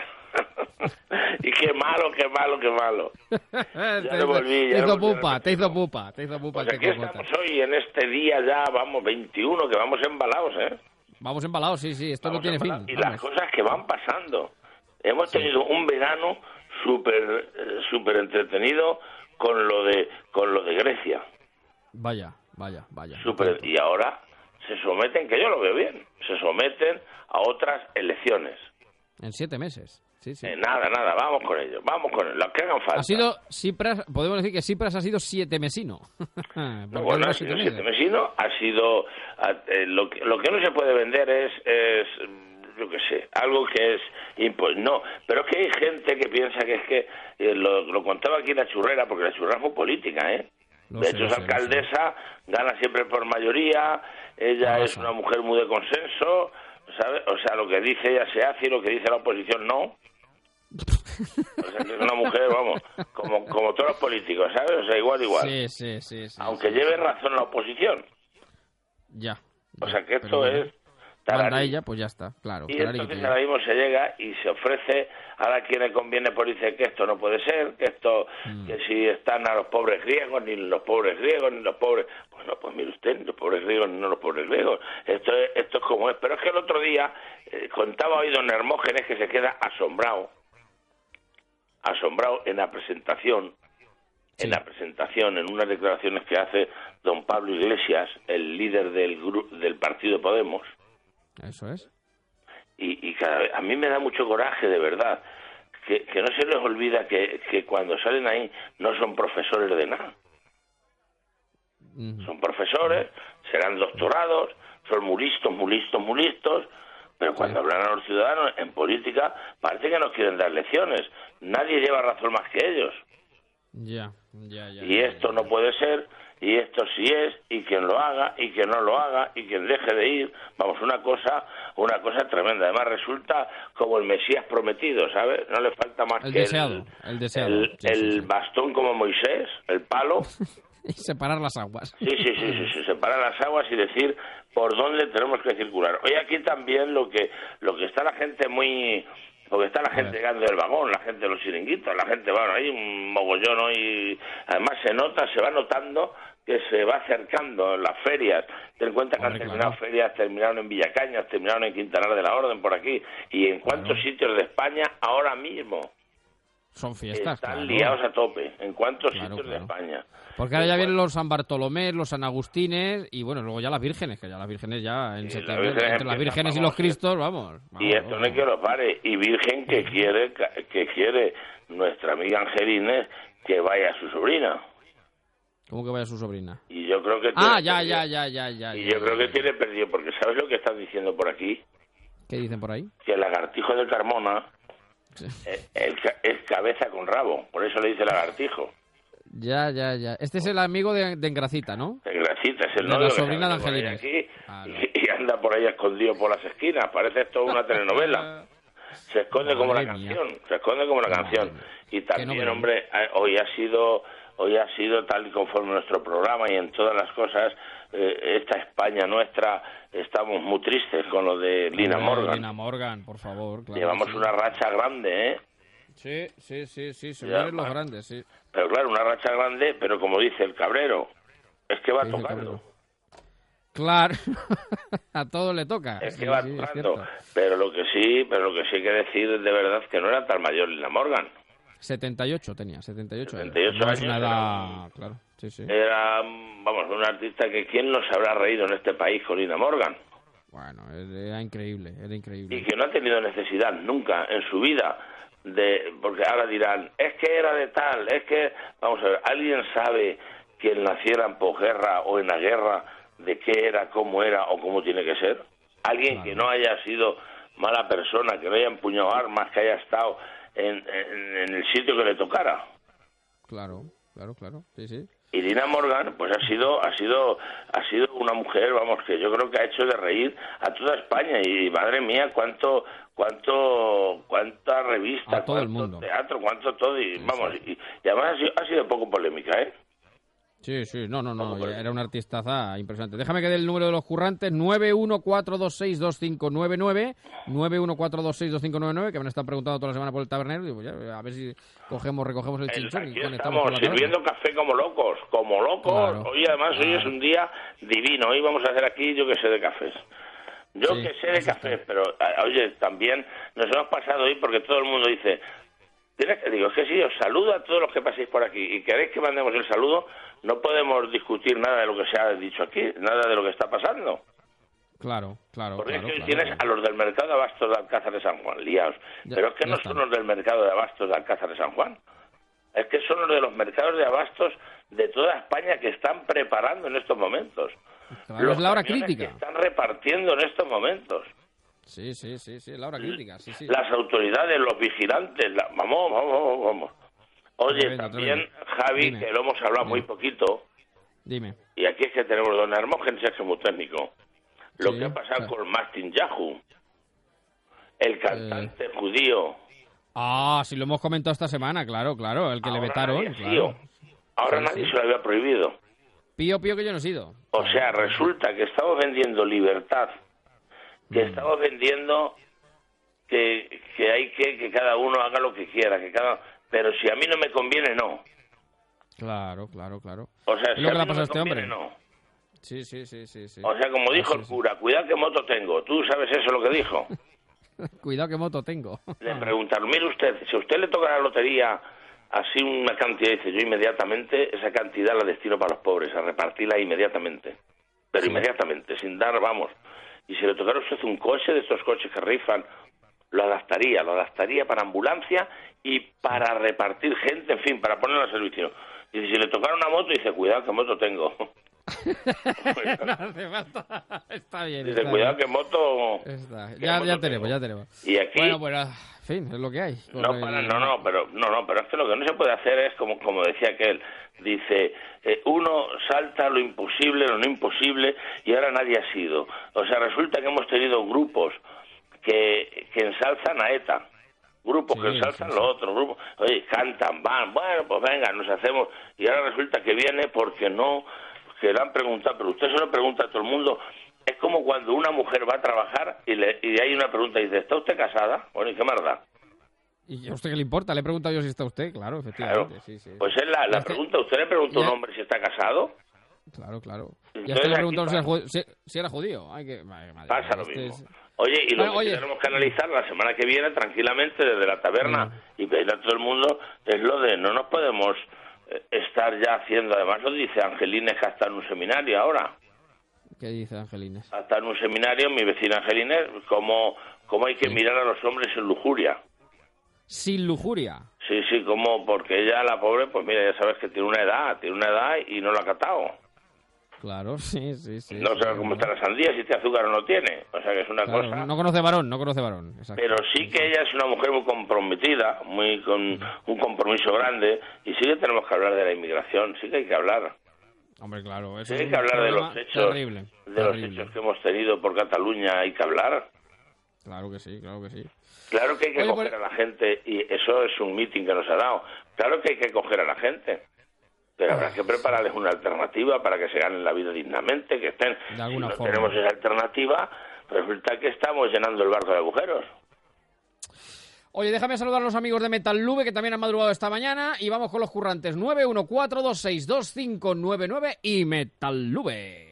Y qué malo, qué malo, qué malo. te Ya lo volví, te ya hizo lo volví a pupa, te hizo pupa, te hizo pupa Pues el té aquí con estamos gotas. hoy, en este día ya, vamos, veintiuno, que vamos embalados, ¿eh? Vamos embalados, sí, sí, esto Vamos no tiene fin. embalados. Y vamos. las cosas que van pasando. Hemos tenido un verano súper eh, súper entretenido con lo de con lo de Grecia. Vaya, vaya, vaya. Súper, y ahora se someten, que yo lo veo bien, se someten a otras elecciones. En siete meses. Sí, sí. Eh, nada, nada, vamos con ello, vamos con ello, lo que hagan falta. Ha sido Cipras, podemos decir que Cipras ha sido siete mesino. No, Porque bueno, dura ha siete sido meses. siete mesino, ha sido... a- eh, lo, que, lo que no se puede vender es, es yo qué sé, algo que es... impo- no, pero es que hay gente que piensa que es que... eh, lo, lo contaba aquí la churrera, porque la churrera es muy política, ¿eh? Lo de sé, hecho, lo es sé, lo sé. alcaldesa, gana siempre por mayoría, ella Ah, es sí. una mujer muy de consenso, ¿sabes? O sea, lo que dice ella se hace y lo que dice la oposición no. O sea, que es una mujer, vamos, como, como todos los políticos, ¿sabes? O sea, igual, igual. Sí, sí, sí. sí Aunque sí, lleve sí. razón la oposición. Ya. O sea, que esto Pero bueno, es... tararí. Manda ella, pues ya está, claro. Y tararí, entonces que te- ahora mismo se llega y se ofrece, ahora a quien le conviene pues dice que esto no puede ser, que esto, Mm. que si están a los pobres griegos, ni los pobres griegos, ni los pobres... Bueno, pues mire usted, ni los pobres griegos, ni no los pobres griegos. Esto es, esto es como es. Pero es que el otro día eh, contaba hoy don Hermógenes que se queda asombrado, asombrado en la presentación, en la presentación, en unas declaraciones que hace don Pablo Iglesias, el líder del gru- del partido Podemos. Eso es. Y, y cada vez, a mí me da mucho coraje, de verdad, que, que no se les olvida que, que cuando salen ahí no son profesores de nada. Mm. Son profesores, serán doctorados, son muy listos, muy listos, muy listos, pero cuando hablan a los ciudadanos en política parece que nos quieren dar lecciones. Nadie lleva razón más que ellos. Ya, ya, ya. Y esto no puede ser, y esto sí es, y quien lo haga, y quien no lo haga, y quien deje de ir, vamos, una cosa, una cosa tremenda. Además resulta como el Mesías prometido, ¿sabes? No le falta más El que deseado, el deseado. el, Sí, el sí, sí. bastón como Moisés, el palo, Y separar las aguas. sí, sí, sí, sí, sí, separar las aguas y decir por dónde tenemos que circular. Hoy aquí también lo que, lo que está la gente muy... Porque está la gente llegando del vagón, la gente de los chiringuitos, la gente, bueno, hay un mogollón hoy, además se nota, se va notando que se va acercando las ferias. Ten en cuenta que han terminado ferias, terminaron en Villacañas, terminaron en Quintanar de la Orden, por aquí. ¿Y en cuántos sitios de España ahora mismo Son fiestas, están claro. liados a tope? ¿En cuántos Claro, sitios claro. de España? Porque ahora ya vienen los San Bartolomé, los San Agustines y bueno, luego ya las vírgenes, que ya las vírgenes ya en las septiembre, vírgenes entre las empiezan, vírgenes y vamos, los cristos, vamos. Y esto no hay que lo pare. Y Virgen que quiere, que quiere nuestra amiga Angelines que vaya a su sobrina. ¿Cómo que vaya su sobrina? Y yo creo que Ah, tiene ya, perdido. ya, ya, ya, ya. Y ya, yo creo ya, que tiene perdido, porque ¿sabes lo que están diciendo por aquí? ¿Qué dicen por ahí? Que el lagartijo de Carmona eh, el ca- es cabeza con rabo, por eso le dice lagartijo. Ya, ya, ya. Este es el amigo de, de Engracita, ¿no? Engracita es el De la novio que sobrina de anda por ahí Angelines. aquí y, y anda por ahí escondido por las esquinas. Parece esto una telenovela. Se esconde como la Madre mía. canción, se esconde como la canción. Y también, novela. hombre, eh, hoy ha sido hoy ha sido tal y conforme nuestro programa y en todas las cosas, eh, esta España nuestra, estamos muy tristes con lo de Lina Hombre, Morgan. Lina Morgan, por favor. Claro Llevamos que sí. una racha grande, ¿eh? Sí, sí, sí, sí, se Ya, vienen los va. grandes, sí. Pero claro, una racha grande, pero como dice el cabrero, es que va ¿Qué dice el tocando. Claro, a todo le toca. Es que Sí, va sí, es tocando. cierto. Pero lo que sí, pero lo que sí hay que decir de verdad que no era tan mayor Lina Morgan. setenta y ocho tenía, setenta y ocho. setenta y ocho No es una años, edad, claro, sí, sí. Era, vamos, un artista que quién no se habrá reído en este país con Lina Morgan. Bueno, era increíble, era increíble. Y que no ha tenido necesidad nunca en su vida de, porque ahora dirán, es que era de tal, es que, vamos a ver, ¿alguien sabe que naciera en posguerra o en la guerra de qué era, cómo era o cómo tiene que ser? Alguien Claro. que no haya sido mala persona, que no haya empuñado armas, que haya estado en, en, en el sitio que le tocara. Claro, claro, claro, sí, sí. Y Lina Morgan, pues ha sido, ha sido, ha sido una mujer, vamos, que yo creo que ha hecho de reír a toda España y madre mía, cuánto, cuánto, cuánta revista, A todo el cuánto mundo. teatro, cuánto todo y vamos, y, y además ha sido, ha sido poco polémica, ¿eh? Sí, sí, no, no, no, era una artistaza impresionante. Déjame que dé el número de los currantes, nueve uno cuatro dos seis dos cinco nueve nueve, nueve uno cuatro dos seis dos cinco nueve nueve, que me han estado preguntando toda la semana por el tabernero, digo, ya, a ver si cogemos, recogemos el El- chinchón y aquí conectamos estamos con la taberna. sirviendo café como locos, como locos. Claro, Hoy además hoy es un día divino. Hoy vamos a hacer aquí, yo que sé de cafés. Yo Sí, que sé de cafés, pero a- oye, también nos hemos pasado hoy porque todo el mundo dice, tienes que digo, es que si os saludo a todos los que paséis por aquí y queréis que mandemos el saludo, no podemos discutir nada de lo que se ha dicho aquí, nada de lo que está pasando. Claro, claro, Porque claro, es que hoy claro, tienes claro. a los del mercado de abastos de Alcázar de San Juan, liados. Ya- Pero es que ya no están. son los del mercado de abastos de Alcázar de San Juan. Es que son los de los mercados de abastos de toda España que están preparando en estos momentos. Claro, Los es la hora camiones crítica. que están repartiendo en estos momentos. Sí, sí, sí, sí, la hora crítica, sí, sí. Las autoridades, los vigilantes, la- vamos, vamos, vamos, vamos. Oye, Tremendo, también, tremendo. Javi, Dime. que lo hemos hablado muy poquito, Dime. y aquí es que tenemos don Hermógenes, que es muy técnico. Lo Sí, que ha pasado o sea. con Martin Yahoo. el cantante eh. judío. Ah, sí lo hemos comentado esta semana, claro, claro, el que Ahora le vetaron. Nadie claro. Ahora sí, nadie sí. se lo había prohibido. Pío, pío que yo no he sido. O sea, resulta que estamos vendiendo libertad, que mm. estamos vendiendo que, que hay que que cada uno haga lo que quiera, que cada pero si a mí no me conviene, no. Claro, claro, claro. O sea, si lo a que mí le pasa no a este hombre, no. no. Sí, sí, sí, sí, sí. O sea, como dijo ah, sí, el cura, sí. cuidado qué moto tengo. ¿Tú sabes eso lo que dijo? Cuidado qué moto tengo. Le preguntaron, mire usted, si a usted le toca la lotería así una cantidad, dice, yo inmediatamente esa cantidad la destino para los pobres, a repartirla inmediatamente. Pero sí. inmediatamente, sin dar, vamos. Y si le tocara a usted un coche de estos coches que rifan, lo adaptaría, lo adaptaría para ambulancia y para repartir gente, en fin, para ponerlo al servicio. Y si le tocara una moto, dice, cuidado qué moto tengo. No hace falta. Está bien. Dice, está cuidado bien. que moto... Está. Ya, ya tenemos, ya tenemos. Y aquí... Bueno, pues, en fin, es lo que hay. No, el... para, no, no, pero no, no, pero es que lo que no se puede hacer es, como, como decía aquel, dice, eh, uno salta lo imposible, lo no imposible, y ahora nadie ha sido. O sea, resulta que hemos tenido grupos que, que ensalzan a ETA. Grupos sí, que ensalzan sí, sí. los otros grupos, oye, cantan, van, bueno, pues venga, nos hacemos, y ahora resulta que viene porque no, que le han preguntado, pero usted se lo pregunta a todo el mundo, es como cuando una mujer va a trabajar y, le, y hay una pregunta y dice, ¿está usted casada? Bueno, ¿y qué más da? ¿Y a usted qué le importa? Le he preguntado yo si está usted, claro, efectivamente. Claro. Sí, sí. Pues es la, la pregunta, ¿usted le pregunta a un hombre si está casado? Claro, claro. Entonces, ya usted le preguntó si, era si, si era judío. Ay, que, madre, madre, pasa lo este mismo. Es... Oye, y lo bueno, que oye. tenemos que analizar la semana que viene tranquilamente desde la taberna bueno. y pedir a todo el mundo es lo de no nos podemos eh, estar ya haciendo, además lo dice Angelines que está en un seminario ahora. ¿Qué dice Angelines? Está en un seminario, mi vecina Angelines, cómo, cómo hay que sí. mirar a los hombres sin lujuria. ¿Sin lujuria? Sí, sí, como porque ella, la pobre, pues mira, ya sabes que tiene una edad, tiene una edad y no la ha catado. Claro, sí, sí, sí. No sí, sabe cómo está la sandía, si tiene azúcar o no tiene. O sea que es una claro, cosa... No conoce varón, no conoce varón. Exacto. Pero sí que ella es una mujer muy comprometida, muy con un compromiso grande, y sí que tenemos que hablar de la inmigración, sí que hay que hablar. Hombre, claro. Eso sí es hay que hablar de los hechos, terrible, de terrible. los hechos que hemos tenido por Cataluña, hay que hablar. Claro que sí, claro que sí. Claro que hay que Oye, coger pues... a la gente, y eso es un meeting que nos ha dado. Claro que hay que coger a la gente. Pero habrá que prepararles una alternativa para que se ganen la vida dignamente, que estén... De alguna si no forma. tenemos esa alternativa, resulta que estamos llenando el barco de agujeros. Oye, déjame saludar a los amigos de Metallube, que también han madrugado esta mañana, y vamos con los currantes. nueve uno cuatro dos seis dos cinco nueve nueve y Metallube.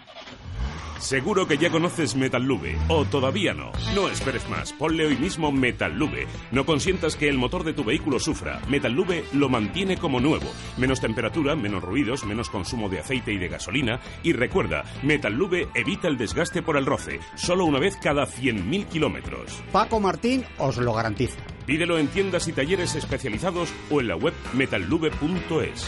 Seguro que ya conoces Metallube, o todavía no. No esperes más, ponle hoy mismo Metallube. No consientas que el motor de tu vehículo sufra. Metallube lo mantiene como nuevo. Menos temperatura, menos ruidos, menos consumo de aceite y de gasolina. Y recuerda, Metallube evita el desgaste por el roce, solo una vez cada cien mil kilómetros. Paco Martín os lo garantiza. Pídelo en tiendas y talleres especializados o en la web metallube punto es.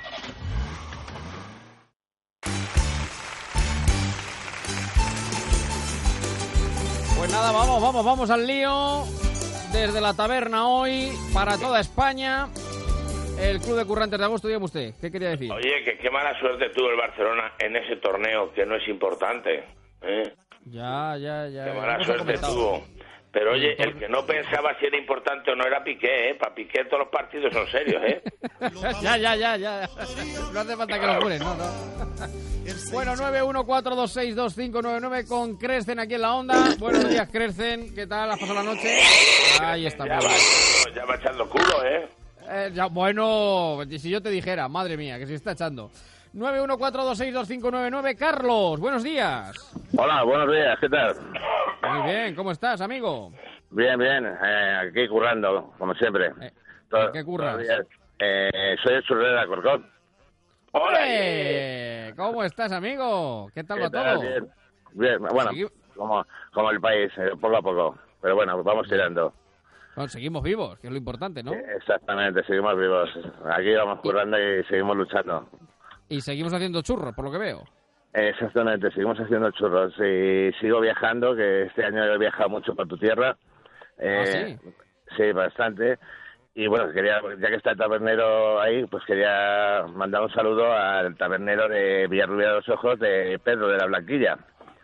Pues nada, vamos, vamos, vamos al lío. Desde la taberna hoy, para toda España, el Club de Currantes de Agosto. Dígame usted, ¿qué quería decir? Oye, que qué mala suerte tuvo el Barcelona en ese torneo, que no es importante. ¿eh? Ya, ya, ya. Qué mala suerte tuvo. Pero oye, el que no pensaba si era importante o no era Piqué, ¿eh? Para Piqué todos los partidos son serios, ¿eh? ya, ya, ya, ya. No hace falta que lo juren, no, no. Bueno, nueve uno cuatro dos seis dos cinco nueve nueve con Crecen aquí en la onda. Buenos días, Crecen. ¿Qué tal? ¿Has pasado la noche? Ahí está. Ya va, ya va echando culo, ¿eh? eh ya, bueno, si yo te dijera, madre mía, que se está echando. nueve uno cuatro dos seis dos cinco nueve nueve. Carlos, buenos días. Hola, buenos días, ¿qué tal? Muy bien, ¿cómo estás, amigo? Bien, bien, eh, aquí currando, como siempre. Eh, Todo, ¿Qué curras? Eh, soy el churrero de Alcorcón. ¡Hola! ¿Cómo estás, amigo? ¿Qué tal va todo? Bien, bien. Bueno, Segui... como, como el país, eh, poco a poco. Pero bueno, vamos tirando. Bueno, seguimos vivos, que es lo importante, ¿no? Exactamente, seguimos vivos. Aquí vamos currando y seguimos luchando. Y seguimos haciendo churros, por lo que veo. Exactamente, seguimos haciendo churros. Y sigo viajando, que este año he viajado mucho por tu tierra. Eh, ¿Ah, sí? Sí, bastante. Y bueno, quería, ya que está el tabernero ahí, pues quería mandar un saludo al tabernero de Villarrubia de los Ojos, de Pedro de la Blanquilla.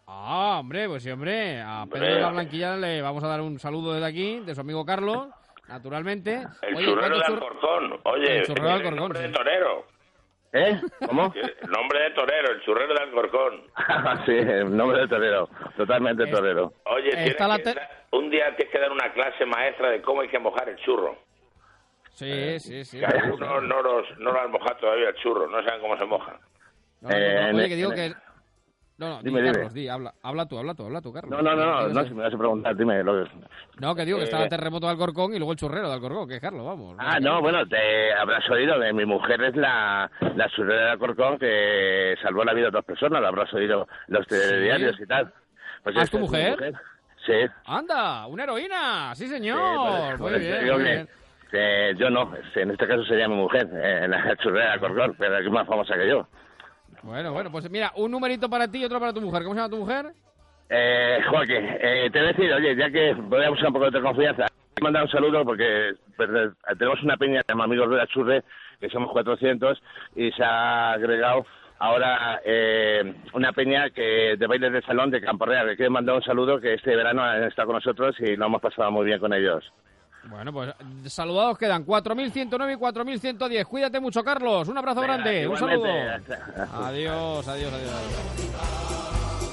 Ah, hombre, pues sí, hombre. A Pedro Hombre. de la Blanquilla le vamos a dar un saludo desde aquí, de su amigo Carlos, naturalmente. El Oye, churrero de ¿cuántos chur- Alcorcón. Oye, El churrero de el Alcorcón, nombre sí. de torero. ¿Eh? ¿Cómo? El nombre de torero, el churrero de Alcorcón. Sí, el nombre de torero. Totalmente torero. Oye, tienes Está la que te- dar- un día tienes que dar una clase maestra de cómo hay que mojar el churro. Sí, sí, sí. Que algunos no, los, no lo han mojado todavía el churro, no saben cómo se moja. No, no, no, Eh, oye, en- que digo en- que... No, no, di, Dime, dime. Carlos, di, habla, habla tú, habla tú, habla tú, Carlos. No, no, no, no, Di, no, di, si me vas a preguntar, dime. Lo que... No, que digo que Eh, está el terremoto de Alcorcón y luego el churrero de Alcorcón, que es Carlos, vamos. Ah, no, bueno, te habrás oído que mi mujer es la, la churrera de Alcorcón que salvó la vida de dos personas, lo habrás oído los telediarios y tal. Pues ¿Ah, es esta tu mi mujer? Sí. ¡Anda! ¡Una heroína! ¡Sí, señor! Sí, por- muy por eso bien, digo muy que- bien. que yo no, en este caso sería mi mujer, eh, la churrera de Alcorcón, pero es más famosa que yo. Bueno, bueno, pues mira, un numerito para ti y otro para tu mujer. ¿Cómo se llama tu mujer? Eh, Joaquín, eh, te voy a decir, oye, ya que voy a buscar un poco de confianza, he mandado un saludo porque pues, eh, tenemos una peña de amigos de la Churre, que somos cuatrocientos, y se ha agregado ahora eh, una peña que de bailes de salón de Campo Real, que quiero mandar un saludo, que este verano han estado con nosotros y lo hemos pasado muy bien con ellos. Bueno, pues saludados quedan cuatro mil ciento nueve y cuatro mil ciento diez. Cuídate mucho, Carlos. Un abrazo Venga, grande. Un igualmente. saludo. Adiós, adiós, adiós. adiós.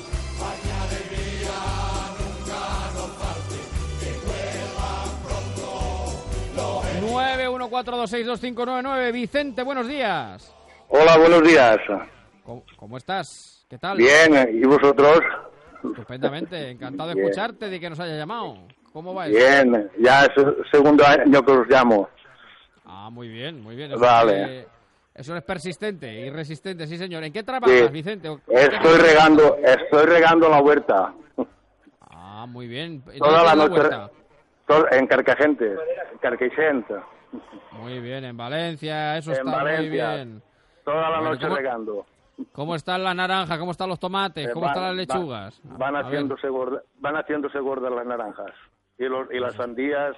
nueve uno cuatro dos seis dos cinco nueve nueve. Vicente, buenos días. Hola, buenos días. ¿Cómo, cómo estás? ¿Qué tal? Bien, ¿y vosotros? Estupendamente. Encantado de Bien. escucharte, de que nos haya llamado. ¿Cómo va eso? Bien, ya es el segundo año que os llamo. Ah, muy bien, muy bien. Eso Vale. es, eso es persistente y resistente, sí, señor. ¿En qué trabajas, Sí. Vicente? ¿O- Estoy regando, estoy regando la huerta. Ah, muy bien. ¿Y Toda dónde la es noche huerta? to- en Carcagente, Carcaixent, Muy bien, en Valencia, eso en está Valencia. muy bien. Toda la Bueno, noche ¿cómo- regando. ¿Cómo están las naranjas? ¿Cómo están los tomates? ¿Cómo Eh, están las van- lechugas? Van, van A ver. haciéndose gorda- van haciéndose gordas las naranjas. Y, los, y las sandías,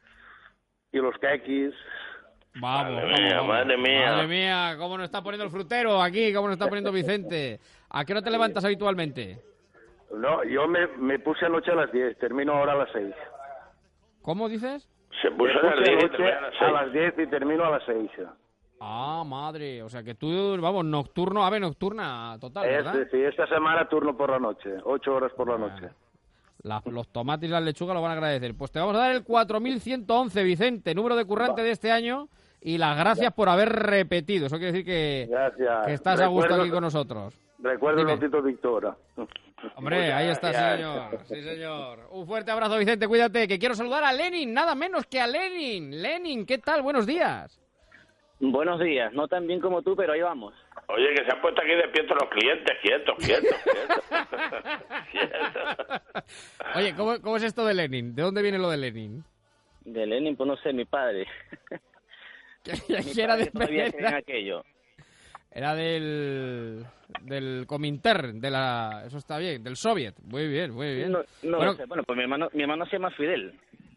y los quequis. Vamos, Madre vamos, mía, vamos. madre mía. Madre mía, cómo nos está poniendo el frutero aquí, cómo nos está poniendo Vicente. ¿A qué hora te levantas habitualmente? No, yo me, me puse anoche a las diez, termino ahora a las seis. ¿Cómo dices? Se puso me a las puse diez y anoche termina a las a seis. las diez y termino a las seis. Ah, madre, o sea que tú, vamos, nocturno, ave nocturna total, ¿verdad? Este, sí, esta semana turno por la noche, ocho horas por la noche. La- los tomates y las lechugas lo van a agradecer. Pues te vamos a dar el cuatro mil ciento once, Vicente, número de currante de este año, y las gracias por haber repetido. Eso quiere decir que, Gracias. que estás a gusto Recuerdo- aquí con nosotros. Recuerdo Dime. el Lotito Victora. Hombre, Muchas ahí está, gracias. señor. Sí, señor. Un fuerte abrazo, Vicente, cuídate, que quiero saludar a Lenin, nada menos que a Lenin. Lenin, ¿qué tal? Buenos días. Buenos días, no tan bien como tú, pero ahí vamos. Oye, que se han puesto aquí despiertos los clientes, quietos, quietos, quietos. Quietos. Oye, ¿cómo, ¿cómo es esto de Lenin? ¿De dónde viene lo de Lenin? De Lenin, pues no sé, mi padre. Mi que era padre de- todavía cree en aquello. Era del del Comintern, de la, eso está bien, del Soviet. Muy bien, muy bien. No, no Bueno, lo sé. Bueno, pues mi hermano, mi hermano se llama Fidel.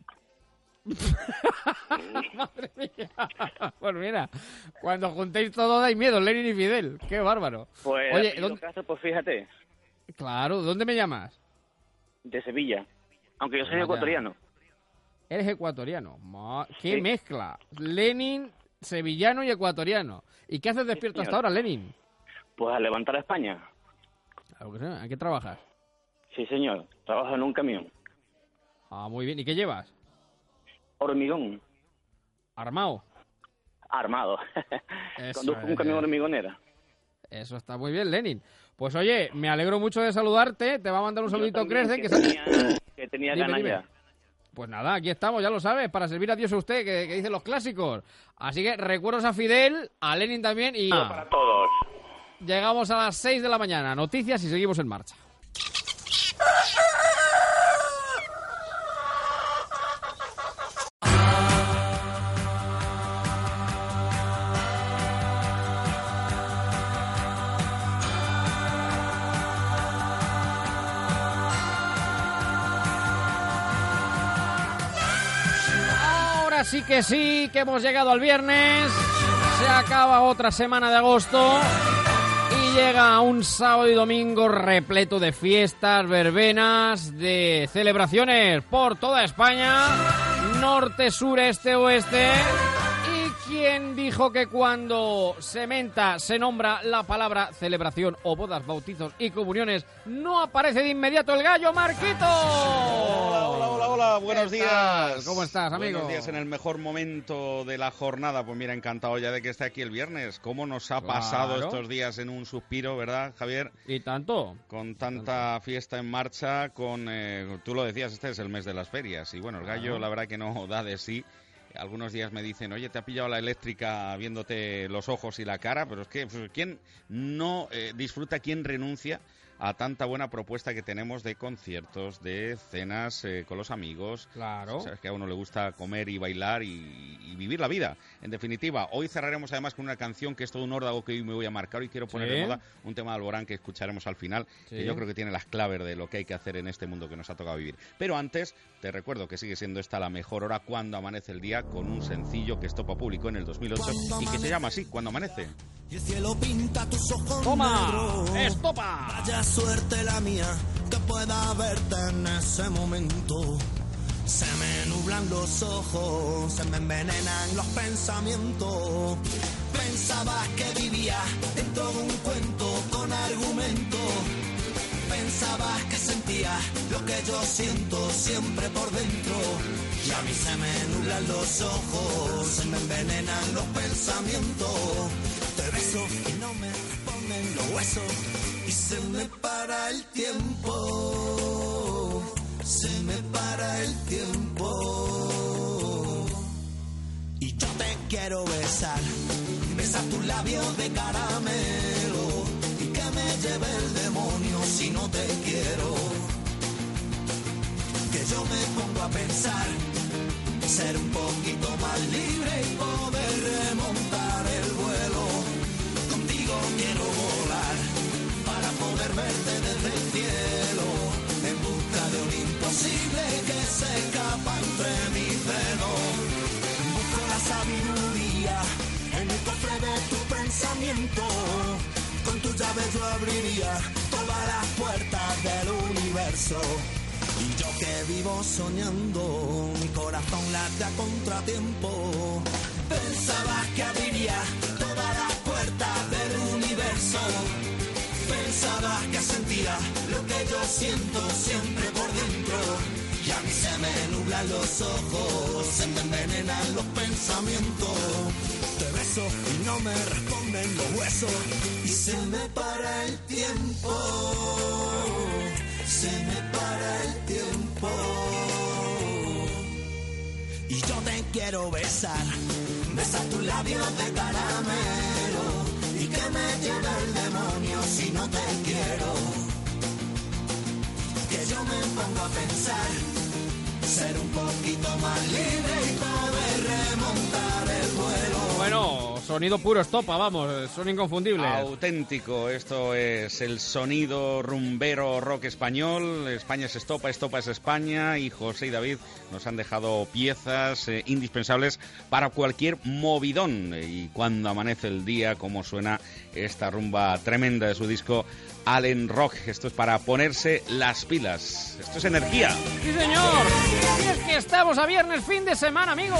Madre mía. Pues mira, cuando juntéis todo dais miedo, Lenin y Fidel. Qué bárbaro. Pues, Oye, en ¿dónde- caso, pues fíjate, claro, ¿dónde me llamas? de Sevilla. Aunque yo soy Vaya. ecuatoriano. Eres ecuatoriano. Ma- ¡Qué Sí. mezcla! Lenin, sevillano y ecuatoriano. ¿Y qué haces despierto señor. hasta ahora, Lenin? Pues a levantar a España. Claro que sí. ¿A qué trabajas? Sí, señor. Trabajo en un camión. Ah, muy bien. ¿Y qué llevas? Hormigón. ¿Armado? Armado. Eso Conduzco un es. camión hormigonera. Eso está muy bien, Lenin. Pues oye, me alegro mucho de saludarte. Te va a mandar un saludito también, Crescen. que Que, tenía- que tenía Dime, ganas dime. ya. Pues nada, aquí estamos, ya lo sabes, para servir a Dios a usted, que, que dicen los clásicos. Así que recuerdos a Fidel, a Lenin también y... Para todos. Llegamos a las seis de la mañana. Noticias y seguimos en marcha. Ahora sí que sí, que hemos llegado al viernes. Se acaba otra semana de agosto. Y llega un sábado y domingo repleto de fiestas, verbenas, de celebraciones por toda España, norte, sur, este, oeste. ¿Quién dijo que cuando se menta, se nombra la palabra celebración o bodas, bautizos y comuniones, no aparece de inmediato el gallo, Marquito? Hola, hola, hola, hola, buenos días. ¿Cómo estás, amigo? Buenos días en el mejor momento de la jornada. Pues mira, encantado ya de que esté aquí el viernes. ¿Cómo nos ha Claro. pasado estos días en un suspiro, verdad, Javier? Y tanto. Con tanta fiesta en marcha, con eh, tú lo decías, este es el mes de las ferias. Y bueno, el gallo Claro. la verdad que no da de sí. Algunos días me dicen, oye, te ha pillado la eléctrica viéndote los ojos y la cara, pero es que, pues, ¿quién no eh, disfruta, quién renuncia a tanta buena propuesta que tenemos de conciertos, de cenas eh, con los amigos? Claro. Sabes que a uno le gusta comer y bailar y, y vivir la vida. En definitiva, hoy cerraremos además con una canción que es todo un órdago que hoy me voy a marcar. Hoy quiero poner Sí. de moda un tema de Alborán que escucharemos al final, Sí. que yo creo que tiene las claves de lo que hay que hacer en este mundo que nos ha tocado vivir. Pero antes, te recuerdo que sigue siendo esta la mejor hora cuando amanece el día, con un sencillo que Estopa publicó en el dos mil ocho y que se llama así, Cuando amanece. Y el cielo pinta tus ojos ¡Toma! negros. ¡Estopa! Vaya suerte la mía que pueda verte en ese momento. Se me nublan los ojos, se me envenenan los pensamientos. Pensabas que vivía dentro de un cuento con argumento. Pensabas que sentía lo que yo siento siempre por dentro. Y a mí se me nublan los ojos, se me envenenan los pensamientos. Te beso y no me responden los huesos. Y se me para el tiempo. Se me para el tiempo. Y yo te quiero besar. Besar tus labios de caramelo. Y que me lleve el demonio si no te quiero. Que yo me pongo a pensar. Ser un poquito más libre y poder remontar el vuelo. Contigo quiero volar para poder verte desde el cielo. En busca de un imposible que se escapa entre mis dedos. Busco la sabiduría en el cofre de tu pensamiento. Con tu llave yo abriría todas las puertas del universo. Y yo que vivo soñando, mi corazón late a contratiempo. Pensabas que abriría todas las puertas del universo. Pensabas que sentía lo que yo siento siempre por dentro. Y a mí se me nublan los ojos, se me envenenan los pensamientos. Te beso y no me responden los huesos. Y se me para el tiempo. Se me para el tiempo. Y yo te quiero besar. Besar tus labios de caramelo. Y que me lleve el demonio si no te quiero. Que yo me pongo a pensar. Ser un poquito más libre y poder remontar el vuelo. Bueno, sonido puro Estopa, vamos, son inconfundibles. Auténtico, esto es el sonido rumbero rock español. España es Estopa, Estopa es España, y José y David nos han dejado piezas eh, indispensables para cualquier movidón. Y cuando amanece el día, cómo suena esta rumba tremenda de su disco Allen Rock. Esto es para ponerse las pilas. Esto es energía. ¡Sí, señor! Y es que estamos a viernes, fin de semana, amigos.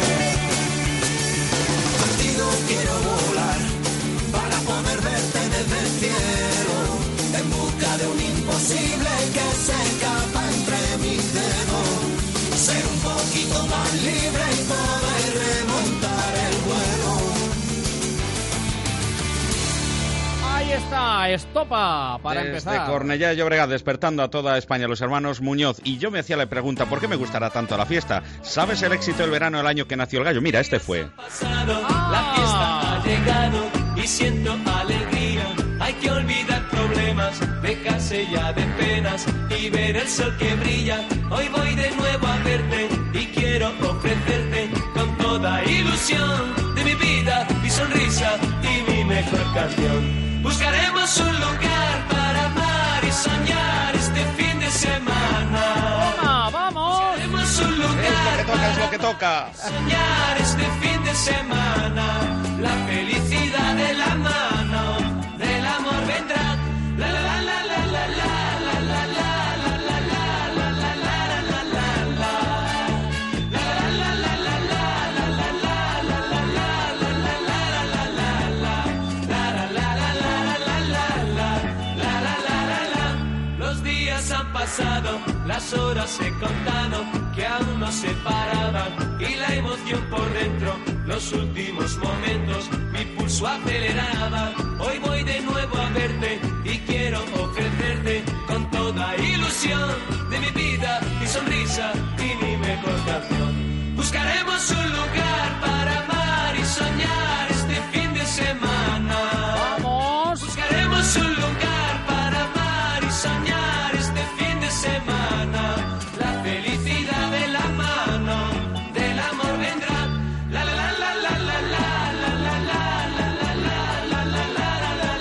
Contigo quiero volar para poder verte desde el cielo. En busca de un imposible que se escapa entre mis dedos. Ser un poquito más libre y poder remontar el vuelo. Ahí está, Estopa, para Desde empezar. Cornellá de Llobregat, despertando a toda España, los hermanos Muñoz. Y yo me hacía la pregunta, ¿por qué me gustará tanto la fiesta? ¿Sabes el éxito del verano el año que nació el gallo? Mira, este fue. La fiesta ha llegado y siento alegría. Hay que olvidar problemas, dejarse ya de penas y ver el sol que brilla. Hoy voy de nuevo a verte y quiero ofrecerte con toda ilusión de mi vida, mi sonrisa y mi mejor canción. Buscaremos un lugar para amar y soñar este fin de semana. ¡Toma, vamos! Buscaremos un lugar Es lo que toca, es lo que toca. soñar este fin de semana. La felicidad de la mano del amor les he contado que aún nos separaban y la emoción por dentro, los últimos momentos, mi pulso aceleraba. Hoy voy de nuevo a verte y quiero ofrecerte con toda ilusión de mi vida, mi sonrisa y mi mejor canción. Buscaremos un lugar para amar y soñar este fin de semana. ¡Vamos! Buscaremos un lugar para amar y soñar este fin de semana. La felicidad de la mano del amor vendrá. La la la la la la la la la la la la la la la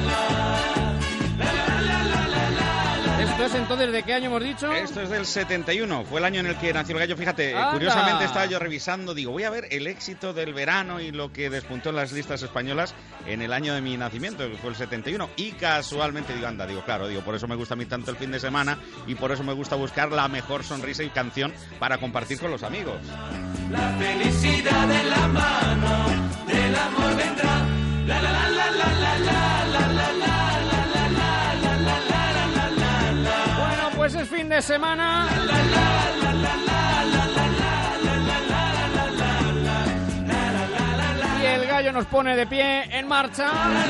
la la. ¿Esto es entonces de qué año hemos dicho? Esto es del setenta y uno, fue el año en el que nació el gallo. Fíjate, ¡Anda! curiosamente estaba yo revisando, digo, voy a ver el éxito del verano y lo que despuntó en las listas españolas en el año de mi nacimiento, que fue el setenta y uno, y casualmente digo, anda, digo, claro, digo, por eso me gusta a mí tanto el fin de semana y por eso me gusta buscar la mejor sonrisa y canción para compartir con los amigos. La felicidad de la mano del amor vendrá. La la la la la la la la la la la la la la la la la. Bueno, pues es fin de semana. Y el gallo nos pone de pie en marcha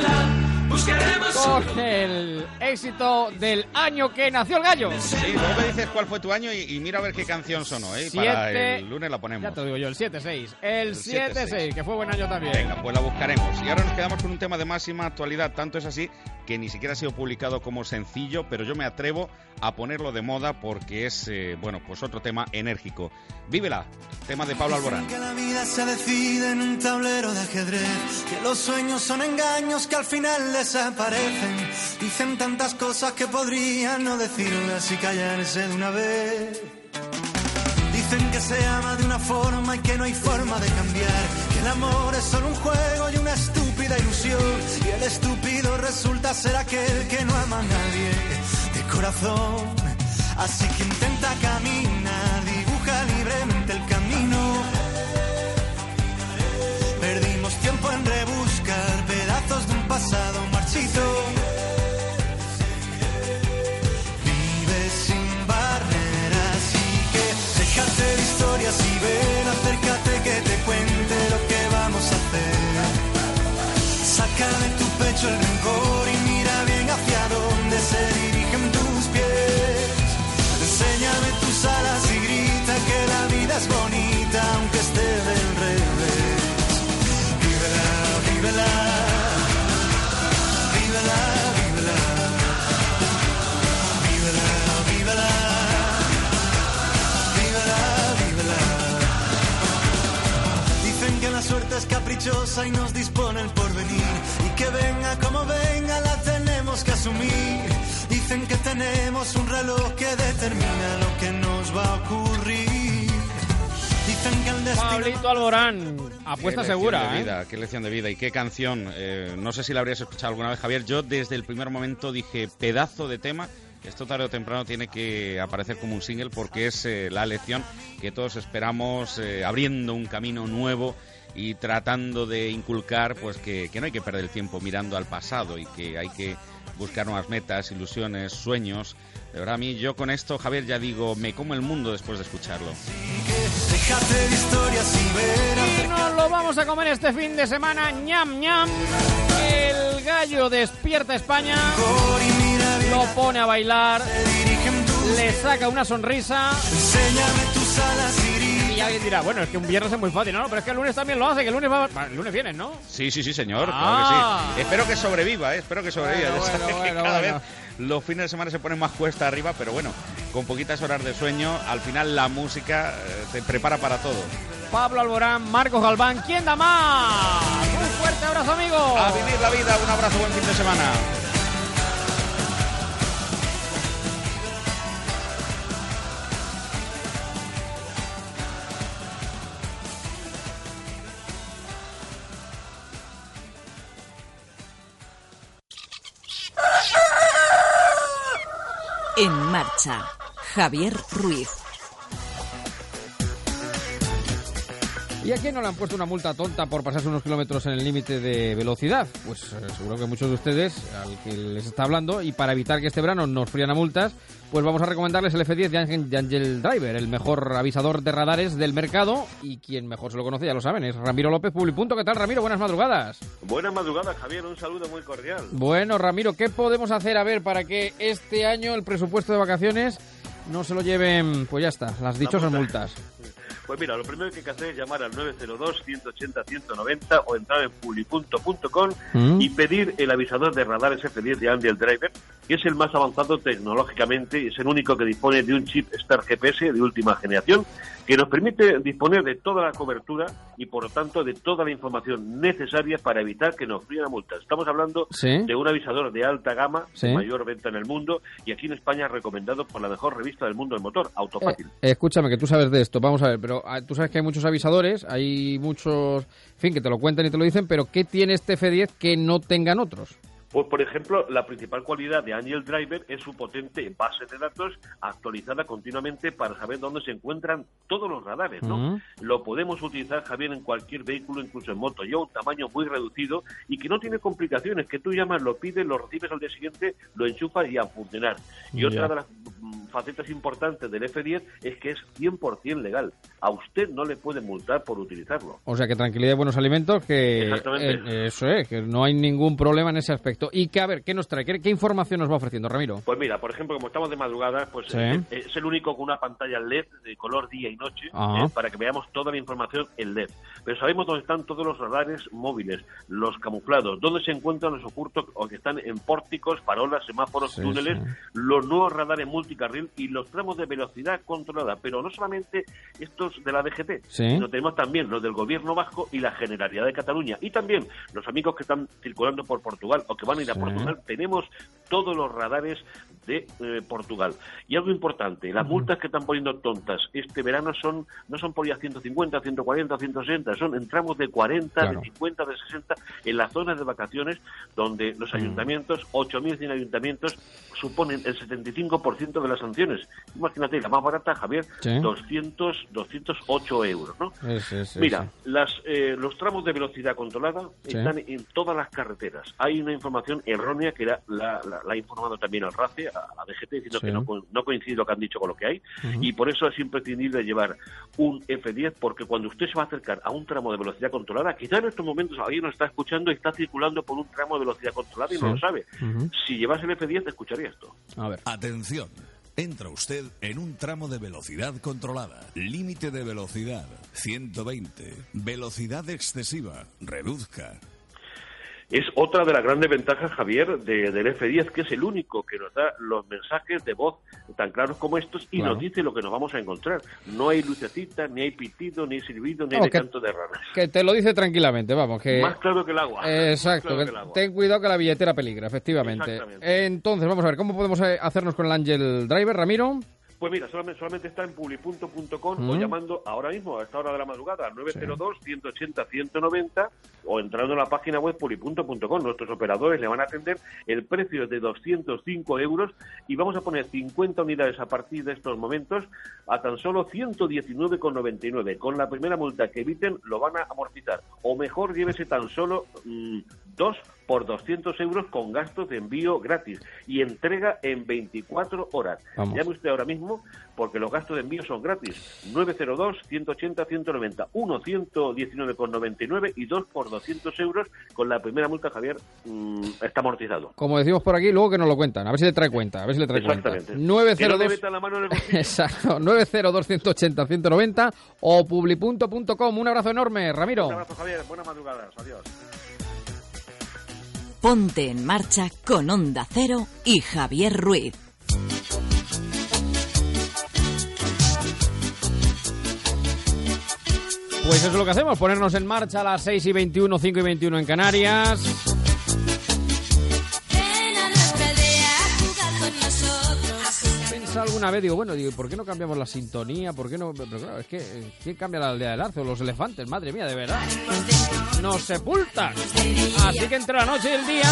con el éxito del año que nació el gallo. Sí, luego me dices cuál fue tu año y, y mira a ver qué canción sonó, ¿eh? Para Siete- el lunes la ponemos. Ya te lo digo yo, el siete seis. El siete seis, que fue buen año también. Venga, pues la buscaremos. Y ahora nos quedamos con un tema de máxima actualidad. Tanto es así que ni siquiera ha sido publicado como sencillo, pero yo me atrevo a ponerlo de moda porque es, eh, bueno, pues otro tema enérgico. Vívela, tema de Pablo Alborán. Que la vida se decide en un tablero de ajedrez, que los sueños son engaños que al final desaparecen. Dicen tantas cosas que podrían no decirlas y callarse de una vez. Dicen que se ama de una forma y que no hay forma de cambiar, que el amor es solo un juego y una estúpida ilusión, y el estúpido resulta ser aquel que no ama a nadie de corazón. Así que intenta caminar, dibuja libremente el camino. Perdimos tiempo en rebuscar pedazos de un pasado marchito. Vive sin barreras y que déjate de historias y ven, acércate que te cuente lo que vamos a hacer. Saca de tu pecho el rencor y mira bien hacia dónde se dirigen tus pies. Enséñame tus alas y grita que la vida es bonita aunque esté del revés. Vívela, vívela, vívela, vívela, vívela, vívela, vívela, vívela. Dicen que la suerte es caprichosa y nos dispone el porvenir, y que venga como venga la tenemos que asumir. Dicen que tenemos un reloj que determina lo que nos va a ocurrir. Dicen que el destino... Pablito Alborán, apuesta Qué segura, lección de ¿eh? vida, qué lección de vida y qué canción. Eh, no sé si la habrías escuchado alguna vez, Javier. Yo desde el primer momento dije, pedazo de tema. Esto tarde o temprano tiene que aparecer como un single porque es eh, la lección que todos esperamos, eh, abriendo un camino nuevo y tratando de inculcar pues que, que no hay que perder el tiempo mirando al pasado y que hay que buscar nuevas metas, ilusiones, sueños. De verdad, a mí, yo con esto, Javier, ya digo, me como el mundo después de escucharlo. Déjate de historias y ver. Y nos lo vamos a comer este fin de semana, ñam ñam. El gallo despierta España, lo pone a bailar, le saca una sonrisa. Enséñame tus alas y grita. Y alguien dirá, bueno, es que un viernes es muy fácil, ¿no? No, pero es que el lunes también lo hace, que el lunes va... Bueno, el lunes vienes, ¿no? Sí, sí, sí, señor, Ah. claro que sí. Espero que sobreviva, ¿eh? Espero que sobreviva. Bueno, Ya sabes bueno, que bueno, cada bueno. vez los fines de semana se ponen más cuesta arriba, pero bueno, con poquitas horas de sueño, al final la música eh, te prepara para todo. Pablo Alborán, Marcos Galván, ¿quién da más? Un fuerte abrazo, amigo. A vivir la vida, un abrazo, buen fin de semana. En marcha, Javier Ruiz. ¿Y a quién no le han puesto una multa tonta por pasarse unos kilómetros en el límite de velocidad? Pues eh, seguro que muchos de ustedes, al que les está hablando, y para evitar que este verano nos frían a multas, pues vamos a recomendarles el F diez de Angel, de Angel Driver, el mejor avisador de radares del mercado, y quien mejor se lo conoce ya lo saben, es Ramiro López, Publipunto. ¿Qué tal, Ramiro? Buenas madrugadas. Buenas madrugadas, Javier, un saludo muy cordial. Bueno, Ramiro, ¿qué podemos hacer, a ver, para que este año el presupuesto de vacaciones no se lo lleven, pues ya está, las dichosas multas? Pues mira, lo primero que hay que hacer es llamar al nueve cero dos, ciento ochenta, ciento noventa o entrar en publipunto punto com ¿Mm? y pedir el avisador de radares F diez de Angel Driver, que es el más avanzado tecnológicamente y es el único que dispone de un chip Star G P S de última generación que nos permite disponer de toda la cobertura y, por lo tanto, de toda la información necesaria para evitar que nos fríen a multas. Estamos hablando ¿Sí? de un avisador de alta gama, ¿Sí? de mayor venta en el mundo, y aquí en España recomendado por la mejor revista del mundo del motor, Autofácil. Eh, escúchame, que tú sabes de esto, vamos a ver, pero tú sabes que hay muchos avisadores, hay muchos, en fin, que te lo cuentan y te lo dicen, pero ¿qué tiene este F diez que no tengan otros? Pues, por ejemplo, la principal cualidad de Angel Driver es su potente base de datos actualizada continuamente para saber dónde se encuentran todos los radares, ¿no? Uh-huh. Lo podemos utilizar, Javier, en cualquier vehículo, incluso en moto, ya un tamaño muy reducido y que no tiene complicaciones, que tú llamas, lo pides, lo recibes al día siguiente, lo enchufas y a funcionar. Y yeah. otra de las facetas importantes del F diez es que es cien por ciento legal. A usted no le pueden multar por utilizarlo. O sea, que tranquilidad y buenos alimentos, que Exactamente. Eh, eso es, que no hay ningún problema en ese aspecto. Y que, a ver, ¿qué nos trae? ¿Qué, qué información nos va ofreciendo, Ramiro? Pues mira, por ejemplo, como estamos de madrugada, pues ¿Sí? eh, es el único con una pantalla L E D de color día y noche, eh, para que veamos toda la información en L E D. Pero sabemos dónde están todos los radares móviles, los camuflados, dónde se encuentran los ocultos o que están en pórticos, farolas, semáforos, sí, túneles, sí. los nuevos radares multicarril y los tramos de velocidad controlada. Pero no solamente estos de la D G T, ¿Sí? sino tenemos también los del Gobierno Vasco y la Generalidad de Cataluña. Y también los amigos que están circulando por Portugal o que van a ir a sí. Portugal, tenemos todos los radares de eh, Portugal. Y algo importante, las uh-huh. multas que están poniendo tontas este verano son no son por ya ciento cincuenta, ciento cuarenta, ciento sesenta, son en tramos de cuarenta, claro. de cincuenta, de sesenta, en las zonas de vacaciones donde los ayuntamientos, uh-huh. ocho mil cien ayuntamientos, suponen el setenta y cinco por ciento de las sanciones. Imagínate, la más barata, Javier, ¿Sí? doscientos, doscientos ocho euros, ¿no? Sí, sí, Mira, sí. Las, eh, los tramos de velocidad controlada ¿Sí? están en todas las carreteras. Hay una información errónea que la, la, la, la ha informado también al RACE, a, a D G T, diciendo sí. que no, no coincide lo que han dicho con lo que hay, uh-huh. y por eso es imprescindible llevar un F diez, porque cuando usted se va a acercar a un tramo de velocidad controlada, quizá en estos momentos alguien nos está escuchando y está circulando por un tramo de velocidad controlada y sí. no lo sabe. Uh-huh. Si llevas el F diez, te escucharía esto. A ver. Atención. Entra usted en un tramo de velocidad controlada. Límite de velocidad ciento veinte. Velocidad excesiva. Reduzca. Es otra de las grandes ventajas, Javier, de, del F diez, que es el único que nos da los mensajes de voz tan claros como estos y claro. nos dice lo que nos vamos a encontrar. No hay lucecita, ni hay pitido, ni hay silbido, ni hay que, canto de ranas. Que te lo dice tranquilamente, vamos. Que... Más claro que el agua. Exacto. Claro que que el agua. Ten cuidado que la billetera peligra, efectivamente. Entonces, vamos a ver, ¿cómo podemos hacernos con el Angel Driver, Ramiro? Pues mira, solamente, solamente está en publipunto punto com mm. o llamando ahora mismo, a esta hora de la madrugada, al nueve cero dos, ciento ochenta, ciento noventa o entrando en la página web publipunto punto com. Nuestros operadores le van a atender. El precio es de doscientos cinco euros y vamos a poner cincuenta unidades a partir de estos momentos a tan solo ciento diecinueve con noventa y nueve. Con la primera multa que eviten lo van a amortizar. O mejor, llévese tan solo mmm, dos por doscientos euros con gastos de envío gratis y entrega en veinticuatro horas. Vamos. Llame usted ahora mismo porque los gastos de envío son gratis. nueve cero dos, ciento ochenta, ciento noventa. Uno, ciento diecinueve con noventa y nueve y dos por doscientos euros. Con la primera multa, Javier, mmm, está amortizado. Como decimos por aquí, luego que nos lo cuentan. A ver si le trae cuenta. A ver si le trae Exactamente. cuenta. nueve cero dos... Que no le meta la mano en el bolsillo. Exacto. nueve cero dos, ciento ochenta, ciento noventa o publipunto punto com. Un abrazo enorme, Ramiro. Un abrazo, Javier. Buenas madrugadas. Adiós. Ponte en marcha con Onda Cero y Javier Ruiz. Pues eso es lo que hacemos, ponernos en marcha a las seis y veintiuno, cinco y veintiuno en Canarias. Alguna vez digo, bueno, digo, ¿por qué no cambiamos la sintonía? ¿Por qué no? Pero claro, es que ¿quién cambia la aldea del arce? Los elefantes, madre mía, de verdad. Nos sepultan. Así que entre la noche y el día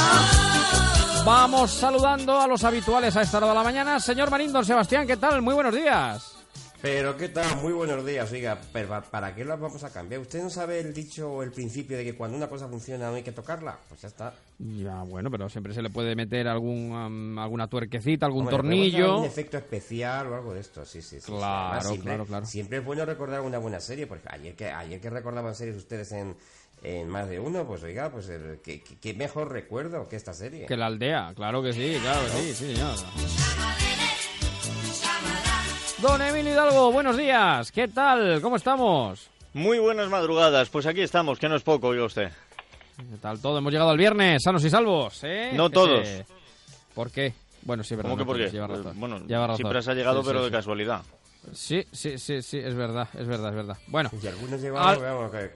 vamos saludando a los habituales a esta hora de la mañana. Señor Marín, don Sebastián, ¿qué tal? Muy buenos días. Pero qué tal, muy buenos días, oiga, pero ¿para qué las vamos a cambiar? ¿Usted no sabe el dicho o el principio de que cuando una cosa funciona no hay que tocarla? Pues ya está. Ya, bueno, pero siempre se le puede meter algún um, alguna tuerquecita, algún Hombre, tornillo. Un efecto especial o algo de esto, sí, sí, sí. Claro, Además, siempre, claro, claro. Siempre es bueno recordar una buena serie, porque ayer que ayer que recordaban series ustedes en, en más de uno, pues oiga, pues el, ¿qué, qué mejor recuerdo que esta serie? Que la aldea, claro que sí, claro que sí, sí, señor. Don Emilio Hidalgo, buenos días, ¿qué tal? ¿Cómo estamos? Muy buenas madrugadas, pues aquí estamos, que no es poco, oiga usted. ¿Qué tal todo? Hemos llegado al viernes, sanos y salvos, ¿eh? No todos. Eh, ¿Por qué? Bueno, sí, es verdad. ¿Cómo que no por qué? Lleva razón. Bueno, lleva razón. siempre has llegado, sí, pero sí, de sí. casualidad. Sí, sí, sí, sí, es verdad, es verdad, es verdad. Bueno. Y algunos llevamos, al... vamos, que...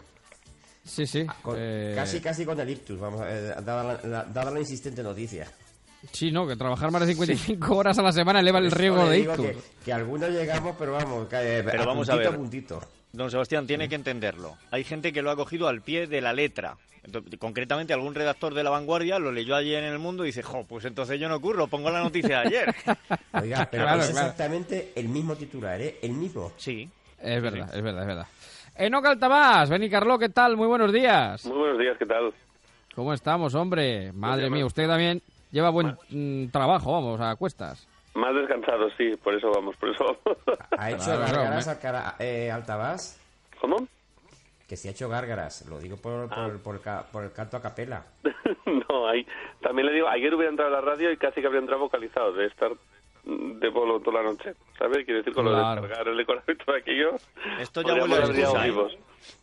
Sí, sí. Con, eh... Casi, casi con el ictus, vamos, eh, dada, la, la, dada la insistente noticia. Sí, no, que trabajar más de cincuenta y cinco sí. horas a la semana eleva el riesgo de ictus. Que, que algunos llegamos, pero vamos, que, eh, pero a vamos puntito, a ver, a puntito. Don Sebastián, tiene que entenderlo. Hay gente que lo ha cogido al pie de la letra. Entonces, concretamente, algún redactor de La Vanguardia lo leyó ayer en El Mundo y dice, jo, pues entonces yo no curro, pongo la noticia de ayer. Oiga, pero claro, es claro. exactamente el mismo titular, ¿eh? El mismo. Sí. Es verdad, sí. es verdad, es verdad. Enoc Altabás, Beni Carló, ¿qué tal? Muy buenos días. Muy buenos días, ¿qué tal? ¿Cómo estamos, hombre? Madre mía, usted también lleva buen mm, trabajo, vamos, a cuestas. Más descansado, sí, por eso vamos, por eso vamos. ¿Ha hecho Claro, gárgaras claro, al cara, eh, Altabás? ¿Cómo? Que si ha hecho gárgaras, lo digo por, por, Ah. por, por, por el canto a capela. No, hay, también le digo, ayer hubiera entrado a la radio y casi que habría entrado vocalizado, de estar de polo toda la noche, ¿sabes? Quiere decir, con Claro. lo de descargar el decorado y todo aquello... Esto ya podríamos huele a haber liado excusa, ¿eh? vivos.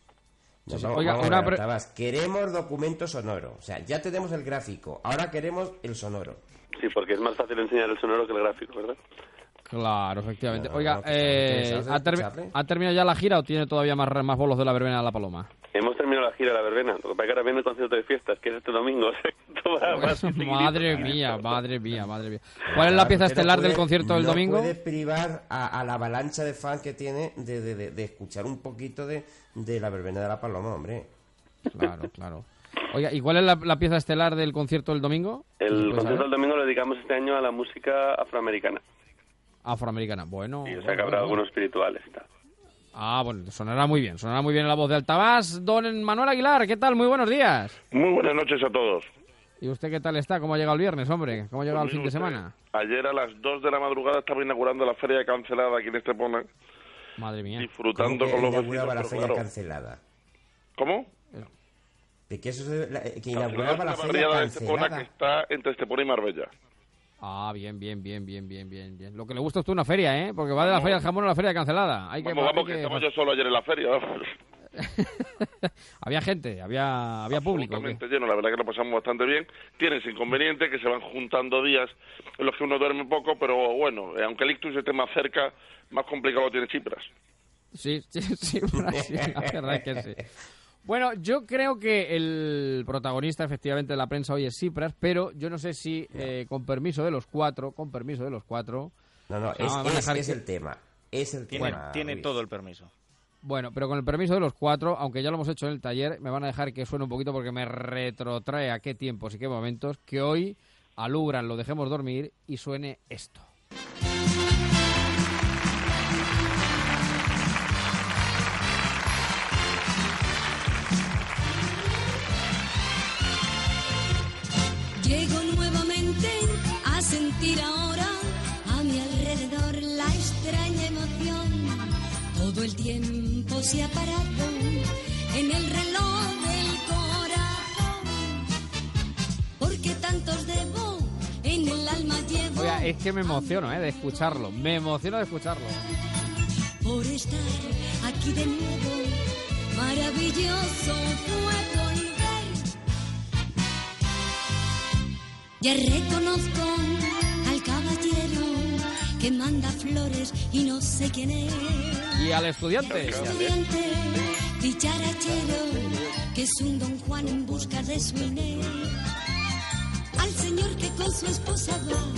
No, sí. no, Oiga, vamos a una ver, pre- Altabás, queremos documento sonoro. O sea, ya tenemos el gráfico, ahora queremos el sonoro. Sí, porque es más fácil enseñar el sonoro que el gráfico, ¿verdad? Claro, efectivamente. No, Oiga, no, que estamos eh, interesados en ¿ha, termi- escucharle. ¿ha terminado ya la gira o tiene todavía más, más bolos de la verbena de la Paloma? Hemos terminado la gira de la verbena, lo que pasa es que ahora viene el concierto de fiestas, que es este domingo. O sea, esto va más Madre mía, madre mía, madre mía. ¿Cuál es la pieza Usted no estelar del puede- concierto del no domingo? puede privar a, a la avalancha de fans que tiene de, de, de, de escuchar un poquito de, de la verbena de la Paloma, hombre. Claro, claro. Oiga, ¿y cuál es la, la pieza estelar del concierto del domingo? El ¿Se puede concierto saber? del domingo lo dedicamos este año a la música afroamericana. Afroamericana, bueno. Y o sea bueno, que habrá bueno. algunos espirituales y tal. Ah, bueno, sonará muy bien, sonará muy bien la voz de Altabás. Don Manuel Aguilar, ¿qué tal? Muy buenos días. Muy buenas noches a todos. ¿Y usted qué tal está? ¿Cómo ha llegado el viernes, hombre? ¿Cómo ha llegado el fin de semana? Ayer a las dos de la madrugada estaba inaugurando la feria cancelada aquí en Estepona, Madre mía. disfrutando ¿Cómo que con los inauguraba vecinos. la pero feria claro, cancelada? ¿Cómo? ¿De qué eso se- la- eh, que Cancelada inauguraba la es una feria barriada de Estepona que cancelada? está entre Estepona y Marbella. Ah, bien, bien, bien, bien, bien, bien, bien. Lo que le gusta a usted una feria, ¿eh? Porque va de la feria del jamón a la feria cancelada. Hay que, Vamos, vamos, hay que que- estamos yo solo ayer en la feria. vamos. Había gente, había, había público. ¿o qué? Absolutamente lleno, la verdad que lo pasamos bastante bien. Tiene ese inconveniente que se van juntando días en los que uno duerme poco, pero bueno, eh, aunque el ictus esté más cerca, más complicado lo tiene Chipras. Sí, sí, sí, sí, la verdad es que sí. Bueno, yo creo que el protagonista efectivamente de la prensa hoy es Tsipras, pero yo no sé si eh, con permiso de los cuatro, con permiso de los cuatro... No, no, nos es, van a es, dejar es que- el tema. Es el Tiene, tema. tiene Luis. todo el permiso. Bueno, pero con el permiso de los cuatro, aunque ya lo hemos hecho en el taller, me van a dejar que suene un poquito porque me retrotrae a qué tiempos y qué momentos, que hoy alugran, lo dejemos dormir y suene esto. Llego nuevamente a sentir ahora a mi alrededor la extraña emoción. Todo el tiempo se ha parado en el reloj del corazón. Porque tantos debo, en el alma llevo. Oiga, es que me emociono, ¿eh? De escucharlo. Me emociono de escucharlo. Por estar aquí de nuevo, maravilloso fue volver. Ya reconozco al caballero que manda flores y no sé quién es. Y al estudiante. Estudiante, dicharachero, que es un don Juan en busca de su Inés. Al señor que con su esposa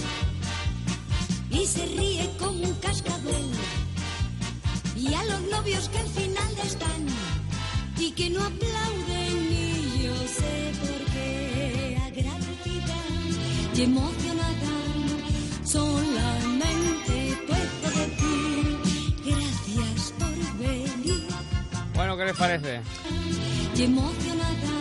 va y se ríe como un cascabel. Y a los novios que al final están y que no aplauden, y yo sé por qué, agradecida y emocionada, solamente puedo decir gracias. Bueno, ¿qué les parece? Y emocionada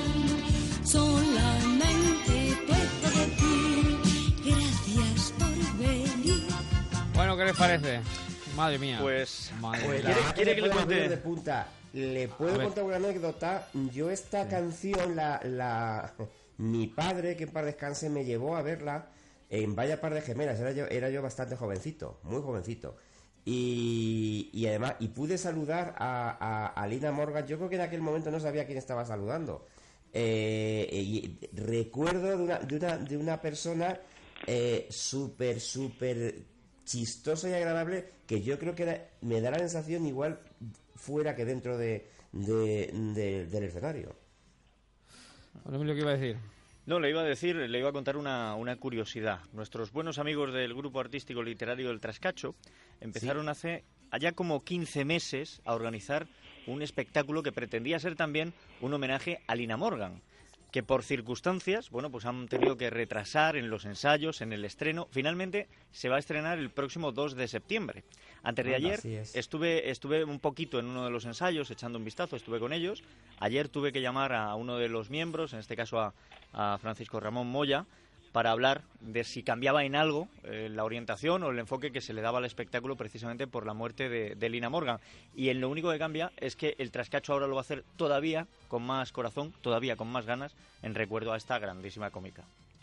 solamente puedo decir gracias por venir. Bueno, ¿qué les parece? Madre mía. Pues, Madre Pues mía. ya, quiere ya que le podemos cuente? ir de punta. Le puedo A ver. contar una anécdota. Yo esta canción, la, la mi padre, que en paz descanse, me llevó a verla en Vaya Par de Gemelas. Era yo, era yo bastante jovencito, muy jovencito. Y, y además, y pude saludar a, a, a Lina Morgan. Yo creo que en aquel momento no sabía quién estaba saludando. Eh, y recuerdo de una, de una, de una persona eh, súper, súper chistosa y agradable, que yo creo que era- me da la sensación igual fuera que dentro de, de- de- del escenario. Bueno, Emilio, ¿qué iba a decir? No, le iba a decir, le iba a contar una, una curiosidad. Nuestros buenos amigos del grupo artístico literario El Trascacho empezaron hace allá como quince meses a organizar un espectáculo que pretendía ser también un homenaje a Lina Morgan, que por circunstancias, bueno, pues han tenido que retrasar en los ensayos, en el estreno. Finalmente se va a estrenar el próximo dos de septiembre. Antes de Anda, ayer así es. estuve estuve un poquito en uno de los ensayos, echando un vistazo, estuve con ellos. Ayer tuve que llamar a uno de los miembros, en este caso a, a Francisco Ramón Moya, para hablar de si cambiaba en algo eh, la orientación o el enfoque que se le daba al espectáculo precisamente por la muerte de, de Lina Morgan. Y en lo único que cambia es que el Trascacho ahora lo va a hacer todavía con más corazón, todavía con más ganas, en recuerdo a esta grandísima cómica.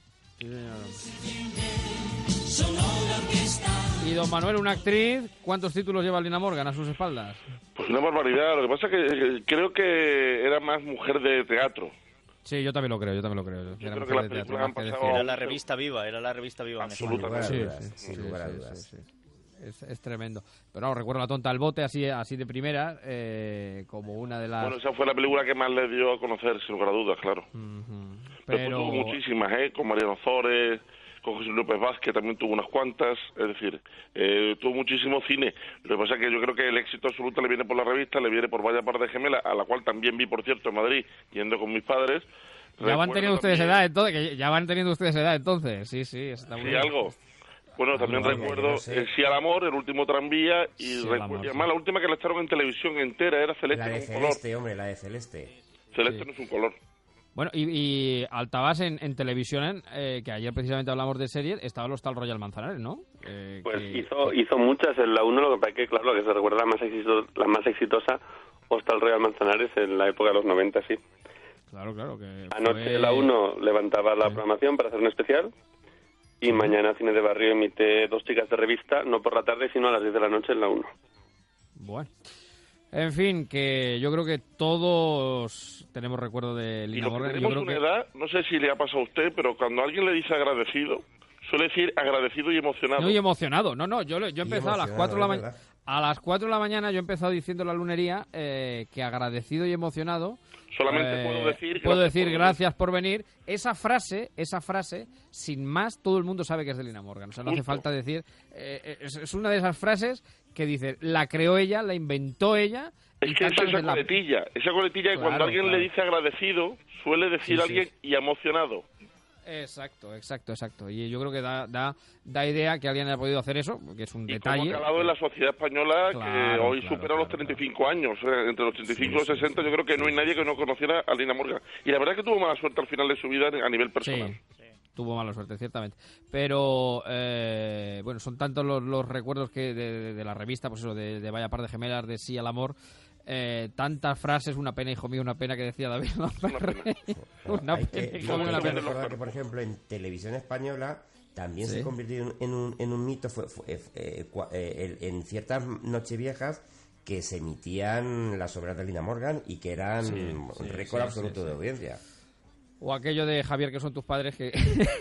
Y don Manuel, una actriz, ¿cuántos títulos lleva Lina Morgan a sus espaldas? Pues una barbaridad. Lo que pasa es que eh, creo que era más mujer de teatro. Sí, yo también lo creo, yo también lo creo. Era creo que mujer las de teatro, películas más han que pasado- decir. Era la revista Viva, era la revista Viva. en España. Absolutamente. Sí, sí, sin sí, lugar a sí, dudas. sí, sí. Es, es tremendo. Pero no, recuerdo La tonta al bote así, así de primera, eh, como una de las... Bueno, esa fue la película que más le dio a conocer, sin lugar a dudas, claro. Ujú. Pero, Pero... tuvo muchísimas, ¿eh? Con Mariano Zores, con José López Vázquez también tuvo unas cuantas. Es decir, eh, tuvo muchísimo cine. Lo que pasa es que yo creo que el éxito absoluto le viene por la revista, le viene por Vaya Par de Gemelas, a la cual también vi, por cierto, en Madrid, yendo con mis padres. Ya van Recuerdo teniendo ustedes también- edad, entonces, que ya van teniendo ustedes edad, entonces. Sí, sí, está muy Sí, bien. algo. Bueno, también Algo, recuerdo yo no sé. el Sí al Amor, el último tranvía, y, Sí al recu- Amor, y sí. además la última que la echaron en televisión entera era Celeste, La de no un color. Celeste, hombre, la de Celeste. Celeste no es un color. Bueno, y, y Altabás en, en televisión, eh, que ayer precisamente hablamos de series, estaba el Hostal Royal Manzanares, ¿no? Eh, Pues que- hizo hizo muchas en la uno, lo que pasa es que, claro, lo que se recuerda la más, exito- la más exitosa, Hostal Royal Manzanares, en la época de los noventa, sí. Claro, claro, que Anoche fue- la uno levantaba la programación para hacer un especial y mañana Cine de Barrio emite Dos chicas de revista, no por la tarde, sino a las diez de la noche en la uno. Bueno. En fin, que yo creo que todos tenemos recuerdo de Y Lina los que Morgan. Yo tenemos creo una que... edad, no sé si le ha pasado a usted, pero cuando alguien le dice agradecido, suele decir agradecido y emocionado. No, y emocionado. No, no, yo, lo- yo he Y empezado a las emocionado, cuatro de la es mañana. verdad. A las cuatro de la mañana yo he empezado diciendo en la lunería eh, que agradecido y emocionado. Solamente eh, puedo decir puedo gracias decir por venir. gracias por venir. Esa frase, esa frase, sin más, todo el mundo sabe que es de Lina Morgan. O sea, no hace Justo. falta decir. eh, es, es una de esas frases que dice, la creó ella, la inventó ella. Es y que es tantas esa de la- coletilla, esa coletilla que Claro, cuando alguien claro. le dice agradecido, suele decir Sí, sí, alguien sí. y emocionado. Exacto, exacto, exacto. Y yo creo que da, da, da idea que alguien haya podido hacer eso, que es un Y detalle. cómo ha calado en la sociedad española, que Claro, hoy claro, supera los treinta y cinco años. O sea, entre los treinta y cinco y los sesenta yo creo que no hay nadie que no conociera a Lina Morgan. Y la verdad es que tuvo mala suerte al final de su vida a nivel personal. Sí, tuvo mala suerte, ciertamente. Pero, eh, bueno, son tantos los, los recuerdos que de, de- de la revista, pues eso, de, de Vaya Par de Gemelas, de Sí al Amor, eh, tantas frases, una pena, hijo mío, una pena, que decía David Lamperrey. Una Hay pena, que, hijo mío, hay una que pena. recordar que, por ejemplo, en televisión española también Sí. se convirtió en, en un, en un mito fue, fue, eh, cua- eh, el- en ciertas nocheviejas que se emitían las obras de Lina Morgan y que eran Sí, un sí, récord sí, absoluto sí, de sí. audiencia. O aquello de Javier, que son tus padres, que,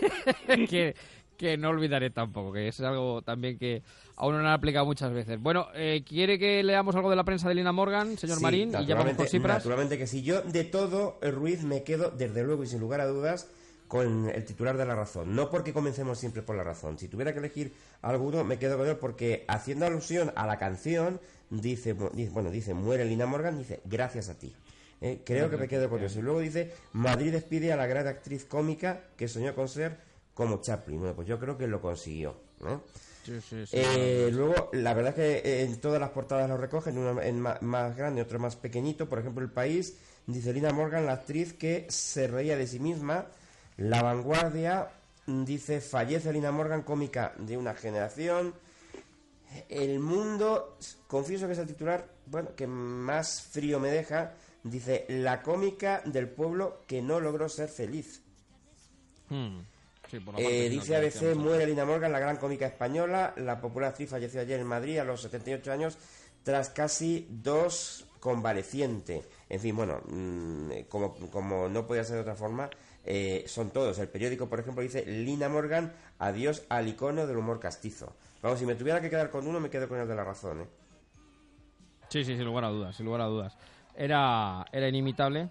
que, que no olvidaré tampoco, que es algo también que a uno no le han aplicado muchas veces. Bueno, eh, ¿quiere que leamos algo de la prensa de Lina Morgan, señor Sí, Marín? Y ya vamos naturalmente, por Cipras. naturalmente que sí. Yo, de todo, eh, Ruiz, me quedo, desde luego y sin lugar a dudas, con el titular de La Razón. No porque comencemos siempre por La Razón. Si tuviera que elegir alguno, me quedo con él porque, haciendo alusión a la canción, dice, mu- dice- bueno, dice, muere Lina Morgan, dice, gracias a ti. Eh, creo que me quedo con eso. Y luego dice, Madrid despide a la gran actriz cómica que soñó con ser como Chaplin. Bueno, pues yo creo que lo consiguió, ¿no? Sí, sí, sí, Eh, claro. luego, la verdad es que en todas las portadas lo recogen, una en ma- más grande, otra más pequeñito. Por ejemplo, El País dice Lina Morgan, la actriz que se reía de sí misma. La Vanguardia dice fallece Lina Morgan, cómica de una generación. El Mundo, confieso que es el titular, bueno, que más frío me deja. Dice la cómica del pueblo que no logró ser feliz. Hmm. Sí, por la parte Eh, que dice nos A B C, decíamos muere Lina Morgan, la gran cómica española. La popular actriz falleció ayer en Madrid a los setenta y ocho años tras casi dos convaleciente. En fin, bueno, mmm, como, como no podía ser de otra forma, eh, son todos. El periódico, por ejemplo, dice Lina Morgan, adiós al icono del humor castizo. Vamos, si me tuviera que quedar con uno, me quedo con el de La Razón, ¿eh? Sí, sí, sin lugar a dudas, sin lugar a dudas. Era, era inimitable.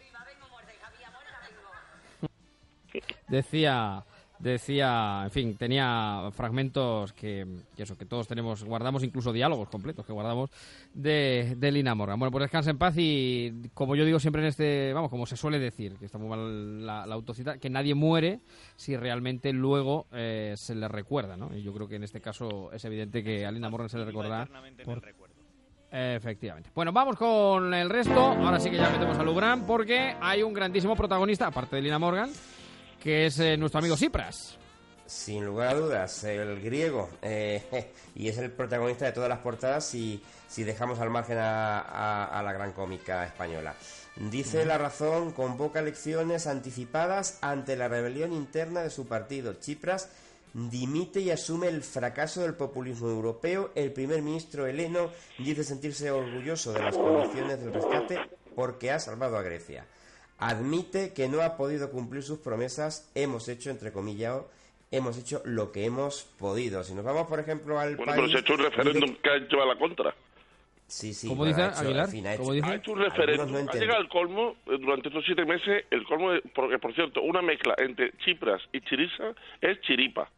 Decía, decía, en fin, tenía fragmentos que, que eso, que todos tenemos, guardamos, incluso diálogos completos que guardamos de, de Lina Morgan. Bueno, pues descansa en paz y, como yo digo siempre en este, vamos, como se suele decir, que está muy mal la, la autocita, que nadie muere si realmente luego eh, se le recuerda, ¿no? Y yo creo que en este caso es evidente que a Lina Morgan se le recordará por... Efectivamente. Bueno, vamos con el resto. Ahora sí que ya metemos a Lugran porque hay un grandísimo protagonista, aparte de Lina Morgan, que es eh, nuestro amigo Tsipras. Sin lugar a dudas, el griego. Eh, y es el protagonista de todas las portadas si, si dejamos al margen a, a, a la gran cómica española. Dice Mm. La Razón, convoca elecciones anticipadas ante la rebelión interna de su partido. Tsipras dimite y asume el fracaso del populismo europeo. El primer ministro heleno dice sentirse orgulloso de las condiciones del rescate porque ha salvado a Grecia. Admite que no ha podido cumplir sus promesas. Hemos hecho, entre comillas, hemos hecho lo que hemos podido. Si nos vamos, por ejemplo, al Bueno, país... pero se ha hecho un referéndum dice- que ha hecho a la contra. Sí, sí. ¿Cómo bueno, dice ha hecho- Aguilar? en fin, ha hecho- ¿Cómo dice? Ha hecho un Algunos referéndum, no ha entienden. llegado al colmo eh, durante estos siete meses. El colmo, de, porque por cierto, una mezcla entre Tsipras y Chiriza es chiripa.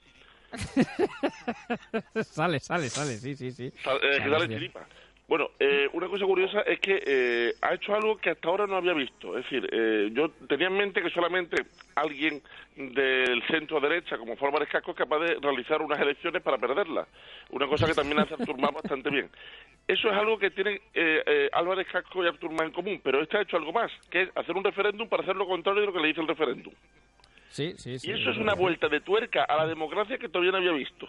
sale, sale, sale, sí, sí, sí. Sal- eh, que Sale, sale sí. chiripa. Bueno, eh, una cosa curiosa es que eh, ha hecho algo que hasta ahora no había visto. Es decir, eh, yo tenía en mente que solamente alguien del centro derecha, como fue Álvarez Casco, es capaz de realizar unas elecciones para perderlas. Una cosa que también hace Artur Mas bastante bien. Eso es algo que tienen eh, eh, Álvarez Casco y Artur Mas en común, pero este ha hecho algo más, que es hacer un referéndum para hacer lo contrario de lo que le dice el referéndum. Sí, sí, sí. Y eso es una vuelta de tuerca a la democracia que todavía no había visto.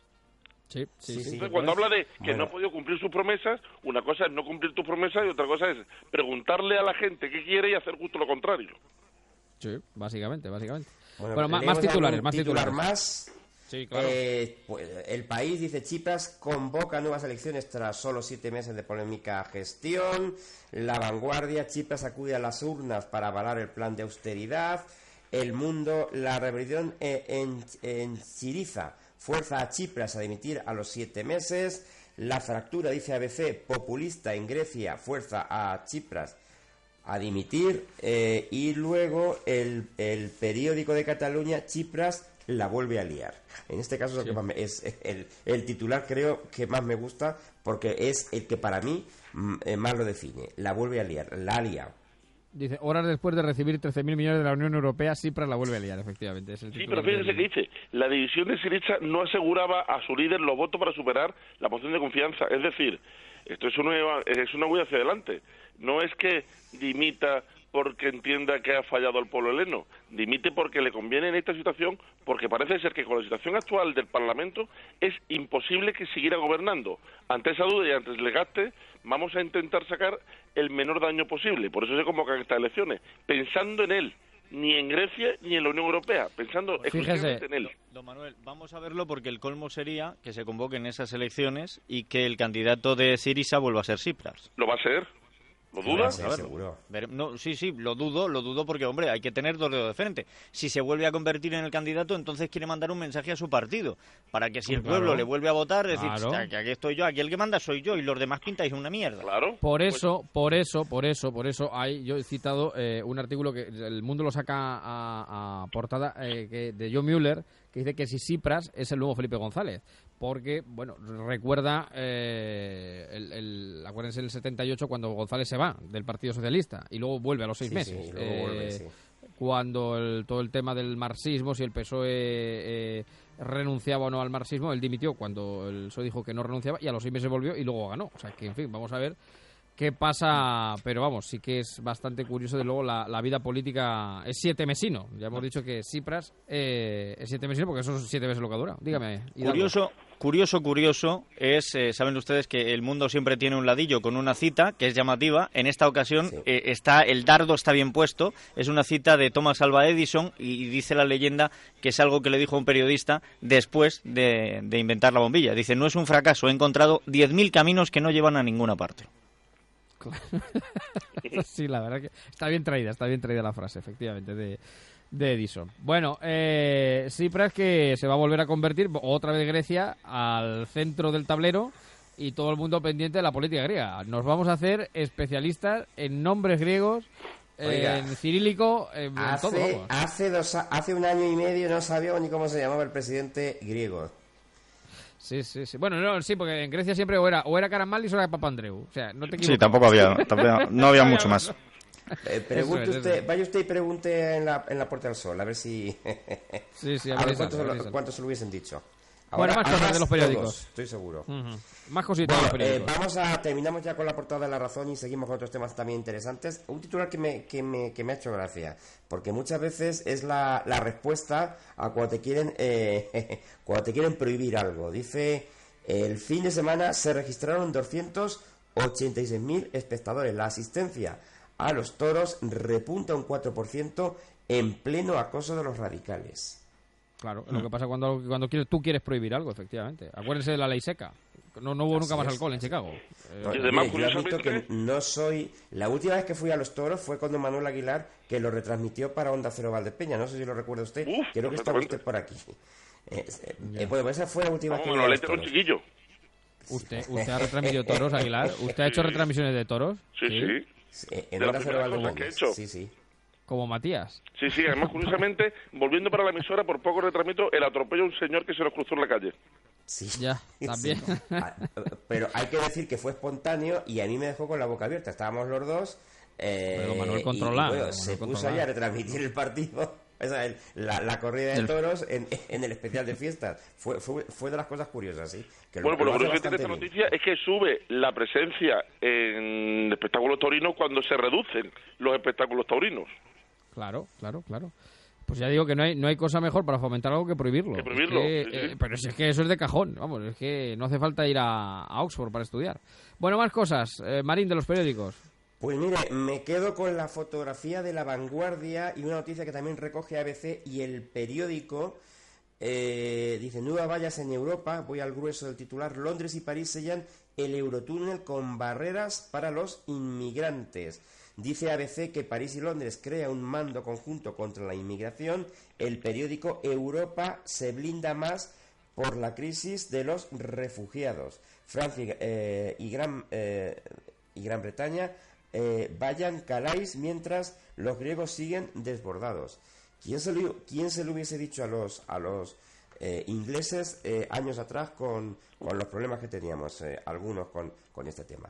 Sí, sí, sí. Entonces, cuando habla de que Bueno. no ha podido cumplir sus promesas, una cosa es no cumplir tus promesas y otra cosa es preguntarle a la gente qué quiere y hacer justo lo contrario. Sí, básicamente, básicamente. Bueno, Bueno, más, leemos más titulares, algún más titular titulares. más. Sí, claro. Eh, pues, el País dice Tsipras convoca nuevas elecciones tras solo siete meses de polémica gestión. La Vanguardia, Tsipras acude a las urnas para avalar el plan de austeridad. El Mundo, la rebelión eh, en, en Chiriza fuerza a Tsipras a dimitir a los siete meses. La fractura, dice A B C, populista en Grecia fuerza a Tsipras a dimitir. Eh, y luego el, el periódico de Cataluña, Tsipras la vuelve a liar. En este caso es, lo que más me- es el, el titular, creo que más me gusta porque es el que para mí mm, eh, más lo define. La vuelve a liar, la ha liado. Dice, horas después de recibir trece mil millones de la Unión Europea, Tsipras la vuelve a liar, efectivamente. Es el Sí, titular pero fíjese del- que dice, la división de Syriza no aseguraba a su líder los votos para superar la moción de confianza. Es decir, esto es una, es una huida hacia adelante. No es que dimita porque entienda que ha fallado el pueblo heleno. Dimite porque le conviene en esta situación, porque parece ser que con la situación actual del Parlamento es imposible que siguiera gobernando. Ante esa duda y ante el desgaste, vamos a intentar sacar el menor daño posible. Por eso se convocan estas elecciones, pensando en él, ni en Grecia ni en la Unión Europea, pensando exclusivamente en él. Don Manuel, vamos a verlo porque el colmo sería que se convoquen esas elecciones y que el candidato de Syriza vuelva a ser Tsipras. ¿Lo va a ser? ¿Lo dudas? Vamos a verlo. Vere- No, sí, sí, lo dudo, lo dudo porque, hombre, hay que tener dos dedos de frente. Si se vuelve a convertir en el candidato, entonces quiere mandar un mensaje a su partido, para que si el Claro. pueblo le vuelve a votar, decir, Claro. "Ch, que aquí estoy yo, aquí el que manda soy yo, y los demás pintáis una mierda". Claro. Por eso, por eso, por eso, por eso hay, yo he citado eh, un artículo que El Mundo lo saca a, a portada eh, que, de Joe Mueller, que dice que si Tsipras es el nuevo Felipe González, porque, bueno, recuerda, eh, el, el, acuérdense el setenta y ocho cuando González se va del Partido Socialista y luego vuelve a los seis Sí, meses. sí, y luego vuelve, sí. Cuando el- todo el tema del marxismo, si el P S O E eh, renunciaba o no al marxismo. Él dimitió cuando el P S O E dijo que no renunciaba y a los seis meses volvió y luego ganó. O sea que, en fin, vamos a ver qué pasa, pero vamos, sí que es bastante curioso, de luego, la, la vida política es siete mesino. Ya hemos dicho que Tsipras eh, es siete mesino porque eso es siete meses lo que dura. Dígame, Hidalgo. Curioso, curioso, curioso es, eh, saben ustedes que el mundo siempre tiene un ladillo con una cita que es llamativa. En esta ocasión sí. eh, está el dardo está bien puesto. Es una cita de Thomas Alva Edison y, y dice la leyenda que es algo que le dijo un periodista después de, de inventar la bombilla. Dice, no es un fracaso, he encontrado diez mil caminos que no llevan a ninguna parte. Sí, la verdad que está bien traída, está bien traída la frase, efectivamente, de, de Edison. Bueno, eh, Tsipras, que se va a volver a convertir otra vez Grecia al centro del tablero y todo el mundo pendiente de la política griega. Nos vamos a hacer especialistas en nombres griegos, Oiga, en cirílico, en, hace, en todo. Vamos. Hace, dos, hace un año y medio no sabíamos ni cómo se llamaba el presidente griego. Sí, sí, sí. Bueno, no, sí, porque en Grecia siempre o era, o era Karamanlis o era Papandreou. O sea, no te equivoques. Sí, tampoco había, tampoco, no había mucho más. Eh, pregunte es, usted, vaya usted y pregunte en la, en la Puerta del Sol, a ver si... Sí, sí, a, a ver ver cuántos, sale, lo, cuántos se lo hubiesen dicho. Ahora, bueno, más cosas de los periódicos. Todos, estoy seguro. Uh-huh. Más cositas bueno, de los periódicos. Eh, vamos a... Terminamos ya con la portada de La Razón y seguimos con otros temas también interesantes. Un titular que me, que me, que me ha hecho gracia, porque muchas veces es la, la respuesta a cuando te quieren, eh, cuando te quieren prohibir algo. Dice... El fin de semana se registraron doscientos ochenta y seis mil espectadores. La asistencia a los toros repunta un cuatro por ciento en pleno acoso de los radicales. Claro, es lo que pasa cuando, cuando quieres, tú quieres prohibir algo, efectivamente. Acuérdense de la ley seca. No, no hubo Así nunca más es. alcohol en Chicago. No, eh, mire, yo admito que no soy... La última vez que fui a los toros fue con don Manuel Aguilar, que lo retransmitió para Onda Cero Valdepeña. No sé si lo recuerda usted. Uf, Creo que está usted por aquí. Eh, eh, bueno, esa fue la última vez que Vamos, vi a lo los letra un toros. chiquillo. ¿Usted, ¿Usted ha retransmitido toros, Aguilar? ¿Usted ha hecho retransmisiones de toros? Sí, sí. Sí, en De Onda las Cero primeras cosas que he Valdepeña. hecho. Sí, sí. Como Matías. Sí, sí, además, curiosamente, volviendo para la emisora, por poco retransmito el atropello a un señor que se nos cruzó en la calle. Sí. Ya, también. Sí. Ah, pero hay que decir que fue espontáneo y a mí me dejó con la boca abierta. Estábamos los dos. Eh, Pero Manuel y- controla, y, bueno, Manuel se puso controla. ahí a retransmitir el partido. O sea, el- la, la corrida de El- toros en, en el especial de fiestas. Fue, fue, fue de las cosas curiosas, sí. Que Bueno, pues lo hace curioso que tiene esta bastante noticia es que sube la presencia en espectáculos taurinos cuando se reducen los espectáculos taurinos. Claro, claro, claro. Pues ya digo que no hay no hay cosa mejor para fomentar algo que prohibirlo. Que prohibirlo, Es que, sí, sí. eh, pero si es que eso es de cajón, vamos, es que no hace falta ir a, a Oxford para estudiar. Bueno, más cosas. Eh, Marín, de los periódicos. Pues mire, me quedo con la fotografía de La Vanguardia y una noticia que también recoge A B C y El Periódico. Eh, dice, nuevas vallas en Europa, voy al grueso del titular, Londres y París sellan el Eurotúnel con barreras para los inmigrantes. Dice A B C que París y Londres crea un mando conjunto contra la inmigración. El periódico Europa se blinda más por la crisis de los refugiados. Francia eh, y, Gran, eh, y Gran Bretaña eh, vayan Calais mientras los griegos siguen desbordados. ¿Quién se lo, quién se lo hubiese dicho a los a los eh, ingleses eh, años atrás con, con los problemas que teníamos eh, algunos con, con este tema?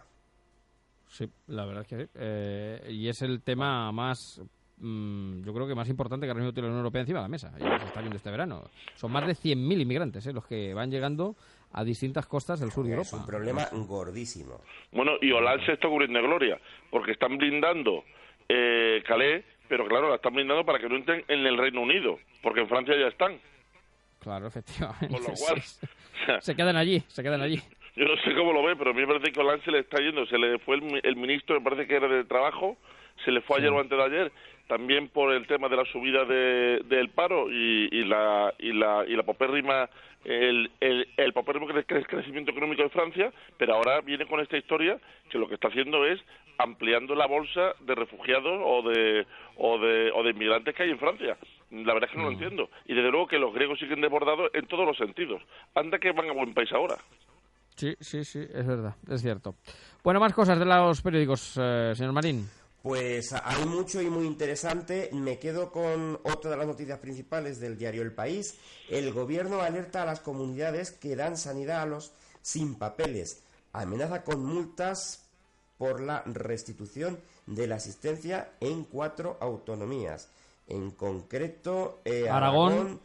Sí, la verdad es que sí. Eh, y es el tema más, mmm, yo creo que más importante que ahora mismo tiene la Unión Europea encima de la mesa. Y se está viendo este verano. Son más de cien mil inmigrantes eh, los que van llegando a distintas costas del sur de Europa. Es un problema gordísimo. Bueno, y Hollande se está cubriendo de gloria, porque están blindando eh, Calais, pero claro, la están blindando para que no entren en el Reino Unido, porque en Francia ya están. Claro, efectivamente. Con lo cual, Sí. Se quedan allí, se quedan allí. yo no sé cómo lo ve, pero a mí me parece que Hollande se le está yendo. Se le fue el, mi- el ministro, me parece que era de Trabajo, se le fue ayer o antes de ayer, también por el tema de la subida de, del paro y, y la y la y la popérrima el el, el popérrimo cre- cre- crecimiento económico de Francia, pero ahora viene con esta historia que lo que está haciendo es ampliando la bolsa de refugiados o de o de o de inmigrantes que hay en Francia. La verdad es que no lo entiendo. Y desde luego que los griegos siguen desbordados en todos los sentidos. Anda que van a buen país ahora. Sí, sí, sí, es verdad, es cierto. Bueno, más cosas de los periódicos, eh, señor Marín. Pues hay mucho y muy interesante. Me quedo con otra de las noticias principales del diario El País. El gobierno alerta a las comunidades que dan sanidad a los sin papeles. Amenaza con multas por la restitución de la asistencia en cuatro autonomías. En concreto, eh, Aragón. Aragón,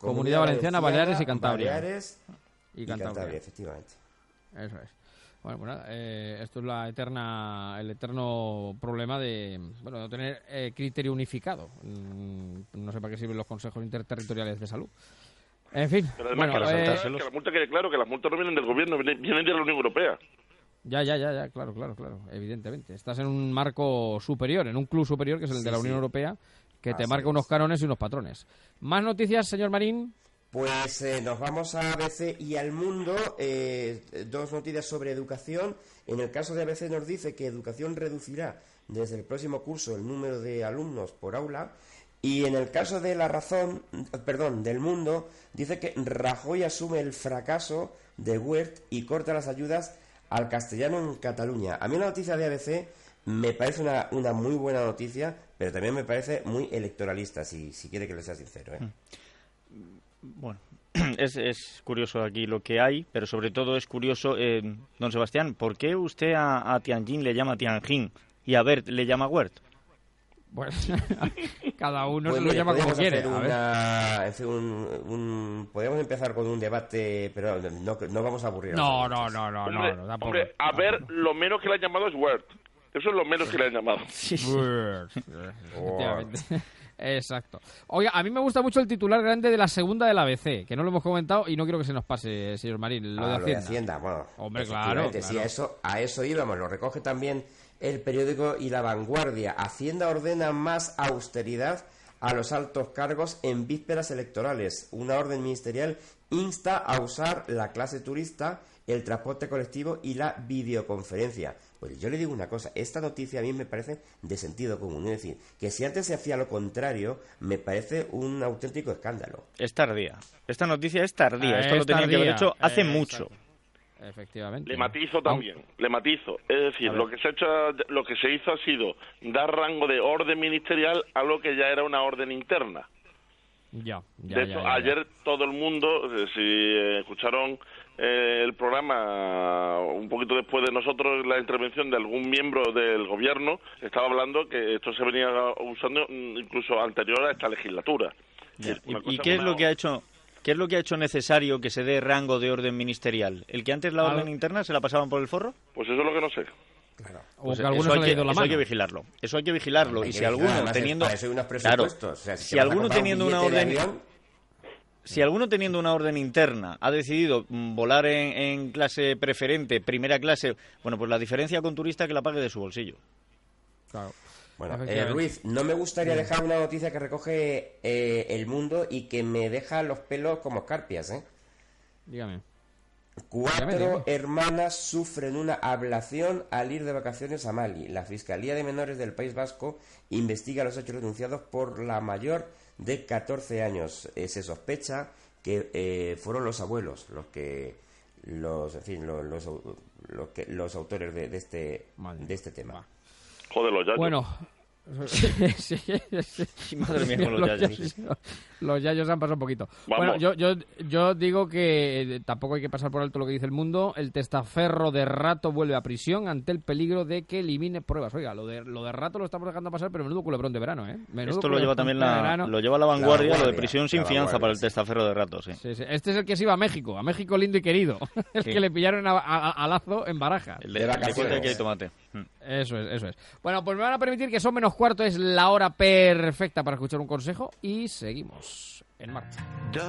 Comunidad Valenciana, Baleares y Cantabria. Baleares y y Cantabria. Cantabria, efectivamente. Eso es. Bueno, pues nada, eh, esto es la eterna, el eterno problema de, bueno, de no tener eh, criterio unificado. Mm, no sé para qué sirven los consejos interterritoriales de salud. En fin, Pero además bueno, que, la eh, multa, que la multa quede claro, que las multas no vienen del gobierno, vienen, vienen de la Unión Europea. ya, ya, ya, ya, claro, claro, claro, evidentemente. Estás en un marco superior, en un club superior que es el Sí, de la sí. Unión Europea, que te Así marca es. unos cánones y unos patrones. Más noticias, señor Marín. Pues eh, nos vamos a A B C y al Mundo, eh, dos noticias sobre educación. En el caso de A B C nos dice que educación reducirá desde el próximo curso el número de alumnos por aula. Y en el caso de La Razón, perdón, del Mundo, dice que Rajoy asume el fracaso de Wert y corta las ayudas al castellano en Cataluña. A mí la noticia de A B C me parece una, una muy buena noticia, pero también me parece muy electoralista, si, si quiere que le sea sincero, ¿eh? Bueno, es, es curioso aquí lo que hay, pero sobre todo es curioso, eh, don Sebastián, ¿por qué usted a, a Tianjin le llama Tianjin y a Bert le llama Wert? Bueno, cada uno Pues se lo mira, llama como podríamos quiere. hacer A ver. una- en fin, un, un- podríamos empezar con un debate, pero no, no vamos a aburrir. a los No, oyentes. no, no, no, hombre, no, no, tampoco. hombre, a ver, lo menos que le han llamado es Word. Eso es lo menos que le han llamado. Word. Efectivamente. Exacto. Oiga, a mí me gusta mucho el titular grande de la segunda del A B C, que no lo hemos comentado y no quiero que se nos pase, señor Marín, lo Ah, de lo de Hacienda. Hacienda, bueno. Hombre, claro, efectivamente, sí, claro. a eso, a eso íbamos. Lo recoge también el periódico y La Vanguardia. Hacienda ordena más austeridad a los altos cargos en vísperas electorales. Una orden ministerial insta a usar la clase turista, el transporte colectivo y la videoconferencia. Pues yo le digo una cosa, esta noticia a mí me parece de sentido común. Es decir, que si antes se hacía lo contrario, me parece un auténtico escándalo. Es tardía. Esta noticia es tardía. Ah, Esto lo es tenían que haber tardía. hecho hace Eh, mucho. exacto. Efectivamente. Le matizo también, le matizo. Es decir, A ver. lo que se ha hecho, lo que se hizo ha sido dar rango de orden ministerial a lo que ya era una orden interna. Ya, ya, De ya, hecho, ya, ya. ayer todo el mundo, eh, si eh, escucharon eh, el programa un poquito después de nosotros, la intervención de algún miembro del gobierno, estaba hablando que esto se venía usando mm, incluso anterior a esta legislatura. Ya. Es una ¿Y, cosa y qué es una- lo que ha hecho? ¿Qué es lo que ha hecho necesario que se dé rango de orden ministerial? ¿El que antes la orden Al- interna se la pasaban por el forro? Pues eso es lo que no sé. O Pues que algunos eso, han hay que, leído la eso hay mano. que vigilarlo. Eso hay que vigilarlo. Hay Y que si vigilar, alguno además, teniendo, para eso hay unos claro, presupuestos. O sea, si si te vas a alguno comprar un teniendo una billete de orden, avión, si alguno teniendo una orden interna ha decidido mm, volar en, en clase preferente, primera clase, bueno, pues la diferencia con turista que la pague de su bolsillo. Claro. Bueno, eh, Efectivamente. Ruiz, no me gustaría dejar una noticia que recoge eh, El Mundo y que me deja los pelos como escarpias, ¿eh? Dígame. Cuatro Dígame, dígame. hermanas sufren una ablación al ir de vacaciones a Mali. La Fiscalía de Menores del País Vasco investiga los hechos denunciados por la mayor de catorce años. Eh, se sospecha que eh, fueron los abuelos los que los, en fin, los, los, au- los que, los autores de, de este de este tema. Joder, los yayos. Bueno. Sí, sí, sí. Madre mía, con los yayos. Los yayos han pasado un poquito. Vamos. Bueno, yo, yo, yo digo que eh, tampoco hay que pasar por alto lo que dice El Mundo. El testaferro de Rato vuelve a prisión ante el peligro de que elimine pruebas. Oiga, lo de, lo de Rato lo estamos dejando pasar, pero menudo culebrón de verano, ¿eh? Menudo Esto lo lleva culebrón también de la, verano. lo lleva la vanguardia, La lo de Vanguardia, prisión sin la fianza Vanguardia, para el sí. testaferro de ratos, sí. Sí, sí. Este es el que se iba a México, a México lindo y querido. El Sí. que le pillaron a, a- a Lazo en Barajas. El De de, el de vacaciones. corte que hay tomate. Mm. Eso es, eso es. Bueno, pues me van a permitir que son menos cuarto, es la hora perfecta para escuchar un consejo y seguimos en marcha.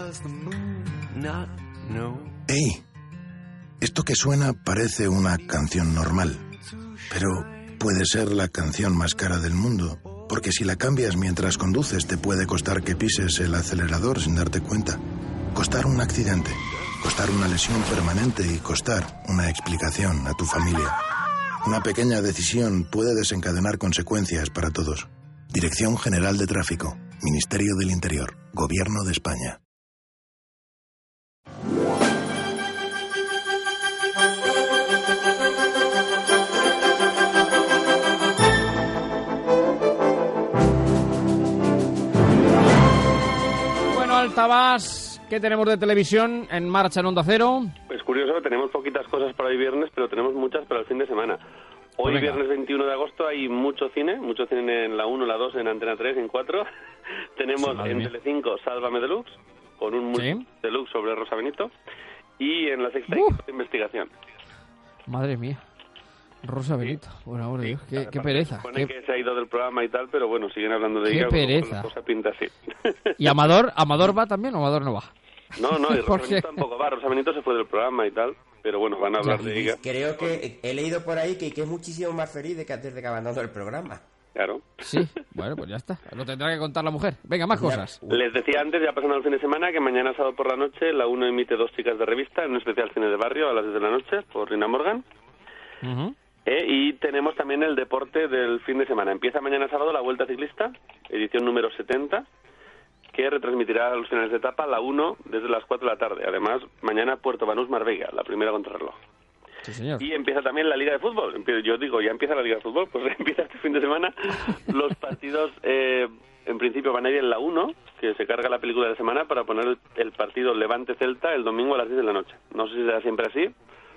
¡Ey! Esto que suena parece una canción normal, pero puede ser la canción más cara del mundo, porque si la cambias mientras conduces te puede costar que pises el acelerador sin darte cuenta, costar un accidente, costar una lesión permanente y costar una explicación a tu familia. Una pequeña decisión puede desencadenar consecuencias para todos. Dirección General de Tráfico, Ministerio del Interior, Gobierno de España. Bueno, Altabás, ¿qué tenemos de televisión en marcha en Onda Cero? Es curioso, tenemos poquitas cosas para hoy viernes, pero tenemos muchas para el fin de semana. Hoy, Pues venga. viernes veintiuno de agosto, hay mucho cine, mucho cine en la uno, la dos, en Antena tres, en cuatro. Tenemos Sí, madre en mía. Telecinco Sálvame Deluxe, con un ¿Sí? deluxe sobre Rosa Benito. Y en la sexta, Uh. equipo de investigación. Madre mía. Rosa Benito. Bueno, amor de Dios, qué, qué Aparte, pereza. Se supone Qué- que se ha ido del programa y tal, pero bueno, siguen hablando de Qué ella. con lo cual pereza. La cosa pinta así. ¿Y Amador? ¿Amador va también o Amador no va? No, no, y Rosa Porque- Benito tampoco va. Rosa Benito se fue del programa y tal, pero bueno, van a hablar de ella. Creo que he leído por ahí que, que es muchísimo más feliz de que desde que abandonó el programa. Claro. Sí, bueno, pues ya está. Lo tendrá que contar la mujer. Venga, más cosas. Les decía antes, ya pasando el fin de semana, que mañana sábado por la noche la uno emite Dos chicas de revista en un especial cine de barrio a las diez de la noche por Rina Morgan. Ujú. Eh, y tenemos también el deporte del fin de semana. Empieza mañana sábado la Vuelta Ciclista, edición número setenta, que retransmitirá los finales de etapa la uno desde las cuatro de la tarde. Además, mañana Puerto Banús Marbella, la primera contrarreloj. Sí, señor. Y empieza también la Liga de Fútbol. Empie- Yo digo, ya empieza la Liga de Fútbol, pues empieza este fin de semana. Los partidos, eh, en principio, van a ir en la uno, que se carga la película de la semana, para poner el, el partido Levante-Celta el domingo a las diez de la noche. No sé si será siempre así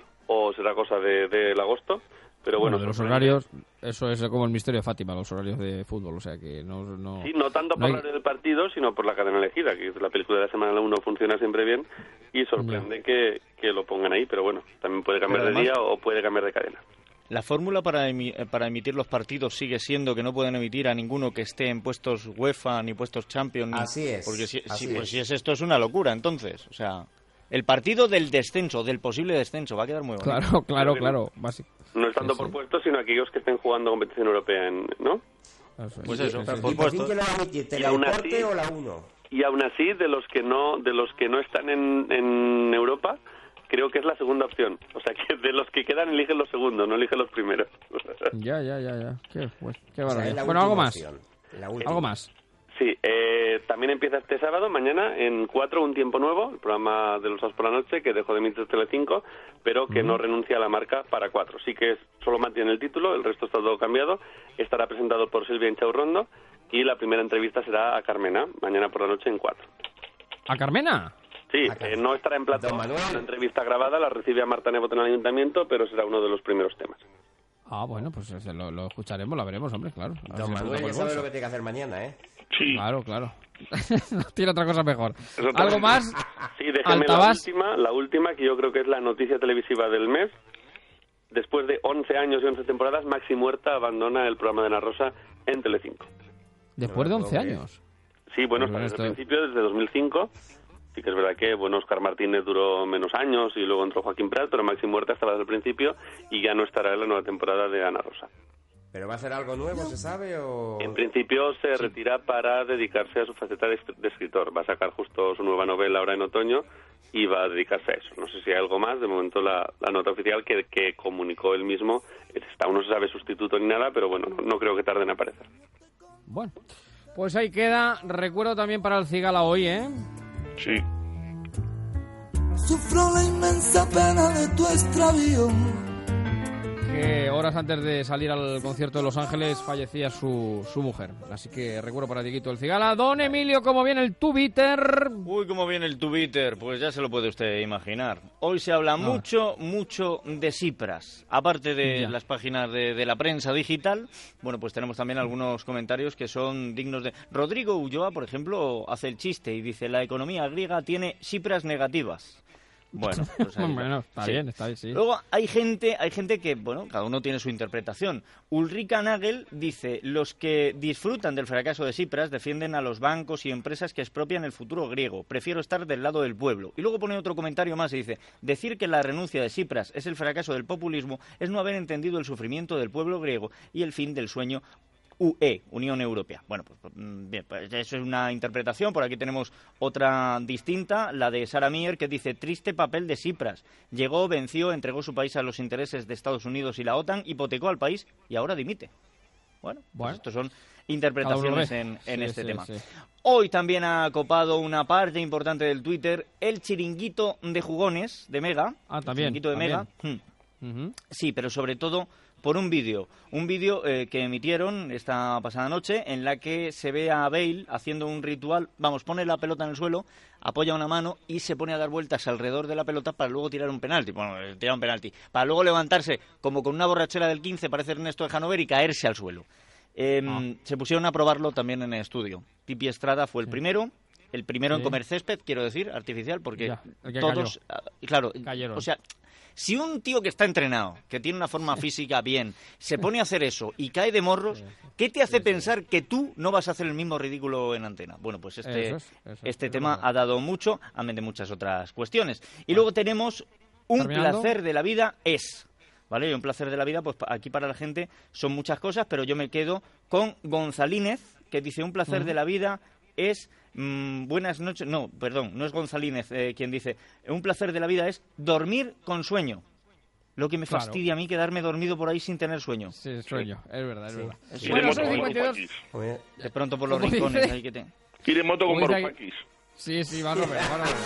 o será cosa de- del agosto, pero bueno. de los sorprende. horarios, eso es como el misterio de Fátima, los horarios de fútbol, o sea que no... no Sí, no tanto no por hay- la del partido, sino por la cadena elegida, que la película de la semana uno funciona siempre bien y sorprende que, que lo pongan ahí, pero bueno, también puede cambiar Pero de además- día o puede cambiar de cadena. La fórmula para, emi- eh, para emitir los partidos sigue siendo que no pueden emitir a ninguno que esté en puestos UEFA ni puestos Champions. ni- Así es, Porque si, así si- pues es. si es esto es una locura, entonces. O sea, el partido del descenso, del posible descenso, va a quedar muy bonito. Claro, claro, claro. básico. No es tanto Sí, por sí. puestos, sino aquellos que estén jugando competición europea, en, ¿no? Pues eso, ¿Y por por puestos. quién lo va a emitir? Y aún ¿Teledeporte así- o la uno? Y aún así, de los que no, de los que no están en, en Europa, creo que es la segunda opción. O sea, que de los que quedan eligen los segundos, no eligen los primeros. Ya, ya, ya, ya. Qué, pues, qué O sea, barbaridad. es la Bueno, algo última más. opción, la última. Algo más. Sí, eh, también empieza este sábado, mañana, en cuatro, Un Tiempo Nuevo, el programa de los sábados por la noche, que dejó de emitir Telecinco, pero que no renuncia a la marca para cuatro. Sí que es, solo mantiene el título, el resto está todo cambiado. Estará presentado por Silvia Inchaurrondo y la primera entrevista será a Carmena, mañana por la noche en cuatro. ¿A Carmena? Sí, eh, no estará en plato, una entrevista grabada, la recibe a Marta Nebot en el ayuntamiento, pero será uno de los primeros temas. Ah, bueno, pues ese lo, lo escucharemos, lo veremos, hombre, claro. A ver Don si nos Manuel toca ya el sabe bolso. lo que tiene que hacer mañana, ¿eh? Sí. Claro, claro. No tiene otra cosa mejor. Exactamente. ¿Algo más? Sí, déjeme la Altabás. última, la última, que yo creo que es la noticia televisiva del mes. Después de once años y once temporadas, Maxi Muerta abandona el programa de Ana Rosa en Telecinco. Después de once años. Sí, bueno, Pues desde el esto- principio, desde dos mil cinco. Sí que es verdad que, bueno, Óscar Martínez duró menos años y luego entró Joaquín Prat, pero Maxi Muerta estaba desde el principio y ya no estará en la nueva temporada de Ana Rosa. ¿Pero va a hacer algo nuevo, se sabe, o...? En principio se retira para dedicarse a su faceta de, de escritor. Va a sacar justo su nueva novela ahora en otoño y va a dedicarse a eso. No sé si hay algo más. De momento la, la nota oficial que, que comunicó él mismo está, aún no se sabe sustituto ni nada, pero bueno, no, no creo que tarde en aparecer. Bueno, pues ahí queda. Recuerdo también para el Cigala hoy, ¿eh? Sí. Sufro la inmensa pena de tu extravío. Que horas antes de salir al concierto de Los Ángeles fallecía su, su mujer. Así que recuerdo para Dieguito el Cigala. Don Emilio, ¿cómo viene el Twitter? Uy, cómo viene el Twitter, pues ya se lo puede usted imaginar. Hoy se habla mucho, mucho de Cipras. Aparte de Ya. las páginas de, de la prensa digital, bueno, pues tenemos también algunos comentarios que son dignos de... Rodrigo Ulloa, por ejemplo, hace el chiste y dice, la economía griega tiene cifras negativas. Bueno, pues ahí- Bueno, está sí. bien, está bien, sí. Luego hay gente, hay gente que, bueno, cada uno tiene su interpretación. Ulrika Nagel dice, los que disfrutan del fracaso de Cipras defienden a los bancos y empresas que expropian el futuro griego. Prefiero estar del lado del pueblo. Y luego pone otro comentario más y dice, decir que la renuncia de Cipras es el fracaso del populismo es no haber entendido el sufrimiento del pueblo griego y el fin del sueño U E, Unión Europea. Bueno, pues mm, bien, pues eso es una interpretación. Por aquí tenemos otra distinta, la de Sara Mier, que dice, triste papel de Cipras. Llegó, venció, entregó su país a los intereses de Estados Unidos y la OTAN, hipotecó al país y ahora dimite. Bueno, pues Bueno. estos son Cada uno lo interpretaciones ve. en, en Sí, este sí, tema. sí. Hoy también ha copado una parte importante del Twitter, el chiringuito de jugones de Mega. Ah, también, El chiringuito de también. Mega. Hmm. Ujú. Sí, pero sobre todo por un vídeo. Un vídeo eh, que emitieron esta pasada noche en la que se ve a Bale haciendo un ritual. Vamos, pone la pelota en el suelo, apoya una mano y se pone a dar vueltas alrededor de la pelota para luego tirar un penalti. Bueno, eh, tirar un penalti. Para luego levantarse como con una borrachera del quince, parece Ernesto de Hanover, y caerse al suelo. Eh, Ah. Se pusieron a probarlo también en el estudio. Pipi Estrada fue el primero. el primero Sí. en comer césped, quiero decir, artificial, porque Ya, el que todos, ah, claro, Cayeron. o sea, si un tío que está entrenado, que tiene una forma física bien, se pone a hacer eso y cae de morros, ¿qué te hace pensar que tú no vas a hacer el mismo ridículo en antena? Bueno, pues este, Eso es, eso es, este es tema verdad. ha dado mucho, amén de muchas otras cuestiones. Y luego tenemos un ¿Terminando? placer de la vida es... ¿Vale? Y un placer de la vida, pues pa- aquí para la gente son muchas cosas, pero yo me quedo con Gonzalínez, que dice un placer Ujú. de la vida es mm, buenas noches, no, perdón, no es Gonzalínez eh, quien dice, un placer de la vida es dormir con sueño. Lo que me Claro. fastidia a mí quedarme dormido por ahí sin tener sueño. Sí, sueño, es verdad, es Sí. verdad. Sí. Bueno, Iremos seis con cincuenta y dos. Oye, de pronto por los ¿Cómo rincones dice? ahí que te... Ir en moto con Como dice Varoufakis. Sí, sí, van a ver, van a ver.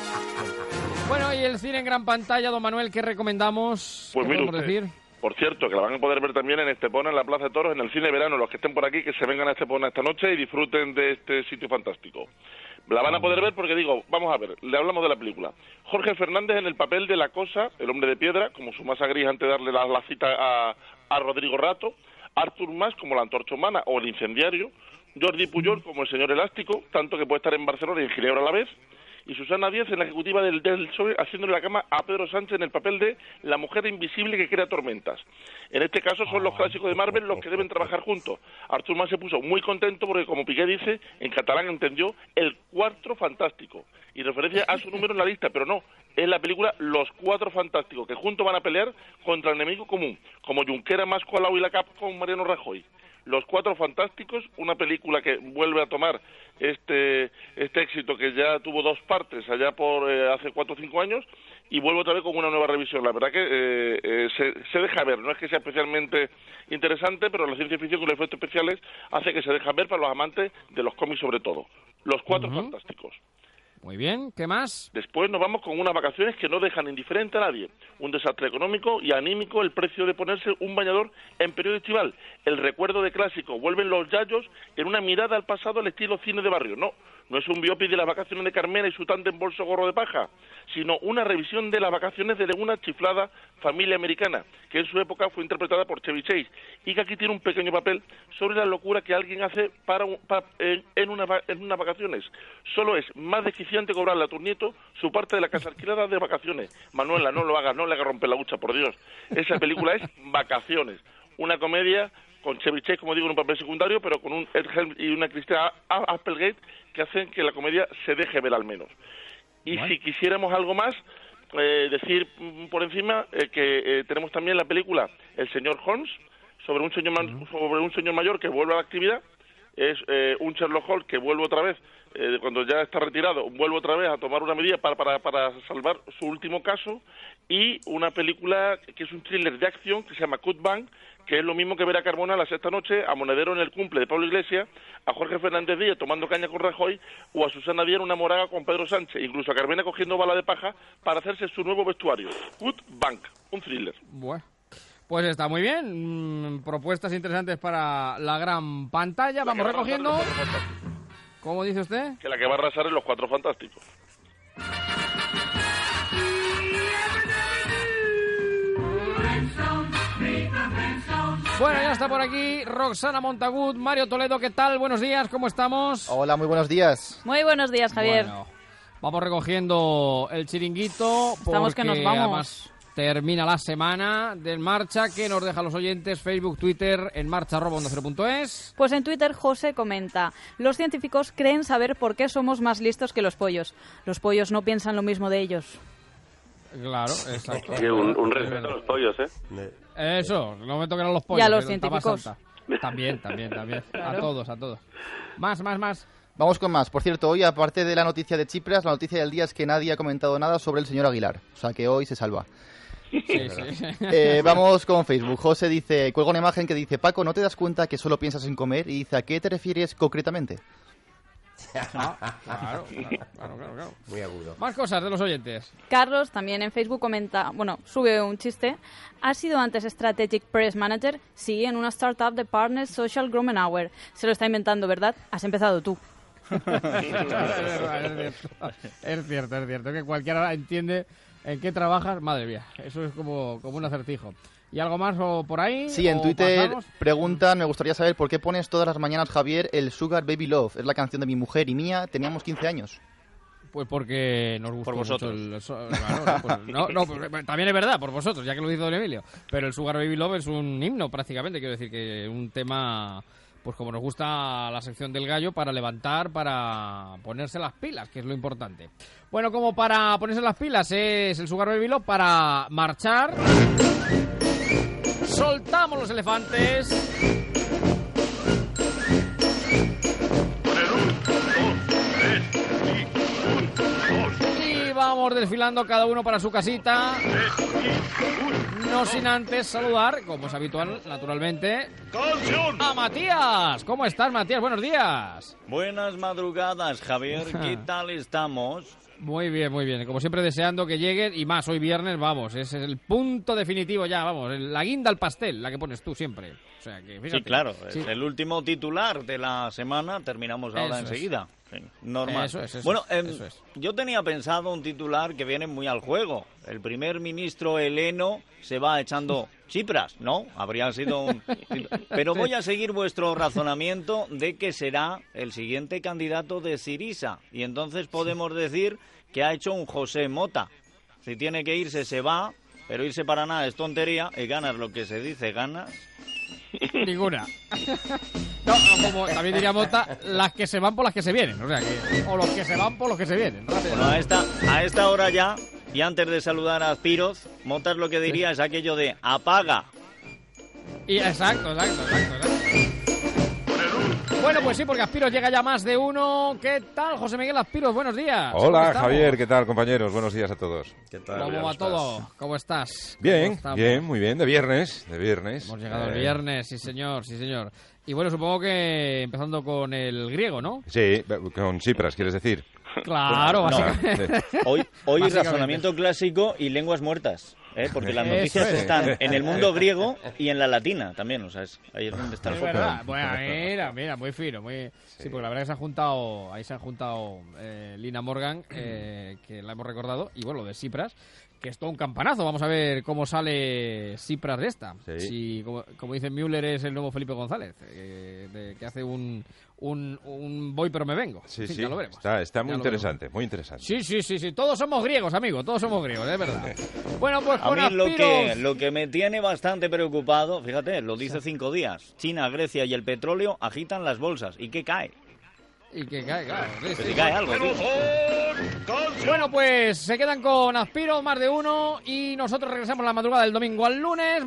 Bueno, y el cine en gran pantalla, don Manuel, ¿qué recomendamos? Pues ¿Qué mire podemos usted, decir? por cierto, que la van a poder ver también en Estepona, en la Plaza de Toros, en el cine de verano. Los que estén por aquí, que se vengan a Estepona esta noche y disfruten de este sitio fantástico. La van a poder ver porque, digo, vamos a ver, le hablamos de la película. Jorge Fernández en el papel de La Cosa, el hombre de piedra, como su masa gris antes de darle la, la cita a, a Rodrigo Rato. Artur Mas como la antorcha humana o el incendiario. Jordi Pujol como el señor elástico, tanto que puede estar en Barcelona y en Ginebra a la vez. Y Susana Díaz en la ejecutiva del, del P S O E haciéndole la cama a Pedro Sánchez en el papel de la mujer invisible que crea tormentas. En este caso son los clásicos de Marvel los que deben trabajar juntos. Artur Mas se puso muy contento porque, como Piqué dice, en catalán entendió el cuatro fantástico. Y referencia a su número en la lista, pero no, es la película Los Cuatro Fantásticos, que juntos van a pelear contra el enemigo común, como Junquera, Mas Colau y la Cap con Mariano Rajoy. Los Cuatro Fantásticos, una película que vuelve a tomar este este éxito que ya tuvo dos partes allá por eh, hace cuatro o cinco años y vuelve otra vez con una nueva revisión. La verdad que eh, eh, se, se deja ver, no es que sea especialmente interesante, pero la ciencia ficción con los efectos especiales hace que se deja ver para los amantes de los cómics sobre todo. Los Cuatro Ujú. Fantásticos. Muy bien, ¿qué más? Después nos vamos con unas vacaciones que no dejan indiferente a nadie. Un desastre económico y anímico el precio de ponerse un bañador en periodo estival. El recuerdo de clásico. Vuelven los yayos en una mirada al pasado al estilo cine de barrio. No, no es un biopic de las vacaciones de Carmena y su tándem bolso gorro de paja, sino una revisión de las vacaciones de una chiflada familia americana, que en su época fue interpretada por Chevy Chase, y que aquí tiene un pequeño papel sobre la locura que alguien hace para, un, para en, en, una, en unas vacaciones. Solo es más deficiente cobrarle a tu nieto su parte de la casa alquilada de vacaciones. Manuela, no lo hagas, no le hagas romper la hucha, por Dios. Esa película es Vacaciones, una comedia con Chevy Chase, como digo, en un papel secundario, pero con un Ed Helms y una Christina Applegate que hacen que la comedia se deje ver al menos. Y Bueno. si quisiéramos algo más, eh, decir mm, por encima eh, que eh, tenemos también la película El señor Holmes, sobre un señor, ma- sobre un señor mayor que vuelve a la actividad. Es eh, un Sherlock Holmes que vuelve otra vez, eh, cuando ya está retirado, vuelve otra vez a tomar una medida para, para, para salvar su último caso, y una película que es un thriller de acción que se llama Cut Bang, que es lo mismo que ver a Carmona la sexta noche, a Monedero en el cumple de Pablo Iglesias, a Jorge Fernández Díaz tomando caña con Rajoy, o a Susana Díaz en una moraga con Pedro Sánchez, incluso a Carmena cogiendo bala de paja para hacerse su nuevo vestuario. Cut Bang, un thriller. Bueno, pues está muy bien. Mm, propuestas interesantes para la gran pantalla. Vamos recogiendo. ¿Cómo dice usted? Que la que va a arrasar es Los Cuatro Fantásticos. Bueno, ya está por aquí Roxana Montagut, Mario Toledo, ¿qué tal? Buenos días, ¿cómo estamos? Hola, muy buenos días. Muy buenos días, Javier. Bueno, vamos recogiendo el chiringuito. Estamos que porque nos vamos. Además termina la semana de En Marcha, que nos deja a los oyentes Facebook, Twitter, en marcha arroba onda cero punto es. Pues en Twitter José comenta: los científicos creen saber por qué somos más listos que los pollos. Los pollos no piensan lo mismo de ellos. Claro, exacto. Sí, un, un respeto a los pollos, ¿eh? Eso, no me toquen a los pollos. Y a los que está más científicos. alta. También, también, también. A Claro. todos, a todos. Más, más, más. Vamos con más. Por cierto, hoy, aparte de la noticia de Chipras, la noticia del día es que nadie ha comentado nada sobre el señor Aguilar. O sea que hoy se salva. Sí, sí. Eh, vamos con Facebook. José dice, cuelga una imagen que dice: Paco, ¿no te das cuenta que solo piensas en comer? Y dice, ¿a qué te refieres concretamente? Ah, claro, claro, claro, claro, claro. Muy agudo. Más cosas de los oyentes. Carlos también en Facebook comenta, bueno, sube un chiste. ¿Has sido antes Strategic Press Manager? Sí, en una startup de Partners Social Grumman Hour. Se lo está inventando, ¿verdad? Has empezado tú. es, verdad, es, cierto. es cierto, es cierto, que cualquiera entiende en qué trabajas. Madre mía, eso es como, como un acertijo. ¿Y algo más o por ahí? Sí, en ¿O Twitter pasamos? preguntan, me gustaría saber por qué pones todas las mañanas, Javier, el Sugar Baby Love. Es la canción de mi mujer y mía, teníamos quince años. Pues porque nos gustó Por vosotros. mucho el... so- claro, no, pues, no, no, pues, también es verdad, por vosotros, ya que lo dice don Emilio. Pero el Sugar Baby Love es un himno prácticamente, quiero decir que un tema... Pues como nos gusta la sección del gallo, para levantar, para ponerse las pilas, que es lo importante. Bueno, como para ponerse las pilas es el Sugar Baby Love, para marchar... Soltamos los elefantes. Y vamos desfilando cada uno para su casita. No sin antes saludar, como es habitual, naturalmente, a Matías. ¿Cómo estás, Matías? Buenos días. Buenas madrugadas, Javier. ¿Qué tal estamos? Muy bien, muy bien. Como siempre, deseando que lleguen, y más hoy viernes, vamos, ese es el punto definitivo ya, vamos, la guinda al pastel, la que pones tú siempre. O sea, que fíjate. Sí, claro, Sí. es el último titular de la semana, terminamos ahora Eso es. enseguida. Sí, normal. Eso es, eso bueno, es, em, eso es. yo tenía pensado un titular que viene muy al juego. El primer ministro heleno se va echando Tsipras, ¿no? Habría sido un... Pero voy a seguir vuestro razonamiento de que será el siguiente candidato de Syriza. Y entonces podemos decir que ha hecho un José Mota. Si tiene que irse, se va, pero irse para nada es tontería, y ganas lo que se dice, ganas... Ninguna. No, como también diría Mota, las que se van por las que se vienen. O sea, que, o los que se van por los que se vienen. Bueno, a esta, a esta hora ya, y antes de saludar a Spiroz, Motas lo que diría es aquello de apaga. Y exacto, exacto, exacto, exacto. Bueno, pues sí, porque Aspiros llega ya más de uno. ¿Qué tal, José Miguel Aspiros? Buenos días. ¿Cómo Hola, estamos? Javier, ¿qué tal, compañeros? Buenos días a todos. ¿Qué ¿Cómo va todo? ¿Cómo estás? Bien, ¿Cómo estamos? bien, muy bien, de viernes, de viernes. Hemos llegado el Eh, viernes, sí señor, sí señor. Y bueno, supongo que empezando con el griego, ¿no? Sí, con Tsipras, ¿quieres decir? Claro, No. básicamente. Hoy, hoy Básicamente. razonamiento clásico y lenguas muertas, ¿eh? Porque las Eso noticias es. están en el mundo griego y en la latina también, o sea, es, ahí es donde está el Es foco. verdad. Bueno, mira, mira, muy fino, muy... Sí, porque la verdad que se han juntado, ahí se han juntado eh, Lina Morgan, eh, que la hemos recordado, y bueno, lo de Tsipras, que es todo un campanazo. Vamos a ver cómo sale Tsipras de esta. Sí. Si, como, como dice Müller, es el nuevo Felipe González, eh, de- que hace un, un, un voy pero me vengo. Sí, En fin, sí, ya lo veremos. está, está muy Ya lo interesante, muy interesante. Sí, sí, sí, sí, todos somos griegos, amigo, todos somos griegos, es verdad. Bueno, pues A con mí lo que, Aspiros... lo que me tiene bastante preocupado, fíjate, lo dice cinco días, China, Grecia y el petróleo agitan las bolsas. ¿Y qué cae? Y que cae, claro. sí, Pues sí. si cae algo, tío. Bueno, pues se quedan con Aspiro, más de uno, y nosotros regresamos la madrugada del domingo al lunes.